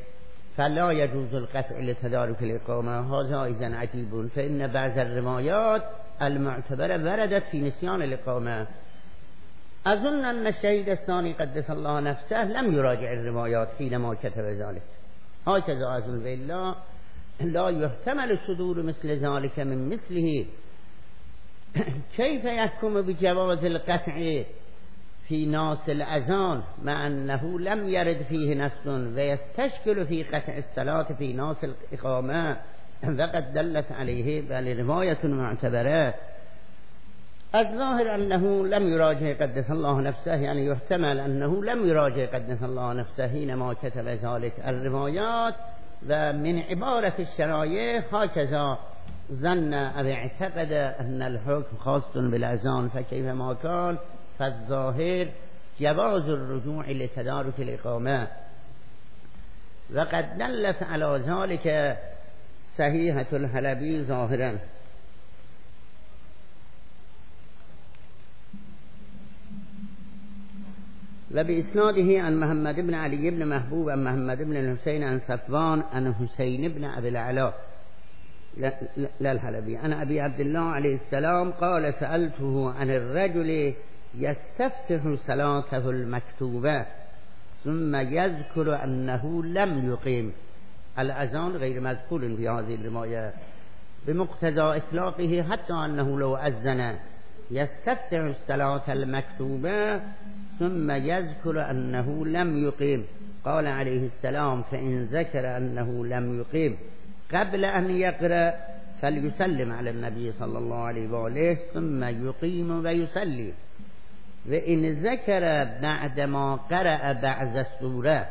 فلا يجوز القطع لتدارك الإقامة هذا أيضا عجيب فإن بعض الروايات المعتبرة وردت في نسيان الإقامة. أظن أن الشهيد الثاني قدس الله نفسه لم يراجع الروايات حينما كتب ذلك، هكذا أظن بالله لا يحتمل صدور مثل ذلك من مثله. كيف يحكم بجواز القطع في ناس الأذان مع أنه لم يرد فيه نص ويستشكل في قطع الصلاة في ناس الإقامة وقد دلت عليه بل رواية معتبرة؟ الظاهر أنه لم يراجع قدس الله نفسه، يعني يحتمل أنه لم يراجع قدس الله نفسه حينما كتب ذلك الروايات، ومن عبارة الشرايع هكذا ظن أو اعتقد أن الحكم خاص بالأذان فكيفما كان فالظاهر جواز الرجوع لتدارك الإقامة. وقد دلت على ذلك صحيحة الحلبي ظاهرا. وبإسناده عن محمد بن علي بن محبوب عن محمد بن الحسين عن صفوان عن حسين بن أبي العلاء لا الحلبي عن أبي عبد الله عليه السلام قال سألته عن الرجل يستفتح صلاته المكتوبة ثم يذكر أنه لم يقيم. الأذان غير مذكور في هذه الرواية بمقتضى إطلاقه حتى أنه لو أذن يستفتح الصلاة المكتوبة ثم يذكر أنه لم يقيم. قال عليه السلام فإن ذكر أنه لم يقيم قبل أن يقرأ فليسلم على النبي صلى الله عليه وآله ثم يقيم ويصلي، وإن ذكر بعدما قرأ بعض السورة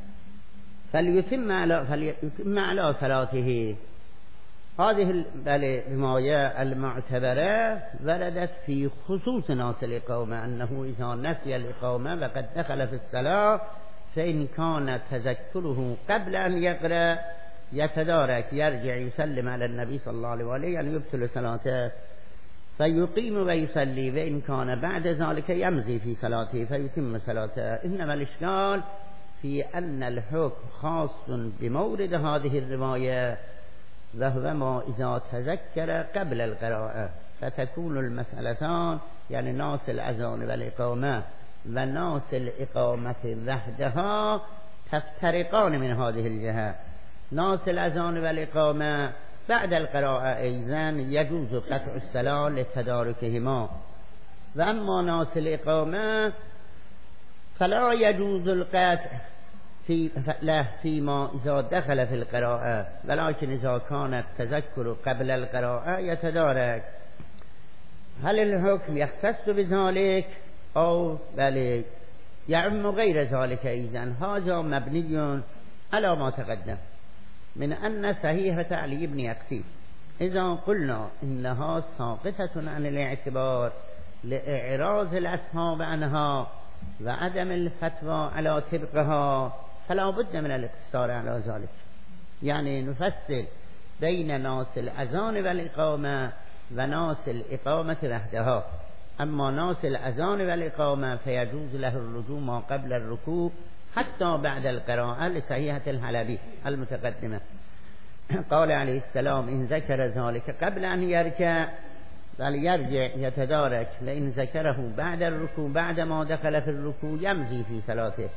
فليتم على, فليتم على صلاته. هذه الرواية المعتبرة وردت في خصوص ناس الإقامة أنه إذا نسي الإقامة وقد دخل في الصلاة فإن كان تذكره قبل أن يقرأ يتدارك يرجع يسلم على النبي صلى الله عليه وآله يعني يبطل صلاته فيقيم ويصلي، وإن كان بعد ذلك يمضي في صلاته فيتم صلاته. إنما الإشكال في أن الحكم خاص بمورد هذه الرواية وهو ما إذا تذكر قبل القراءة، فتكون المسألتان يعني ناس الأذان والإقامة وناس الإقامة وحدها تفترقان من هذه الجهة. ناس الأذان والإقامة بعد القراءة أيضا يجوز قطع الصلاة لتداركهما، وأما ناس الإقامة فلا يجوز القطع في له فيما إذا دخل في القراءة، ولكن إذا كان التذكر قبل القراءة يتدارك. هل الحكم يختص بذلك أو بل يعم غير ذلك؟ أيضا هذا مبني على ما تقدم من أن صحيحة علي بن يقتي إذا قلنا إنها ساقطة عن الاعتبار لإعراض الأصحاب عنها وعدم الفتوى على طبقها فلا بد من الاقتصار على ذلك، يعني نفصل بين ناس الأذان والإقامة وناس الإقامة وحدها. أما ناس الأذان والإقامة فيجوز له الرجوع ما قبل الركوع حتى بعد القراءة لصحيحة الحلبي المتقدمة. قال عليه السلام إن ذكر ذلك قبل أن يركع فليرجع يتدارك، لئن ذكره بعد الركوع بعد ما دخل في الركوع يمضي في صلاته.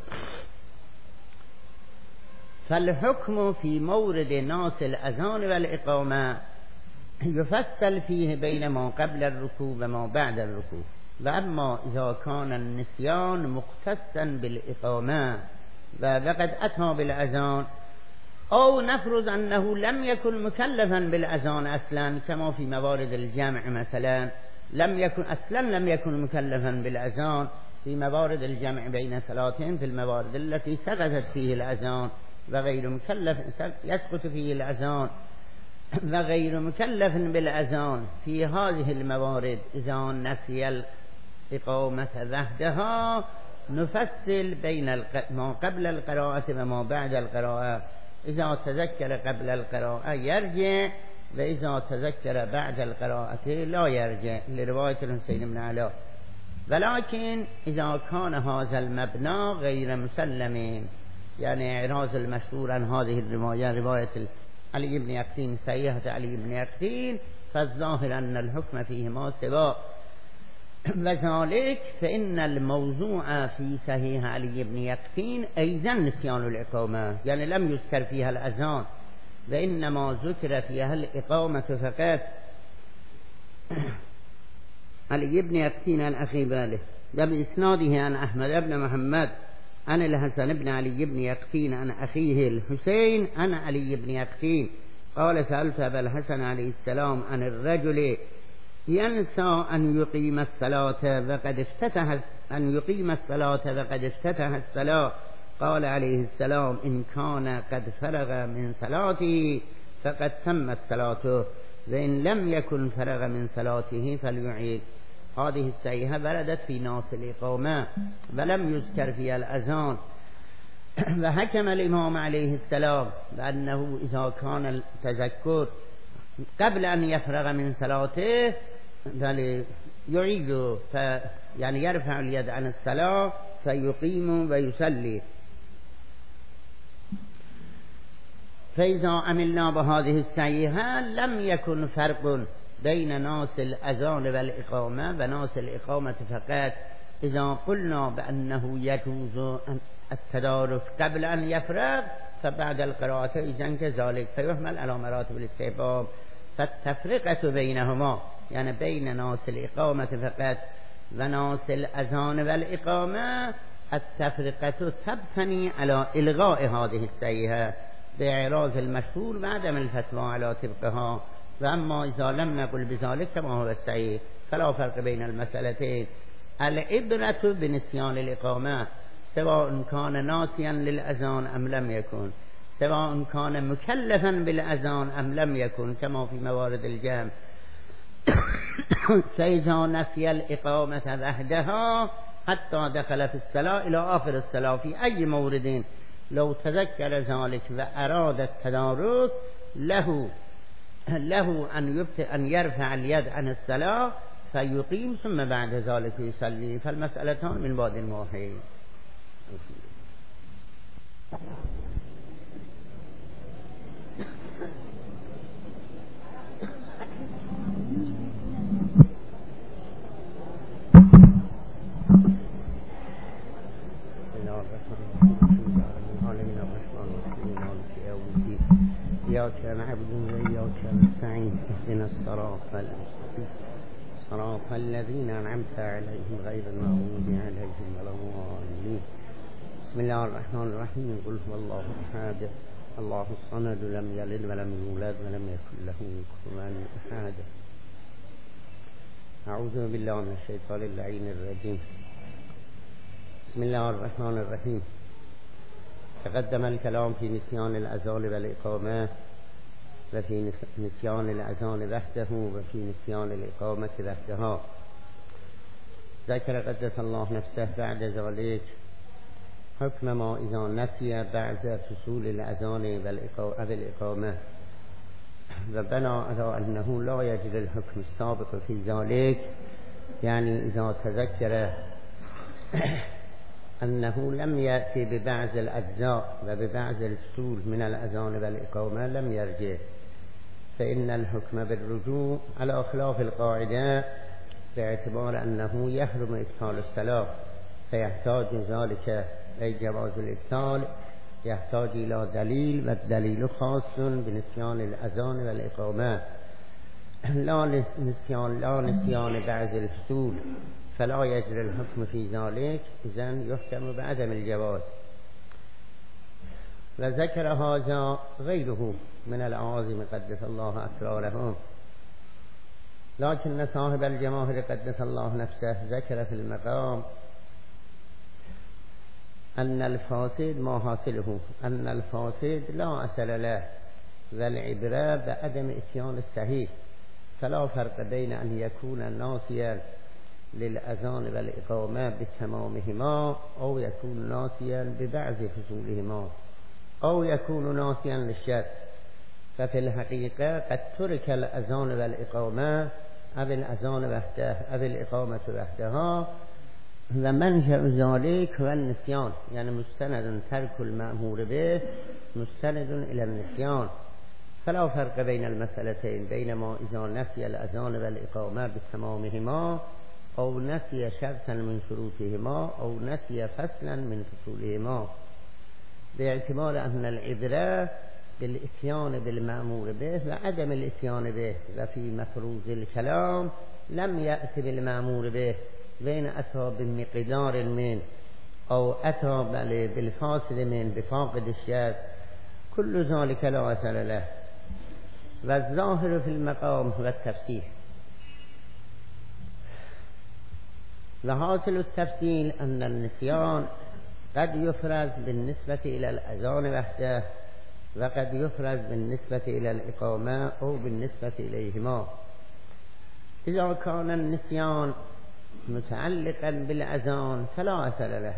فالحكم في مورد ناس الأذان والإقامة يفصل فيه بين ما قبل الركوع وما بعد الركوع. وأما إذا كان النسيان مختصا بالإقامة وقد أتى بالأذان أو نفرض أنه لم يكن مكلفا بالأذان أصلا كما في موارد الجمع مثلا، لم يكن أصلا لم يكن مكلفا بالأذان في موارد الجمع بين صلاتين في الموارد التي سقطت فيه الأذان وغير مكلف يسقط فيه الأذان وغير مكلف بالأذان في هذه الموارد إذا نسي الإقامة وحدها نفصل بين ما قبل القراءة وما بعد القراءة. إذا تذكر قبل القراءة يرجع، وإذا تذكر بعد القراءة لا يرجع لرواية الحسين بن علاء. ولكن إذا كان هذا المبنى غير مسلم يعني إعراض المشهور عن هذه الرواية رواية علي بن يقطين صحيحة علي بن يقطين فالظاهر أن الحكم فيهما سواء وذلك فإن الموضوع في صحيح علي بن يقطين أيضا نسيان الإقامة، يعني لم يذكر فيها الأذان وإنما ذكر فيها الإقامة فقط. علي بن يقطين عن أخي باله وبإسناده عن أحمد بن محمد عن الحسن بن علي بن يقطين عن أخيه الحسين عن علي بن يقطين قال سألت أبا الحسن عليه السلام عن الرجل ينسى أن يقيم الصلاة وقد افتتح أن يقيم الصلاة وقد افتتح الصلاة، قال عليه السلام إن كان قد فرغ من صلاته فقد تمت صلاته وإن لم يكن فرغ من صلاته فليعيد. هذه الصحيحة وردت في ناس الإقامة ولم يذكر فيها الأذان. وحكم الإمام عليه السلام بأنه إذا كان التذكر قبل أن يفرغ من صلاته بل يعيد ف يعني يرفع اليد عن الصلاة فيقيم ويصلي. فإذا عملنا بهذه الصحيحة لم يكن فرق بين ناس الأذان والإقامة وناس الإقامة فقط. إذا قلنا بأنه يجوز التدارك قبل أن يفرغ فبعد القراءة إذن كذلك فيحمل على مراتب الاستحباب. فالتفرقة بينهما يعني بين ناس الإقامة فقط وناس الأذان والإقامة التفرقة تبتني على إلغاء هذه الصحيحة بإعراض المشهور وعدم الفتوى على طبقها. وأما إذا لم نقل بذلك كما هو الصحيح فلا فرق بين المسألتين. العبرة بنسيان الإقامة سواء كان ناسيا للأذان أم لم يكن، سواء كان مكلفا بالأذان أم لم يكن كما في موارد الجمع. فإذا نسي الإقامة وحدها حتى دخل في الصلاة إلى آخر الصلاة في أي مورد لو تذكر ذلك وأراد التدارك له له أن أن يرفع اليد عن الصلاة فيقيم ثم بعد ذلك يصلي. فالمسألتان من بعد واحد. إياك نعبد وإياك نستعين اهدنا الصراط المستقيم صراط الذين أنعمت عليهم غير المغضوب عليهم ولا الضالين. بسم الله الرحمن الرحيم. قل هو الله أحد الله الصمد لم يلد ولم يولد ولم يكن له كفوا أحد. أعوذ بالله من الشيطان اللعين الرجيم. بسم الله الرحمن الرحيم. تقدم الكلام في نسيان الأذان والإقامة وفي نسيان الأذان وحده وفي نسيان الإقامة وحدها. ذكر قدس الله نفسه بعد ذلك حكم ما إذا نسي بعد فصول الأذان والإقامة وبنى على أنه لا يجري الحكم السابق في ذلك، يعني إذا تذكر أنه لم يأتي ببعض الأجزاء وببعض الفصول من الأذان والإقامة لم يرجع، فإن الحكم بالرجوع على خلاف القاعدة باعتبار أنه يحرم إبطال الصلاة، فيحتاج ذلك أي جواز الإبطال يحتاج إلى دليل، والدليل خاص بنسيان الأذان والإقامة لا نسيان لا نسيان بعض الفصول، فلا يجري الحكم في ذلك، إذن يحكم بعدم الجواز. وذكر هذا غيره من العازم قدس الله أسرارهم، لكن صاحب الجماهير قدس الله نفسه ذكر في المقام أن الفاسد ما حاصله أن الفاسد لا أصل له، والعبرة بعدم إتيان الصحيح، فلا فرق بين أن يكون ناسيا للأذان والإقامة بتمامهما أو يكون ناسيا ببعض فصولهما أو يكون ناسيا للشرط. ففي الحقيقة قد ترك الأذان والإقامة أو الأذان وحده أو الإقامة وحدها و منشأ ذلك و النسیان، یعنی مستند ترک المأمور به مستند الى النسیان. فلا فرق بین المسألتين بین ما اذا نسي الاذان والاقامه بتمامهما او نسي شرطا من شروطهما او نسي فصلا من فصولهما، باعتبار ان العبره بالاتيان بالمأمور به و عدم الاتيان به. و فی مفروض الكلام لم يأت بالمأمور به وإن أتى بمقدار من أو أتى بالفاصل من بفاقد الشرط كل ذلك لا أثر له. والظاهر في المقام هو التفسير. وحاصل التفصيل أن النسيان قد يفرز بالنسبة إلى الأذان وحده وقد يفرز بالنسبة إلى الإقامة أو بالنسبة إليهما. إذا كان النسيان متعلقا بالأذان فلا أثر له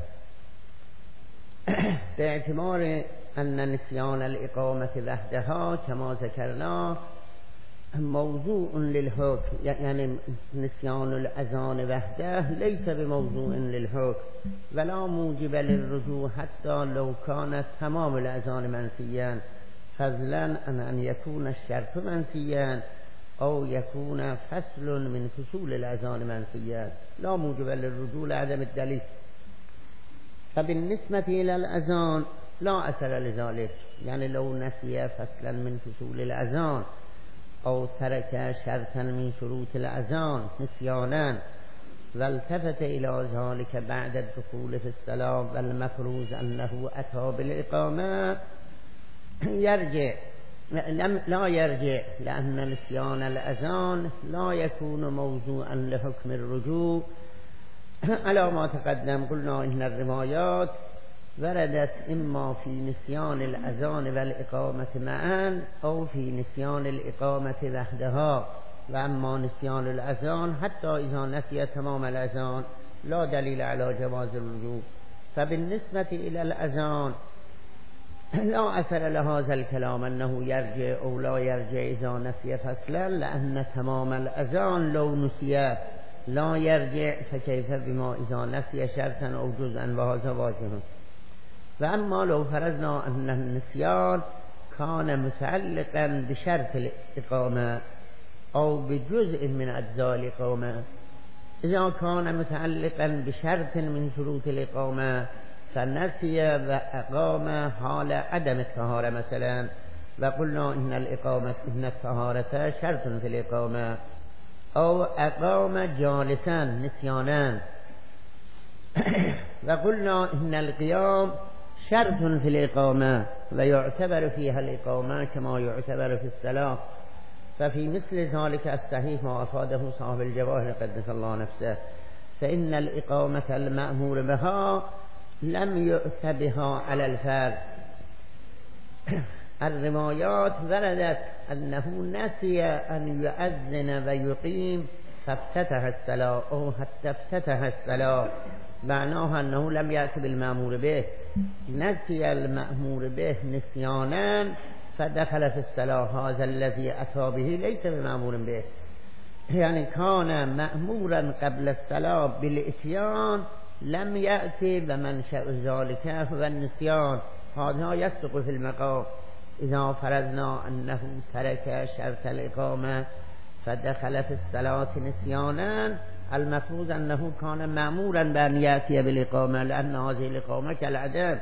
باعتبار أن نسيان الإقامة وحدها كما ذكرنا موضوع للحكم، يعني نسيان الأذان وحده ليس بموضوع للحكم ولا موجب للرجوع حتى لو كان تمام الأذان منسيا، فضلا عن أن يكون الشرط منسيا أو يكون فصل من فصول الأذان منسيا لا موجب للرجوع لعدم الدليل. فبالنسبة إلى الأذان لا أثر لذلك، يعني لو نسي فصلا من فصول الأذان أو ترك شرطا من شروط الأذان نسيانا والتفت إلى ذلك بعد الدخول في الصلاة والمفروض أنه أتى بالإقامة يرجع لا يرجع، لأن نسيان الأذان لا يكون موضوعا لحكم الرجوع على ما تقدم. قلنا إن الروايات وردت إما في نسيان الأذان والإقامة معا أو في نسيان الإقامة وحدها، وأما نسيان الأذان حتى إذا نسي تمام الأذان لا دليل على جواز الرجوع. فبالنسبة إلى الأذان لا أثر لهذا الكلام أنه يرجع أو لا يرجع إذا نسي فصلا، لأن تمام الأذان لو نسي لا يرجع فكيف بما إذا نسي شرطا أو جزءا وهذا واضح. وأما لو فرضنا أن النسيان كان متعلقا بشرط الإقامة أو بجزء من أجزاء الإقامة، إذا كان متعلقا بشرط من شروط الإقامة فنسي وأقام حال عدم الطهارة مثلا، وقلنا إن الإقامة إن الطهارة شرط في الإقامة، أو أقام جالسا نسيانا، وقلنا إن القيام شرط في الإقامة ويعتبر فيها الإقامة كما يعتبر في الصلاة. ففي مثل ذلك الصحيح ما أفاده صاحب الجواهر قدس الله نفسه، فإن الإقامة المأمور بها لم يؤت بها على الفرد. الروايات وردت أنه نسي أن يؤذن ويقيم فافتتح الصلاة أو حتى افتتح الصلاة، معناها أنه لم يأت بالمأمور به، نسي المأمور به نسيانا فدخل في الصلاة. هذا الذي أتى به ليس بمأمور به، يعني كان مأمورا قبل الصلاة بالإتيان لم يأتي ومنشأ ذلك هو النسيان. هذا يصدق في المقام. إذا فرضنا أنه ترك شرط الإقامة فدخل في الصلاة نسيانا، المفروض أنه كان مأمورا بأن يأتي بالإقامة، لأن هذه الإقامة كالعدم.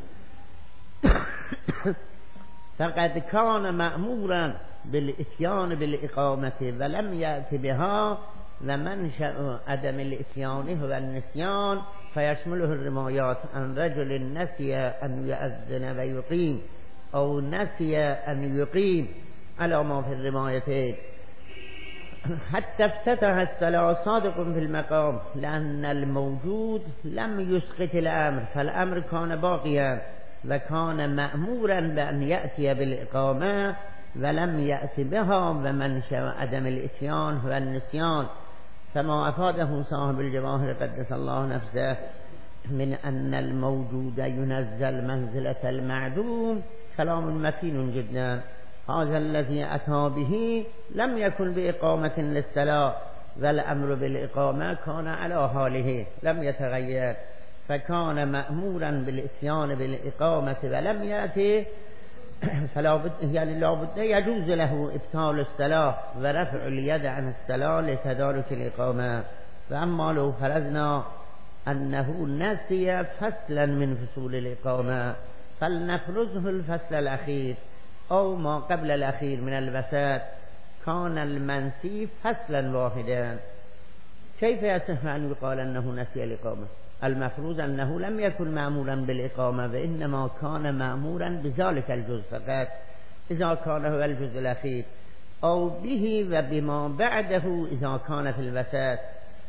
فقد كان مأمورا بالإتيان بالإقامة ولم يأتي بها، ومنشأ عدم الإتيان هو النسيان، فيشمله الروايات عن رجل نسي أن يؤذن ويقيم أو نسي أن يقيم على ما في الروايتين حتى افتتح الصلاة صادق في المقام، لأن الموجود لم يسقط الأمر، فالأمر كان باقيا وكان مأمورا بأن يأتي بالإقامة ولم يأتي بها، ومنشأ عدم الإتيان هو النسيان. كما أفاده صاحب الجواهر قدس الله نفسه من أن الموجود ينزل منزلة المعدوم كلام متين جدا. هذا الذي أتى به لم يكن بإقامة للصلاة والامر بالاقامه كان على حاله لم يتغير فكان مأمورا بالاتيان بالاقامه ولم يأتي فلا بد يعني لا بد يجوز له ابطال الصلاه ورفع اليد عن الصلاه لتدارك الاقامه. واما لو فرضنا انه نسي فصلا من فصول الاقامه فلنفرضه الفصل الاخير او ما قبل الاخير من الوسط كان المنسي فصلا واحدا. كيف يصح ان يقال انه نسي الاقامه؟ المفروض انه لم يكن مأمورا بالاقامه وانما كان مأمورا بذلك الجزء فقط اذا كان هو الجزء الاخير او به و بما بعده اذا كان في الوسط.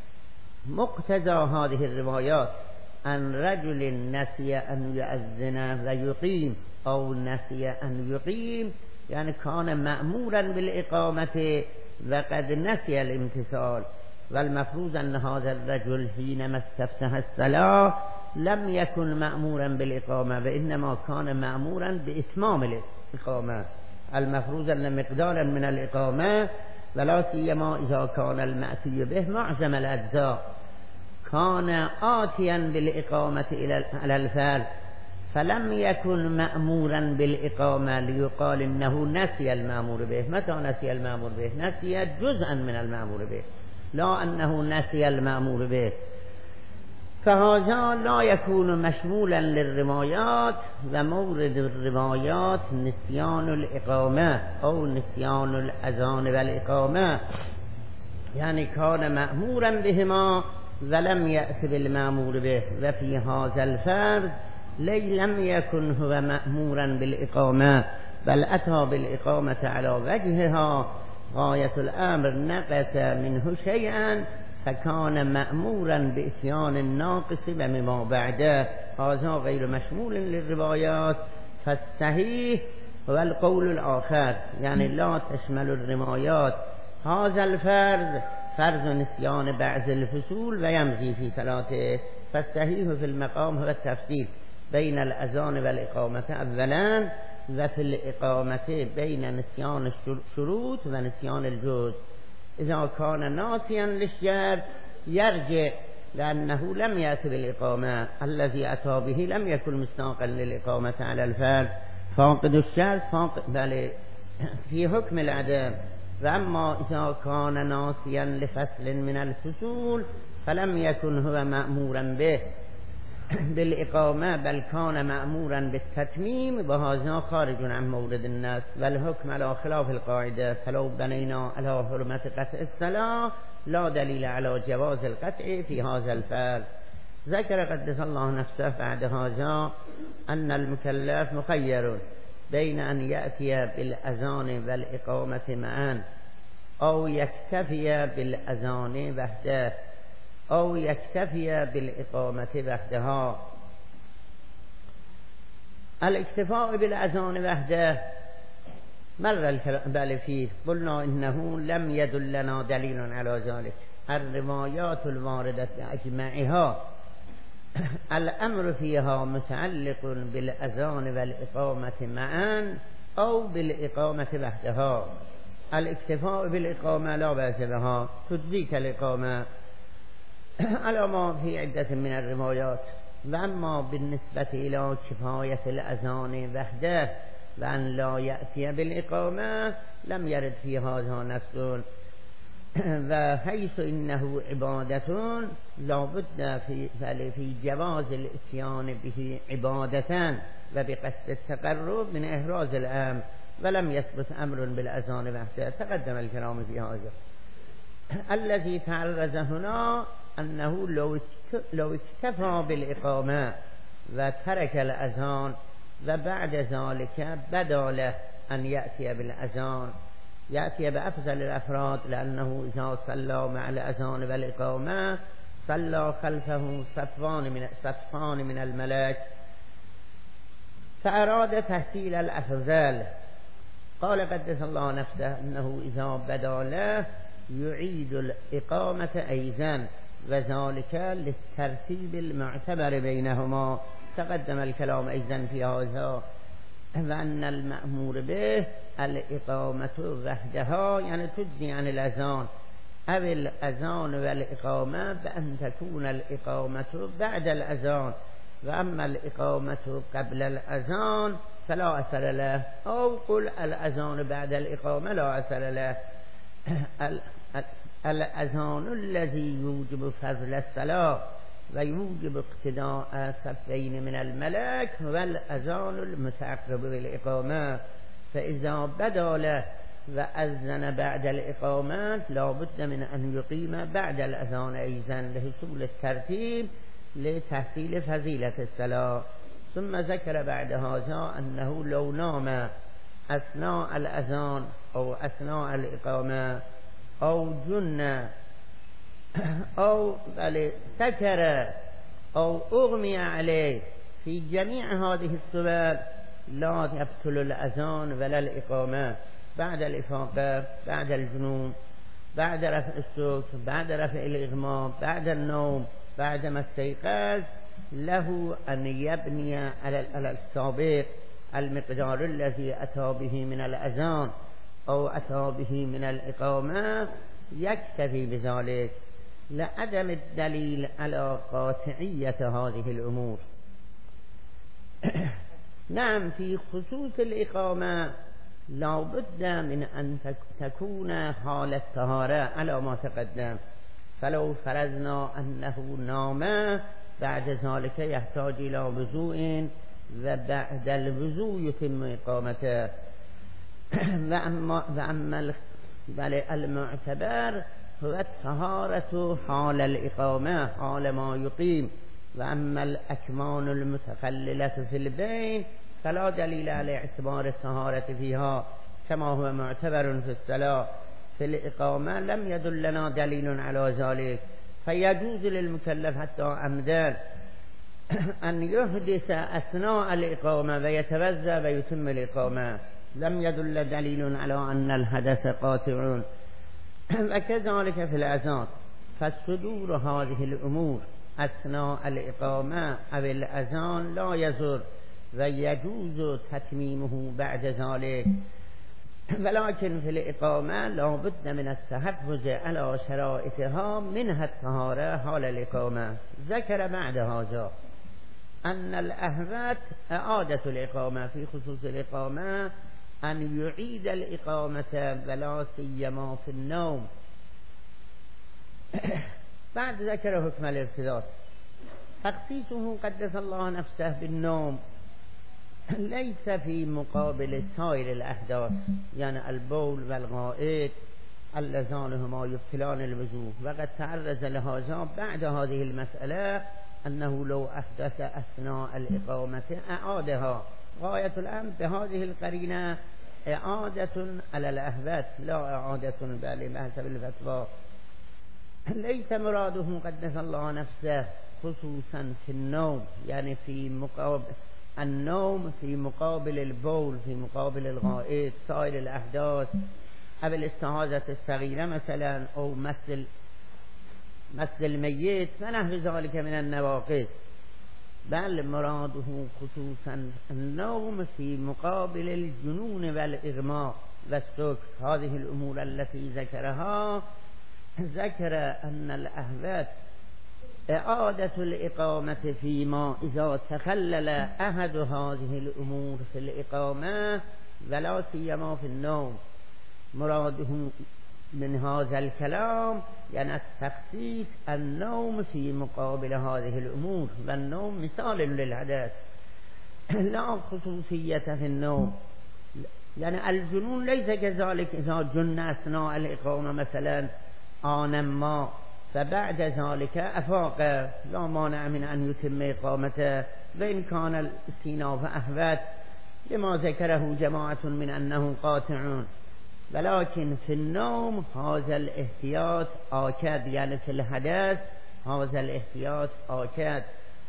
مقتضى هذه الروايات ان رجل نسي ان يؤذن ويقيم او نسي ان يقيم يعني كان مأمورا بالاقامه وقد نسي الامتثال. والمفروض ان هذا الرجل حينما استفتح الصلاه لم يكن مأمورا بالاقامه وانما كان مأمورا باتمام الاقامه. المفروض ان مقدارا من الاقامه ولا سيما اذا كان المأتي به معظم الاجزاء كان آتيا بالاقامه الى على الفعل فلم يكن مأمورا بالاقامه ليقال انه نسي المأمور به. متى نسي المأمور به؟ نسي جزءا من المأمور به لا أنه نسي المأمور به. فهذا لا يكون مشمولا للروايات ومورد الروايات نسيان الإقامة أو نسيان الأذان والإقامة يعني كان مأمورا بهما ولم يأت بالمأمور به. وفي هذا الفرض لي لم يكن هو مأمورا بالإقامة بل أتى بالإقامة على وجهها غاية الأمر نقص منه شيئا فكان مأمورا بإتيان الناقص ومما بعده. هذا غير مشمول للروايات. فالصحيح هو القول الآخر يعني لا تشمل الروايات هذا الفرض فرض نسيان بعض الفصول ويمضي في صلاته. فالصحيح في المقام هو التفصيل بين الأذان والإقامة أولا وفي الإقامة بين نسيان الشروط ونسيان الجزء. إذا كان ناسيا للشرط يرجع لأنه لم يأتي بالإقامة الذي أتى به لم يكن مستاقا للإقامة على الفرد. فاقد الشرط فاقد بل في حكم العدم. وأما إذا كان ناسيا لفصل من الفصول فلم يكن هو مأمورا به بالإقامة بل كان مأمورا بالتتميم وهذا خارج عن مورد النص والحكم على خلاف القاعدة. فلو بنينا على حرمة قطع الصلاة لا دليل على جواز القطع في هذا الفعل. ذكر قدس الله نفسه بعد هذا أن المكلف مخير بين أن يأتي بالأذان والإقامة معا أو يكتفي بالأذان وحده أو يكتفي بالإقامة وحدها. الاكتفاء بالأذان وحده مر الكلام فيه قلنا إنه لم يدلنا دليل على ذلك. الروايات الواردة أجمعها الأمر فيها متعلق بالأذان والإقامة معا أو بالإقامة وحدها. الاكتفاء بالإقامة لا بأس بها تجزيك الإقامة على ما في عدة من الروايات. وأما بالنسبة إلى كفاية الأذان وحده وأن لا يأتي بالإقامة لم يرد في هذا نص. وحيث إنه عبادة لا بد في, في جواز الإتيان به عبادة وبقصد التقرب من إحراز الأمر ولم يثبت أمر بالأذان وحده. تقدم الكلام في هذا. الذي تعرض هنا أنه لو اكتفى بالإقامة وترك الأذان وبعد ذلك بدا له أن يأتي بالأذان يأتي بأفضل الأفراد لأنه إذا صلى مع الأذان والإقامة صلى خلفه صفان من صفان من الملائكة فأراد تحصيل الأفضل. قال قدس الله نفسه أنه إذا بدا له يعيد الإقامة أيضا وذلك للترتيب المعتبر بينهما. تقدم الكلام أيضا في هذا. وأن المأمور به الإقامة وحدها يعني تجزي عن الأذان أو الأذان والإقامة بأن تكون الإقامة بعد الأذان، وأما الإقامة قبل الأذان فلا أثر له، أو قل الأذان بعد الإقامة لا أثر له. الأذان الذي يوجب فضل الصلاة ويوجب اقتداء صفين من الملك هو الأذان المتعقب بالإقامة، فإذا بدا له وأذن بعد الإقامة لا بد من أن يقيم بعد الأذان أيضا لحصول الترتيب لتحصيل فضيلة الصلاة. ثم ذكر بعد هذا أنه لو نام أثناء الأذان أو أثناء الإقامة أو جن أو سكر أو أغمي عليه، في جميع هذه الصور لا يبطل الأذان ولا الإقامة بعد الإفاقة، بعد الجنون، بعد رفع السكر، بعد رفع الإغماء، بعد النوم، بعد ما استيقظ، له أن يبني على السابق المقدار الذي أتى به من الأذان أو أتى به من الإقامة يكتفي بذلك لعدم الدليل على قاطعية هذه الأمور. نعم، في خصوص الإقامة لا بد من أن تكون حال الطهارة على ما تقدم، فلو فرضنا أنه نام بعد ذلك يحتاج إلى وضوء وبعد الوضوء يتم إقامته. وأما, وأما المعتبر هو الطهارة حال الإقامة حال ما يقيم، وأما الأكمان المتخللة في البين فلا دليل على اعتبار الطهارة فيها كما هو معتبر في الصلاة. في الإقامة لم يدلنا دليل على ذلك، فيجوز للمكلف حتى عمدا أن يحدث أثناء الإقامة ويتوضأ ويتم الإقامة، لم يدل دليل على أن الحدث قاطع. وكذلك في الأذان، فالصدور هذه الأمور أثناء الإقامة أو الأذان لا يضر ويجوز تتميمه بعد ذلك، ولكن في الإقامة لا بد من التحفظ على شرائطها منها الطهارة حال الإقامة. ذكر بعد هذا أن الأهوات إعادة الإقامة، في خصوص الإقامة أن يعيد الإقامة ولا سيما في النوم. بعد ذكر حكم الارتداد، تخصيصه قدس الله نفسه بالنوم ليس في مقابل سائر الأحداث، يعني البول والغائط اللذان هما يبطلان الوضوء، وقد تعرض لهذا بعد هذه المسألة أنه لو أحدث أثناء الإقامة أعادها. غاية الأمر بهذه القرينة إعادة على الأهوات لا إعادة بل بحسب الفتوى. ليس مراده قدس الله نفسه خصوصا في النوم، يعني في مقابل النوم في مقابل البول، في مقابل الغائط، سائر الأحداث أو الاستعاذة الصغيرة مثلا، أو مثل مثل الميت ونحو ذلك من النواقض، بل مراده خصوصا النوم في مقابل الجنون والإغماء والسكر. هذه الأمور التي ذكرها، ذكر أن الأهوات إعادة الإقامة فيما إذا تخلل أحد هذه الأمور في الإقامة ولا سيما في النوم. مراده من هذا الكلام يعني التخصيص النوم في مقابل هذه الأمور، والنوم مثال للحدث لا خصوصية في النوم. يعني الجنون ليس كذلك، إذا جن أثناء الإقامة مثلا آن ما فبعد ذلك أفاق لا مانع من أن يتم إقامته، وإن كان الاستئناف أهوت لما ذكره جماعة من أنه قاطعون، ولكن في النوم هذا الاحتياط آكد، يعني في الحدث هذا الاحتياط آكد.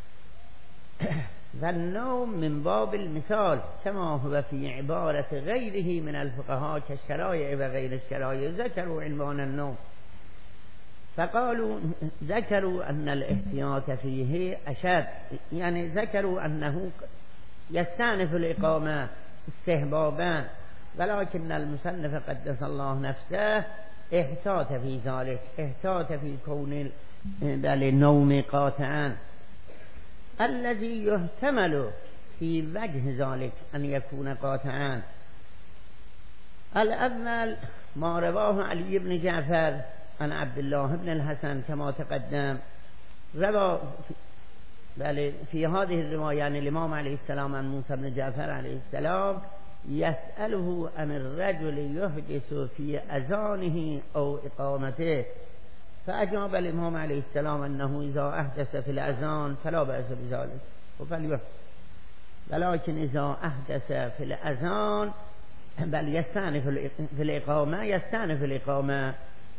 والنوم من باب المثال كما هو في عبارة غيره من الفقهاء كالشرائع وغير الشرائع، ذكروا عنوان النوم فقالوا ذكروا أن الاحتياط فيه أشد، يعني ذكروا أنه يستأنف الإقامة استحبابا، ولكن المصنف قدس الله نفسه احتاط فی ذلك، احتاط فی کون بله نوم قاطعا الذي يحتمل في وجه ذلك ان يكون قاطعا. الاول ما رواه علی بن جعفر عن عبد الله بن الحسن كما تقدم. روى بله في هذه الرواية يعني الإمام عليه السلام عن موسى بن جعفر عليه السلام يسأله عن الرجل يحدث في أذانه أو إقامته، فأجاب الإمام عليه السلام أنه إذا أحدث في الأذان فلا بأس بذلك وفليحدث، ولكن إذا أحدث في الأذان بل يستأنف في الإقامة يستأنف الإقامة.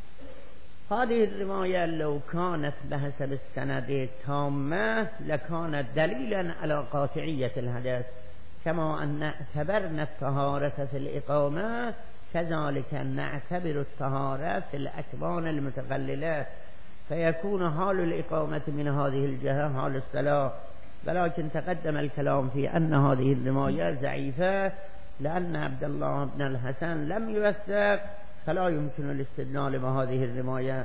هذه الرواية لو كانت بحسب السند تامة لكانت دليلا على قاطعية الحدث، كما أن اعتبرنا الطهارة في الإقامة كذلك نعتبر الطهارة في الأكوان المتقللة، فيكون حال الإقامة من هذه الجهة حال الصلاة. ولكن تقدم الكلام في أن هذه الرواية ضعيفة لأن عبد الله بن الحسن لم يوثق، فلا يمكن الاستدلال بهذه الرواية.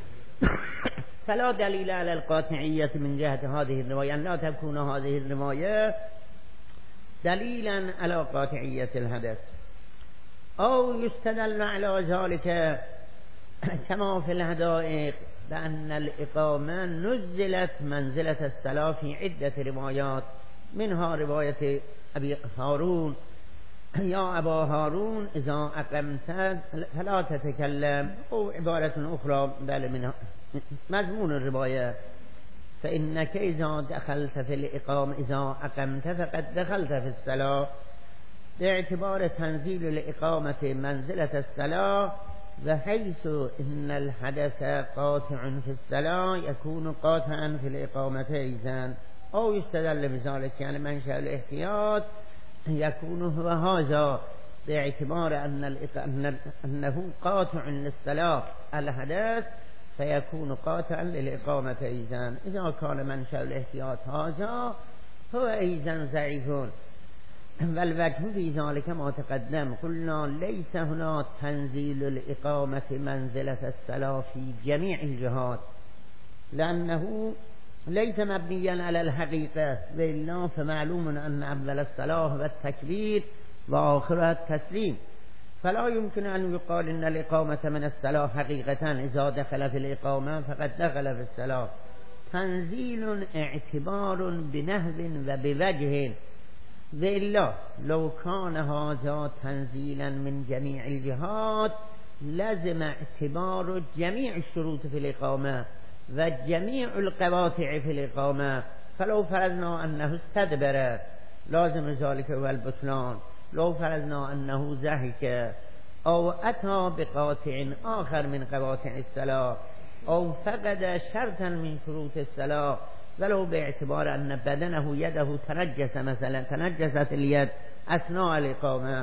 فلا دليل على القاطعية من جهة هذه الرواية، لا تكون هذه الرواية دليلا على قاطعية الحدث. أو يستدل على ذلك كما في الحدائق بأن الإقامة نزلت منزلة الصلاة في عدة روايات، منها رواية أبي هارون يا أبا هارون إذا أقمت فلا تتكلم، أو عبارة أخرى بل من مضمون الرواية فإنك إذا دخلت في الإقامة إذا أقمت فقد دخلت في الصلاة، باعتبار تنزيل الإقامة منزلة الصلاة، وحيث إن الحدث قاطع في الصلاة يكون قاطعا في الإقامة أيضا. أو يستدل بذلك يعني منشأ الاحتياط يكون هو هذا باعتبار أن أنه قاطع للصلاة الحدث فيكون قاطعا للإقامة أيضا. إذا كان منشأ الاحتياط هذا هو أيضا ضعيف. والوجه في ذلك ما تقدم قلنا ليس هنا تنزيل الإقامة منزلة الصلاة في جميع الجهات، لأنه ليس مبنيا على الحقيقة، وإلا فمعلوم أن أول الصلاة والتكبير وآخرها التسليم، فلا يمكن أن يقال إن الإقامة من الصلاة حقيقة إذا دخل في الإقامة فقد دخل في الصلاة. تنزيل اعتبار بنحو وبوجه، وإلا لو كان هذا تنزيلا من جميع الجهات لازم اعتبار جميع الشروط في الإقامة وجميع القواطع في الإقامة، فلو فرضنا أنه استدبر لازم ذلك هو البطلان، لو فرضنا أنه ضحك أو أتى بقاطع آخر من قواطع الصلاة أو فقد شرطا من شروط الصلاة، ولو باعتبار أن بدنه يده تنجس مثلا تنجست اليد أثناء الإقامة،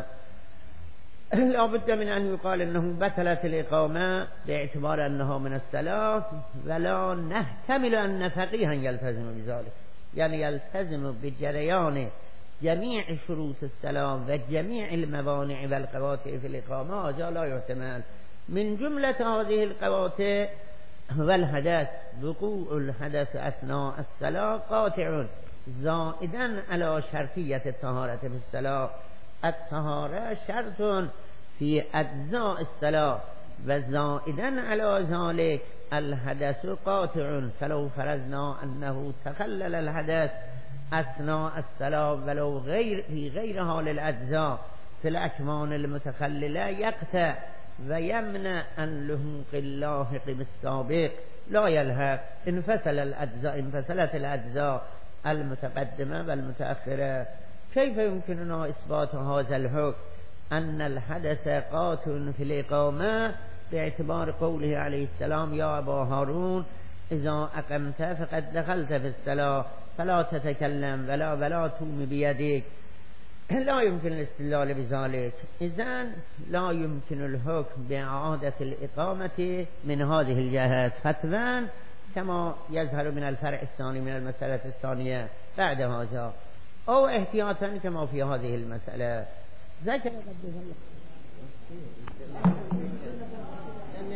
لا بد من أن يقال أنه بطلت الإقامة باعتبار أنها من الصلاة، ولا نحتمل أن فقيها يلتزم بذلك، يعني يلتزم بجريان جميع شروط الصلاة وجميع الموانع والقواطع في الإقامة، هذا لا يحتمل. من جملة هذه القواطع والحدث وقوع الحدث أثناء الصلاة قاطع زائدا على شرطية الطهارة في الصلاة. الطهارة شرط في أجزاء الصلاة، وزائدا على ذلك الحدث قاطع، فلو فرضنا أنه تخلل الحدث أثناء الصلاة ولو غير في غير حال الأجزاء في الأكوان المتخللة يقطع ويمنع عن لحوق اللاحق بالسابق، لا يلحق، انفصل الأجزاء انفصلت الأجزاء المتقدمة والمتأخرة. كيف يمكننا إثبات هذا الحكم أن الحدث قاطع في الإقامة باعتبار قوله عليه السلام يا أبا هارون إذا أقمت فقد دخلت في الصلاة فلا تتكلم ولا ولا توم بيدك؟ لا يمكن الاستدلال بذلك. إذن لا يمكن الحكم بإعادة الإقامة من هذه الجهات فتوى كما يظهر من الفرع الثاني من المسألة الثانية بعد هذا، أو احتياطا كما في هذه المسألة. ذكر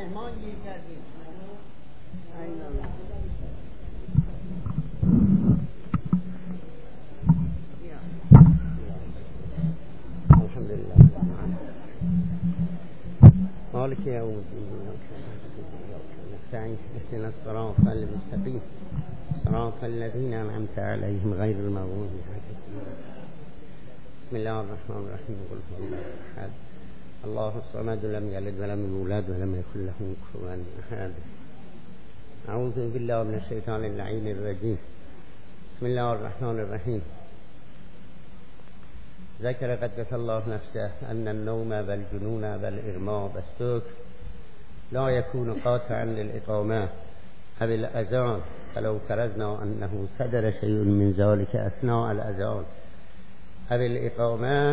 مالك يوم الدين نستعين اهدنا الصراط المستقيم صراط الذين أنعمت عليهم غير المغضوب عليهم. بسم الله الرحمن الرحيم. قل هو الله أحد الله الصمد لم يلد ولم يولد ولم يكن له كفوا أحد. أعوذ بالله من الشيطان اللعين الرجيم. بسم الله الرحمن الرحيم. ذكر قدس الله نفسه أن النوم والجنون والإغماء والسكر لا يكون قاطعا للإقامة أو الأذان، فلو فرضنا أنه صدر شيء من ذلك أثناء الأذان أو الإقامة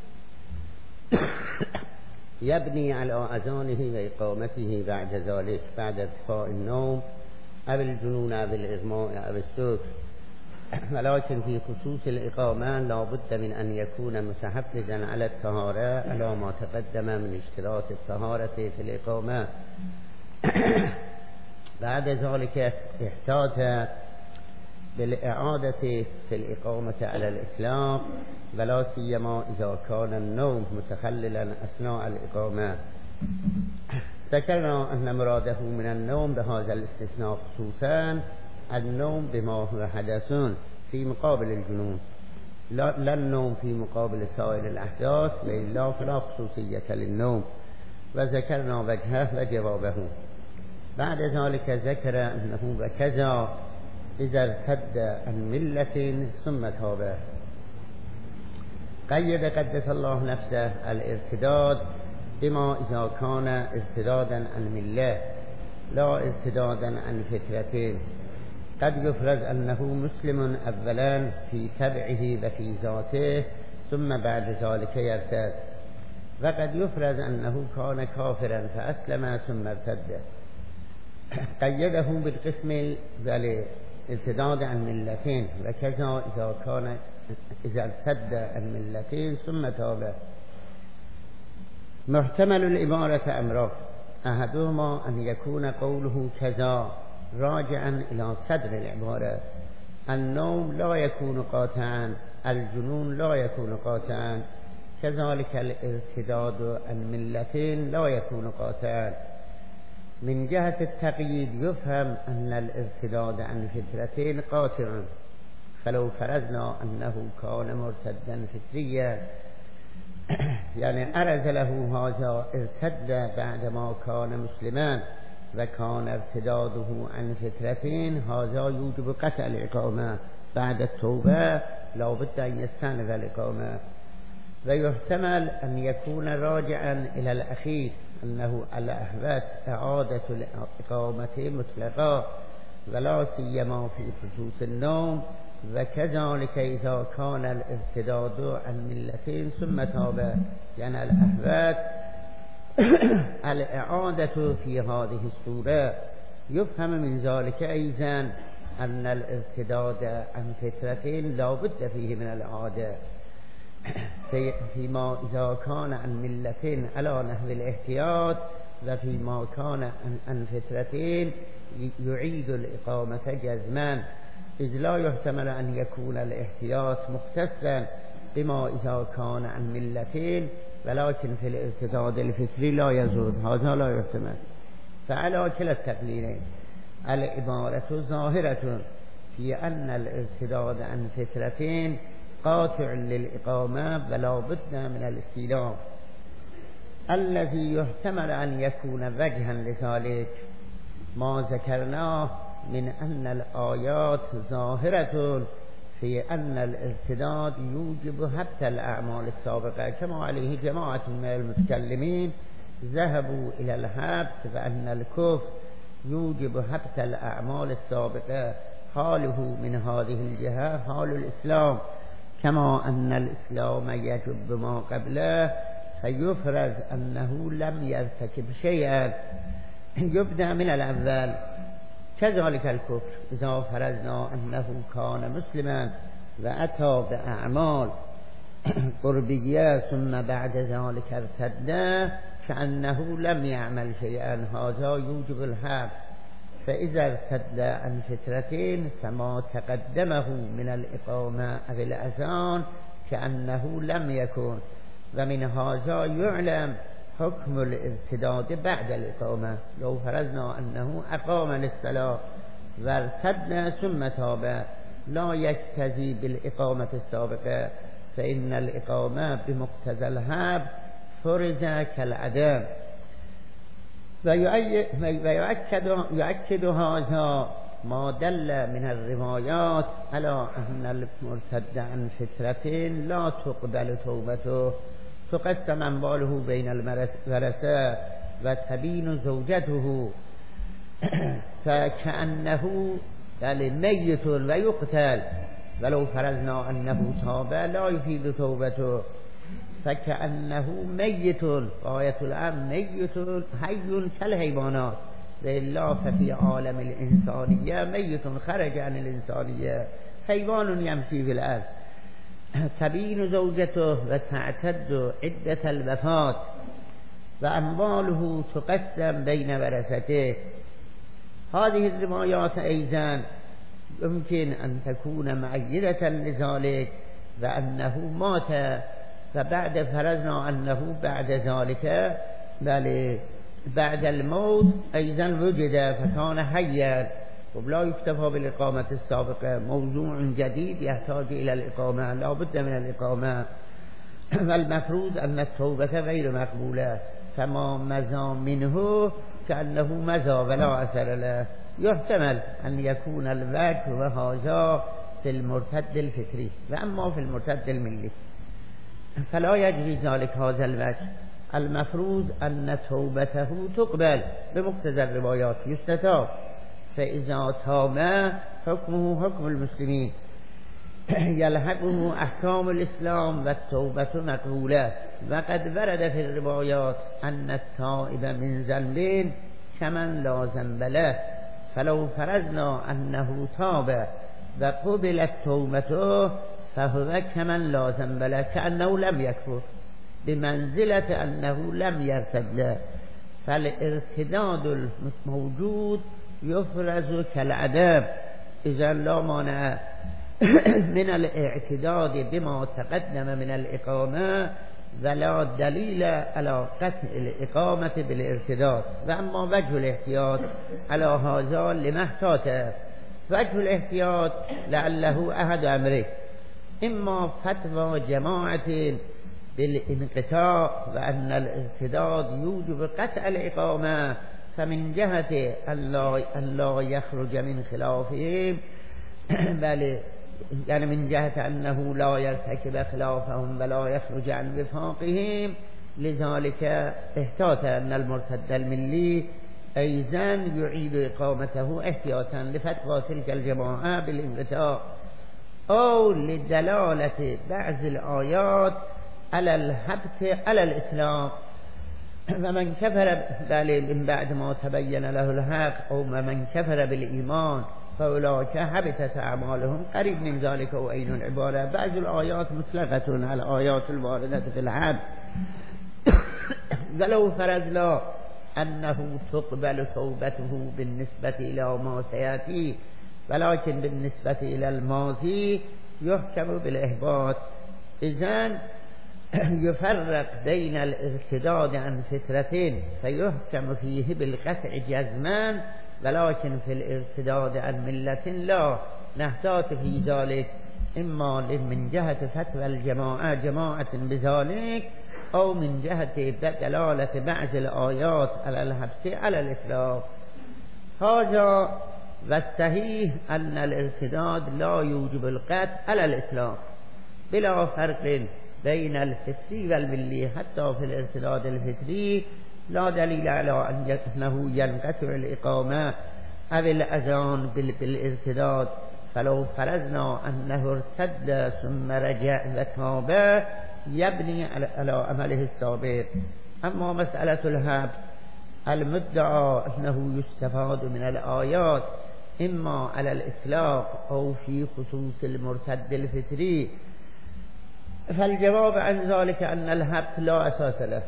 يبني على أذانه وإقامته بعد ذلك بعد ارتفاع النوم أو الجنون أو الإغماء أو السكر. ولكن في خصوص الإقامة لا بد من أن يكون متحفظا على الطهارة على ما تقدم من اشتراط الطهارة في الإقامة. بعد ذلك احتاج بالإعادة في الإقامة على الإطلاق، ولا سيما إذا كان النوم متخللا أثناء الإقامة. ذكرنا أن مراده من النوم بهذا الاستثناء خصوصا النوم بما هو حدث في مقابل الجنون، لا, لا النوم في مقابل سائر الأحداث، لله فلا خصوصية للنوم. وذكرنا وجهه وجوابه. بعد ذلك ذكر أنه وكذا إذا ارتد عن ملة ثم تاب. قيد قدس الله نفسه الارتداد بما إذا كان ارتدادا عن ملة لا ارتدادا عن فترتين. قد يفرض أنه مسلم أولا في تبعه وفي ذاته ثم بعد ذلك يرتد، وقد يفرض أنه كان كافرا فأسلم ثم ارتد. قيده بالقسم الارتداد عن ملتين، وكذا إذا كان إذا ارتد عن ملتين ثم تاب. محتمل العبارة أمره، أحدهما أن يكون قوله كذا راجعا إلى صدر العبارة. النوم لا يكون قاطعا، الجنون لا يكون قاطعا، كذلك الارتداد عن ملتين لا يكون قاطعا. من جهة التقييد يفهم أن الارتداد عن فترتين قاطع، فلو فرضنا أنه كان مرتدا فتريا يعني أرز له هذا ارتد بعدما كان مسلما وكان ارتداده عن فترتين، هذا يوجب قطع الإقامة بعد التوبة، لا بد أن يستأنف الإقامة. ويحتمل أن يكون راجعا إلى الأخير، أنه الأحوط إعادة الإقامة مطلقة ولا سيما في خصوص النوم، وكذلك إذا كان الارتداد عن ملتين ثم تاب، يعني الأحوط الإعادة في هذه الصورة. يفهم من ذلك أيضا أن الارتداد عن فترتين لا بد فيه من الإعادة، فيما إذا كان عن ملتين على نحو الاحتياط، وفيما كان عن فترتين يعيد الإقامة جزما، إذ لا يحتمل أن يكون الاحتياط مختصا بما إذا كان عن ملتين، ولكن في الارتداد الفطري لا يزول، هذا لا يحتمل. فعلى كلا التقليلين العبارة ظاهرة في أن الارتداد عن فترتين قاطع للإقامة ولا بد من الاستيلاء. الذي يحتمل أن يكون وجها لذلك ما ذكرناه من أن الآيات ظاهرة في أن الارتداد يوجب حتى الأعمال السابقة، كما عليه جماعة من المتكلمين ذهبوا إلى الحبس، فأن الكفر يوجب حتى الأعمال السابقة، حاله من هذه الجهة حال الإسلام، كما أن الإسلام يجب ما قبله، فيفرض أنه لم يرتكب شيئا يبدأ من الأول. كذلك الكفر إذا فرضنا أنه كان مسلما وأتى بأعمال قربية ثم بعد ذلك ارتد كأنه لم يعمل شيئا، هذا يوجب الحبس. فإذا ارتد عن فترتين فما تقدمه من الإقامة أو الأذان كأنه لم يكن. ومن هذا يعلم حكم الارتداد بعد الإقامة لو فرضنا أنه أقام للصلاة وارتد ثم تاب لا يكتزي بالإقامة السابقة فإن الإقامة بمقتضى الحب فرض كالعدم ويؤكد يؤكد هذا ما دل من الروايات على أن المرتد عن فترة لا تقبل توبته تقسم أمواله بين الورثة وتبين زوجته فكأنه ميت ويقتل ولو فرضنا أنه تاب لا يفيد توبته فكأنه ميت غاية الأمر ميت حي كالحيوانات إلا ففي عالم الإنسانية ميت خرج عن الإنسانية حيوان يمشي في الأرض تبين زوجته وتعتد عدة الوفاة وأمواله تقسم بين ورثته. هذه الروايات أيضا يمكن أن تكون مؤيدة لذلك وأنه مات فبعد فرضنا أنه بعد ذلك بل بعد الموت أيضا وجد فكان حيا ولا يكتفى بالإقامة السابقة موضوع جديد يحتاج إلى الإقامة لا بد من الإقامة والمفروض أن التوبة غير مقبولة فما مزى منه كأنه مزى ولا أثر له يحتمل أن يكون الوجه وهذا في المرتد الفطري وأما في المرتد الملي فلا يجري ذلك هذا الوجه المفروض أن توبته تقبل بمقتضى الروايات يستتاب فإذا تاب حكمه حكم المسلمين يلحقه أحكام الإسلام والتوبة مقبولة وقد ورد في الروايات أن التائب من ذنب كمن لا ذنب له فلو فرضنا أنه تاب وقبلت توبته فهو كمن لا ذنب له كأنه لم يكفر بمنزلة أنه لم يرتد له فالارتداد الموجود يفرز كالعدم إذا لا مانع من الاعتداد بما تقدم من الإقامة ولا دليل على قطع الإقامة بالارتداد وأما وجه الاحتياط على هذا لما احتاط وجه الاحتياط لعله أحد أمره إما فتوى جماعة بالانقطاع وأن الارتداد يوجب قطع الإقامة فمن جهة أن لا يخرج من خلافهم بل يعني من جهة أنه لا يرتكب خلافهم ولا يخرج عن وفاقهم لذلك احتاط أن المرتد الملي أيضا يعيد إقامته احتياطا لفتوى تلك الجماعة بالانقطاع أو لدلالة بعض الآيات على الحبس على الإسلام فمن كفر بل من بعد ما تبين له الحق أو من كفر بالإيمان فأولئك حبطت أعمالهم قريب من ذلك وأين العبارة بعض الآيات مطلقة على الآيات الواردة في الحبس ولو فرضنا أنه تقبل توبته بالنسبة إلى ما سيأتي ولكن بالنسبة إلى الماضي يحكم بالإحباط إذن يفرق بين الارتداد عن فترتين فيحكم فيه بالقطع جزما ولكن في الارتداد عن ملة لا نحتاط في ذلك إما من جهة فتوى الجماعة جماعة بذلك أو من جهة دلالة بعض الآيات على الحبس على الإسلام هذا والصحيح أن الارتداد لا يوجب القطع على الإسلام بلا فرق بين الفطري والملي حتى في الارتداد الفطري لا دليل على أنه ينقطع الإقامة أو الأذان بالارتداد فلو فرضنا أنه ارتد ثم رجع وتاب يبني على عمله السابق. أما مسألة الحبس المدعى أنه يستفاد من الآيات إما على الإطلاق أو في خصوص المرتد الفطري فالجواب عن ذلك أن الحبس لا أساس له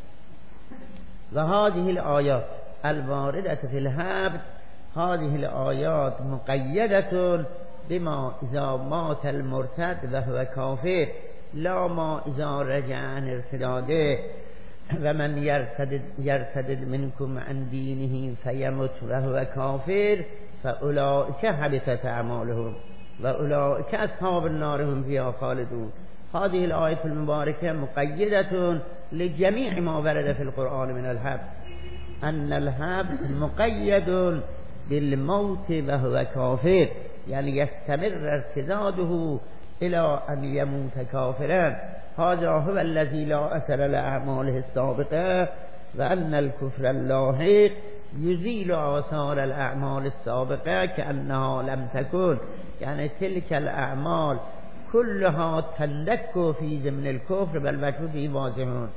وهذه الآيات الواردة في الحبس هذه الآيات مقيدة بما إذا مات المرتد وهو كافر لا ما إذا رجع عن ارتداده و من یرتد یرتد منکم عن دینه فیمت و هو کافر فاولئک حبطت اعمالهم و اولئک اصحاب النار هم فیها خالدون. هذه الآية المباركة مقيدة لجميع ما ورد في القرآن من الحبس، أن الحبس مقيد بالموت وهو كافر، يعني يستمر ارتداده إلى أن يموت كافرا. هذا هو الذي لا أثر لأعماله السابقة، وأن الكفر اللاحق يزيل آثار الأعمال السابقة كأنها لم تكن، يعني تلك الأعمال كلها تندك في ضمن الكفر بل وجوده واضحون.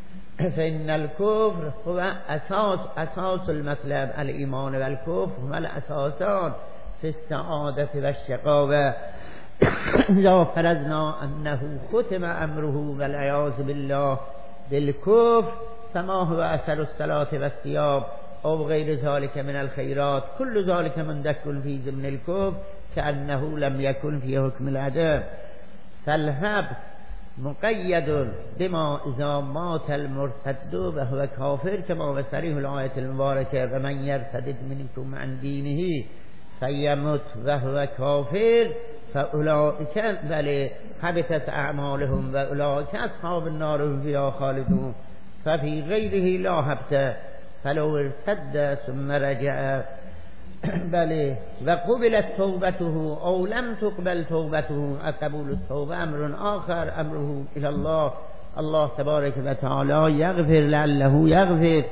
فإن الكفر هو أساس أساس المطلب، الإيمان والكفر هما الأساسان في السعادة والشقاوة. إذا فرضنا أنه ختم أمره والعياذ بالله بالكفر، فما هو أثر الصلاة والصيام أو غير ذلك من الخيرات؟ كل ذلك مندك في ضمن الكفر كأنه لم يكن في حكم العدم. فالحبس مقيد بما إذا مات المرتد وهو كافر، كما في صريح الآية المباركة ومن يرتد منكم عن دينه فيمت وهو كافر فأولئك بل حبطت أعمالهم وأولئك أصحاب النار هم فيها خالدون. ففي غيره لا حبس، فلو ارتد ثم رجع بله وقبلت توبته أو لم تقبل توبته، قبول التوبة أمر آخر، أمره إلى الله. الله تبارك وتعالى يغفر لعله يغفر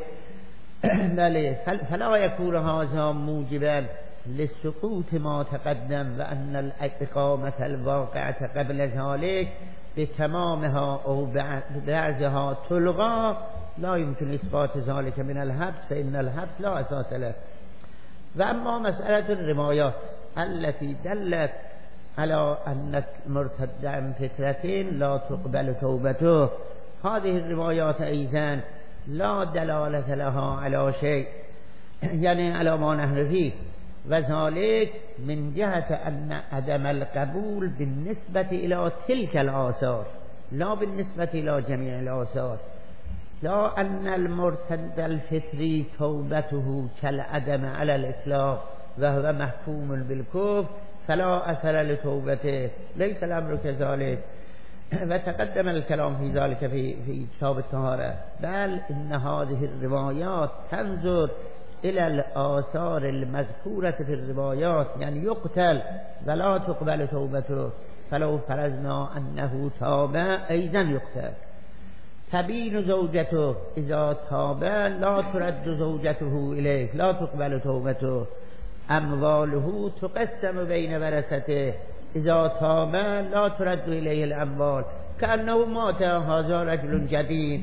بله. فلا يكون هذا موجبا للسقوط ما تقدم، وأن الإقامة الواقعة قبل ذلك بتمامها أو بعضها تلغى لا يمكن إثبات ذلك من الحبس، فإن الحبس لا أساس له. وأما مسألة الروايات التي دلت على أن المرتد عن فترة لا تقبل توبته، هذه الروايات أيضا لا دلالة لها على شيء، يعني على ما نحن فيه، وذلك من جهة أن عدم القبول بالنسبة إلى تلك الآثار لا بالنسبة إلى جميع الآثار. لا أن المرتد الفطري توبته كالعدم على الإطلاق وهو محكوم بالكفر فلا أثر لتوبته، ليس الأمر كذلك. وتقدم الكلام في ذلك في في كتاب الطهارة. بل إن هذه الروايات تنظر إلى الآثار المذكورة في الروايات، يعني يقتل ولا تقبل توبته، فلو فرضنا أنه تاب أيضا يقتل. تبين زوجته إذا تاب لا ترد زوجته إليه، لا تقبل توبته. أمواله تقسم بين ورثته، إذا تاب لا ترد إليه الأموال كأنه مات هذا رجل جديد.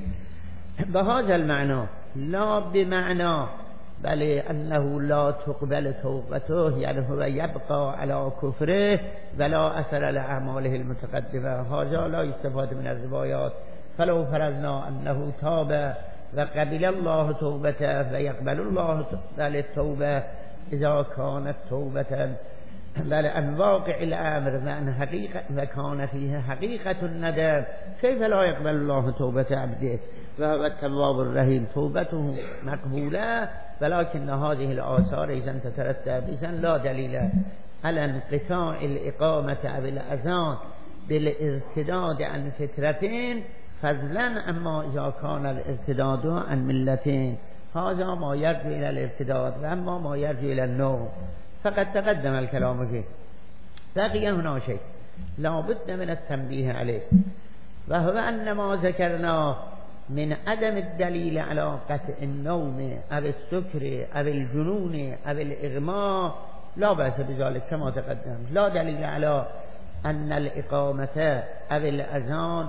بهذا المعنى، لا بمعنى بل أنه لا تقبل توبته، يعني هو يبقى على كفره ولا أثر لأعماله المتقدمة. هذا لا يستفاد من الروايات. فلو فرضنا أنه تاب وقبل الله توبته ويقبل الله التوبة إذا كانت توبة بل أن واقع الأمر وأن حقيقة وكان فيها حقيقة الندم، كيف لا يقبل الله توبة عبده وهو التواب الرحيم؟ توبته مقبولة، ولكن هذه الآثار إذا تترتب إذا لا دليل على انقطاع الإقامة أو الأذان بالارتداد عن فترتين، فضلا أما إذا كان الارتداد عن ملتين. هذا ما يرجو إلى الارتداد، وأما ما يرجو إلى النوم فقد تقدم الكلام فيه. بقي هنا شيء لا بد من التنبيه عليه، وهو أن ما ذكرناه من عدم الدليل على قطع النوم أو السكر أو الجنون أو الإغماء لا بأس بذلك كما تقدم. لا دليل على أن الإقامة أو الأذان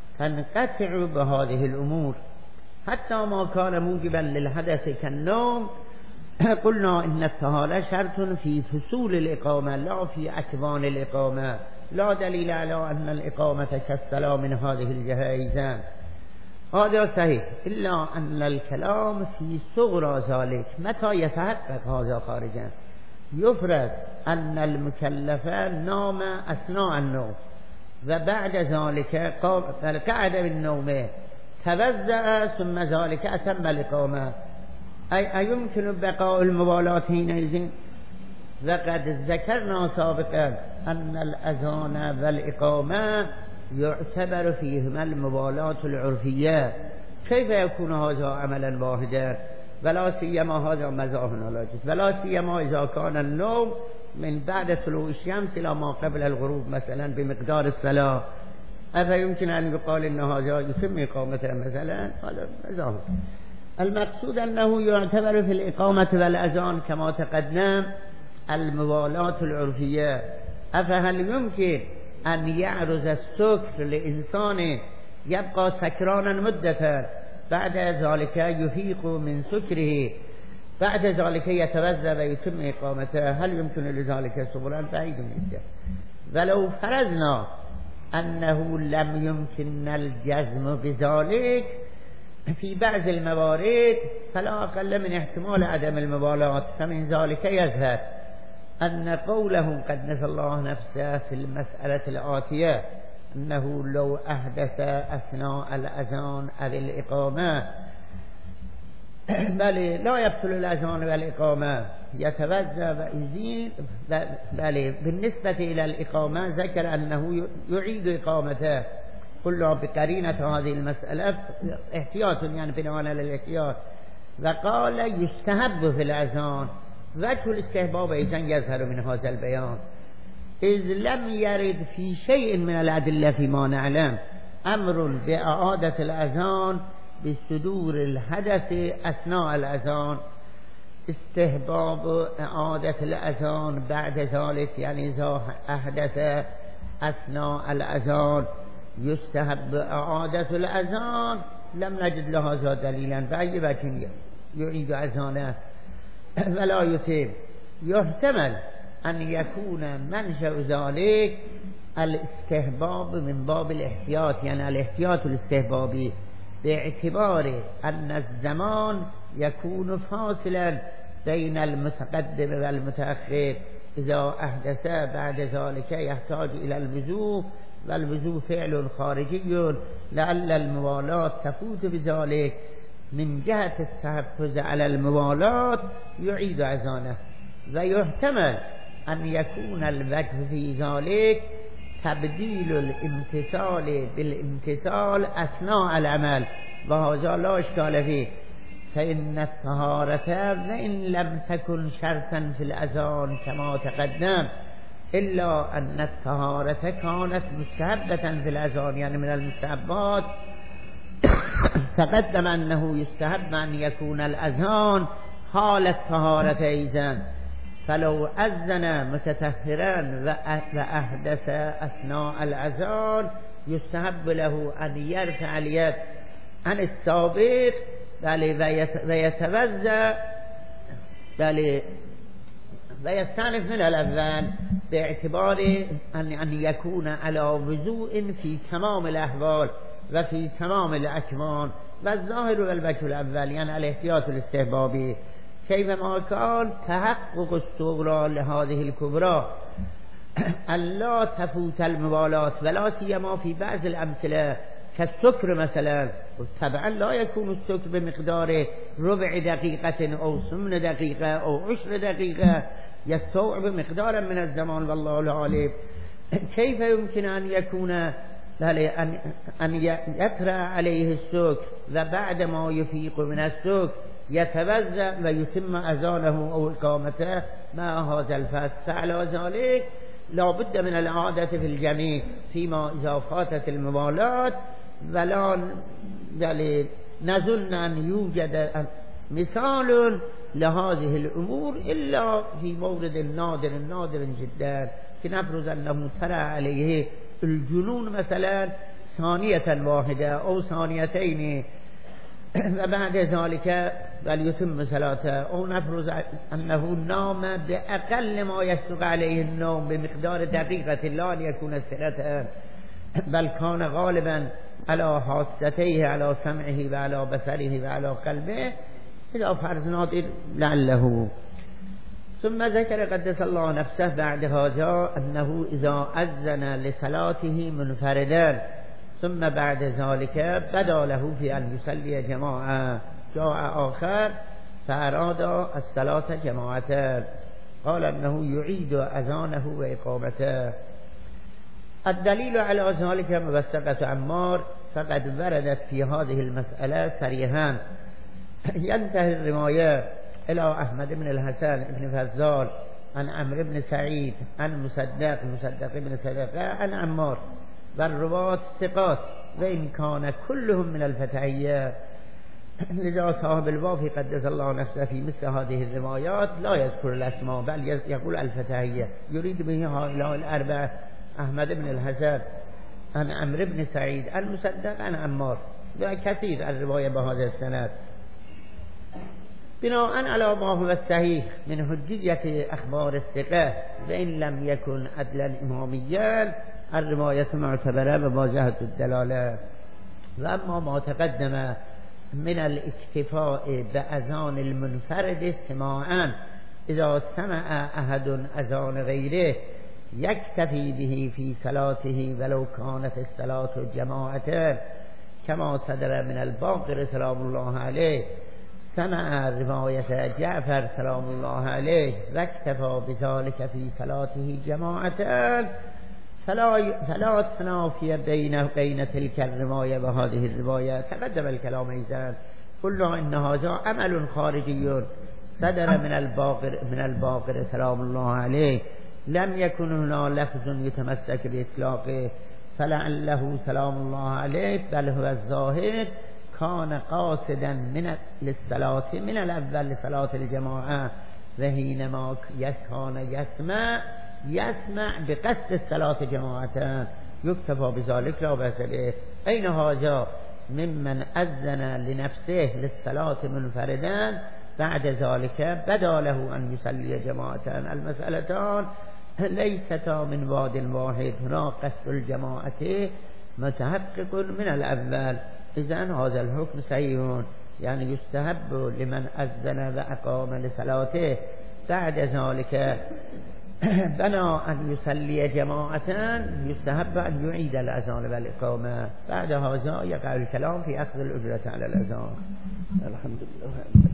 تنقطع بهذه الأمور، حتى ما كان موجبا للحدث كالنوم. قلنا إن الطهارة شرط في فصول الإقامة لا في أكوان الإقامة. لا دليل على أن الإقامة كالصلاة من هذه الجهة أيضا. هذا صحيح، إلا أن الكلام في صغرى ذلك. متى يتحقق هذا خارجا؟ يفرض أن المكلف نام أثناء النوم، وبعد ذلك قام كعدم النوم توزع ثم ذلك أتم الإقامة أي أيمكن بقاء الموالاة حينئذ؟ وقد ذكرنا سابقا أن الأذان والإقامة يعتبر فيهما الموالاة العرفية. كيف يكون هذا عملا واحدا؟ ولا سيما هذا مزاح ولا جز، ولا سيما إذا كان النوم من بعد طلوع الشمس إلى ما قبل الغروب مثلا بمقدار الصلاة، أفيمكن أن يقال إن هذا يتم إقامته مثلا؟ هذا مزاح. المقصود أنه يعتبر في الإقامة والأذان كما تقدم الموالاة العرفية. أفهل يمكن أن يعرض السكر لإنسان يبقى سكرانا مدة بعد ذلك يفيق من سكره، بعد ذلك يتوضأ ويتم إقامته؟ هل يمكن لذلك سبلا؟ بعيد جدا. ولو فرضنا أنه لم يمكن الجزم بذلك في بعض الموارد فلا أقل من احتمال عدم الموالاة، فمن ذلك يظهر أن قوله قد نسى الله نفسه في المسألة الآتية أنه لو أحدث أثناء الأذان أو الإقامة بل لا يبطل الأذان والإقامة يتوضأ ويزيل. بل بالنسبة إلى الإقامة ذكر أنه يعيد إقامته، كله بقرينة هذه المسألة احتياط، يعني بناء على الاحتياط. وقال يستحب في الأذان، وجه الاستحباب إذن يظهر من هذا البيان إذ لم يرد في شيء من الأدلة فيما نعلم أمر بإعادة الأذان بصدور الحدث أثناء الأذان. استحباب إعادة الأذان بعد ذلك، يعني إذا أحدث أثناء الأذان يستحب إعادة الأذان، لم نجد لهذا دليلا بأي وجه يعيد أذانه ولا يتم. يحتمل أن يكون منشأ ذلك الاستحباب من باب الاحتياط، يعني الاحتياط الاستحبابي، باعتبار أن الزمان يكون فاصلا بين المتقدم والمتأخر. إذا أحدث بعد ذلك يحتاج إلى الوضوء، والوضوء فعل خارجي، لعل الموالاة تفوت بذلك. من جهة التحفظ على الموالاة يعيد أذانه. ويحتمل أن يكون الوجه في ذلك تبديل الامتثال بالامتثال أثناء العمل، وهذا لا إشكال فيه، فإن الطهارة وإن لم تكن شرطا في الأذان كما تقدم، إلا أن الطهارة كانت مستحبة في الأذان، يعني من المستحبات. تقدم أنه يستحب أن يكون الأذان حال الطهارة أيضا، فلو أذن متطهرا وأحدث أثناء الأذان يستحب له أن يرفع اليد عن السابق ويتوضأ ويستأنف من الأذان، باعتبار أن أن يكون على وضوء في تمام الأحوال وفي تمام الأكوان. والظاهر والوجه الأول يعني الاحتياط الاستحبابي، كيفما كان تحقق الصغرى لهذه الكبرى ألا تفوت الموالاة، ولا سيما في بعض الأمثلة كالسكر مثلا. طبعا لا يكون السكر بمقدار ربع دقيقة أو ثمن دقيقة أو عشر دقيقة، يستوعب مقدارا من الزمان والله العالم. كيف يمكن أن يكون أن يطرأ عليه السكر وبعد ما يفيق من السكر يتوضأ ويتم أذانه أو إقامته مع هذا الفصل؟ فعلى ذلك لا بد من الإعادة في الجميع فيما إذا فاتت الموالاة، ولا نظن أن يوجد مثال لهذه الأمور إلا في مورد نادر نادر جدا، كنفرض أنه ترى عليه الجنون مثلا ثانية واحدة أو ثانيتين وبعد ذلك بل يتم صلاته، أو نفرض أنه نام بأقل ما يسبق عليه النوم بمقدار دقيقة لا ليكون سرته، بل كان غالبا على حاستيه، على سمعه وعلى بصره وعلى قلبه، إذا فرض نادر لعله. ثم ذكر قدس الله نفسه بعد هذا أنه إذا أذن لصلاته منفردا ثم بعد ذلك بدا له في أن يصلي جماعة جاء آخر فأراد الصلاة جماعة قال أنه يعيد أذانه وإقامته. الدليل على ذلك موثقة عمار فقد وردت في هذه المسألة صريحا. ينتهي الرواية إلى أحمد بن الحسن بن فضال عن عمرو بن سعيد عن مصدق مصدق بن صدقة عن عمار والرواة ثقات وإن كان كلهم من الفتحية. لذا صاحب الوافي قدس الله نفسه في مثل هذه الروايات لا يذكر الأسماء بل يقول الفتحية، يريد به هؤلاء الأربعة: أحمد بن الحسن عن عمرو بن سعيد عن مصدق عن عمار، وكثير الرواية بهذا السند. بناء على ما هو الصحيح من حجية أخبار الثقة وإن لم يكن عدلا إماميا الرواية معتبرة وواضحة الدلالة. وأما ما تقدم من الاكتفاء بأذان المنفرد سماعا إذا سمع أحد أذان غيره يكتفي به في صلاته ولو كانت الصلاة جماعة كما صدر من الباقر سلام الله عليه سمع رواية جعفر سلام الله عليه واكتفى بذلك في صلاته جماعة فلا فلا تنافي بين بين تلك الرواية وهذه الرواية. تقدم الكلام إذن قلنا إن هذا عمل خارجي صدر من الباقر من الباقر سلام الله عليه لم يكن هنا لفظ يتمسك بإطلاقه فلعله سلام الله عليه بل هو الظاهر كان قاصدا من للصلاة من الأول لصلاة الجماعة وحينما كان يسمع يسمع بقصد الصلاة جماعة يكتفى بذلك لا بأس به. أين هذا ممن أذن لنفسه للصلاة منفردا بعد ذلك بدا له أن يصلي جماعة. المسألتان ليستا من واد واحد، هنا قصد الجماعة متحقق من الأول. إذن هذا الحكم صحيح، يعني يستحب لمن أذن وأقام لصلاته بعد ذلك بنا أن يصلي جماعة يستحب أن يعيد الأذان والإقامة. بعد هذا يقع الكلام في أخذ الأجرة على الأذان. الحمد لله.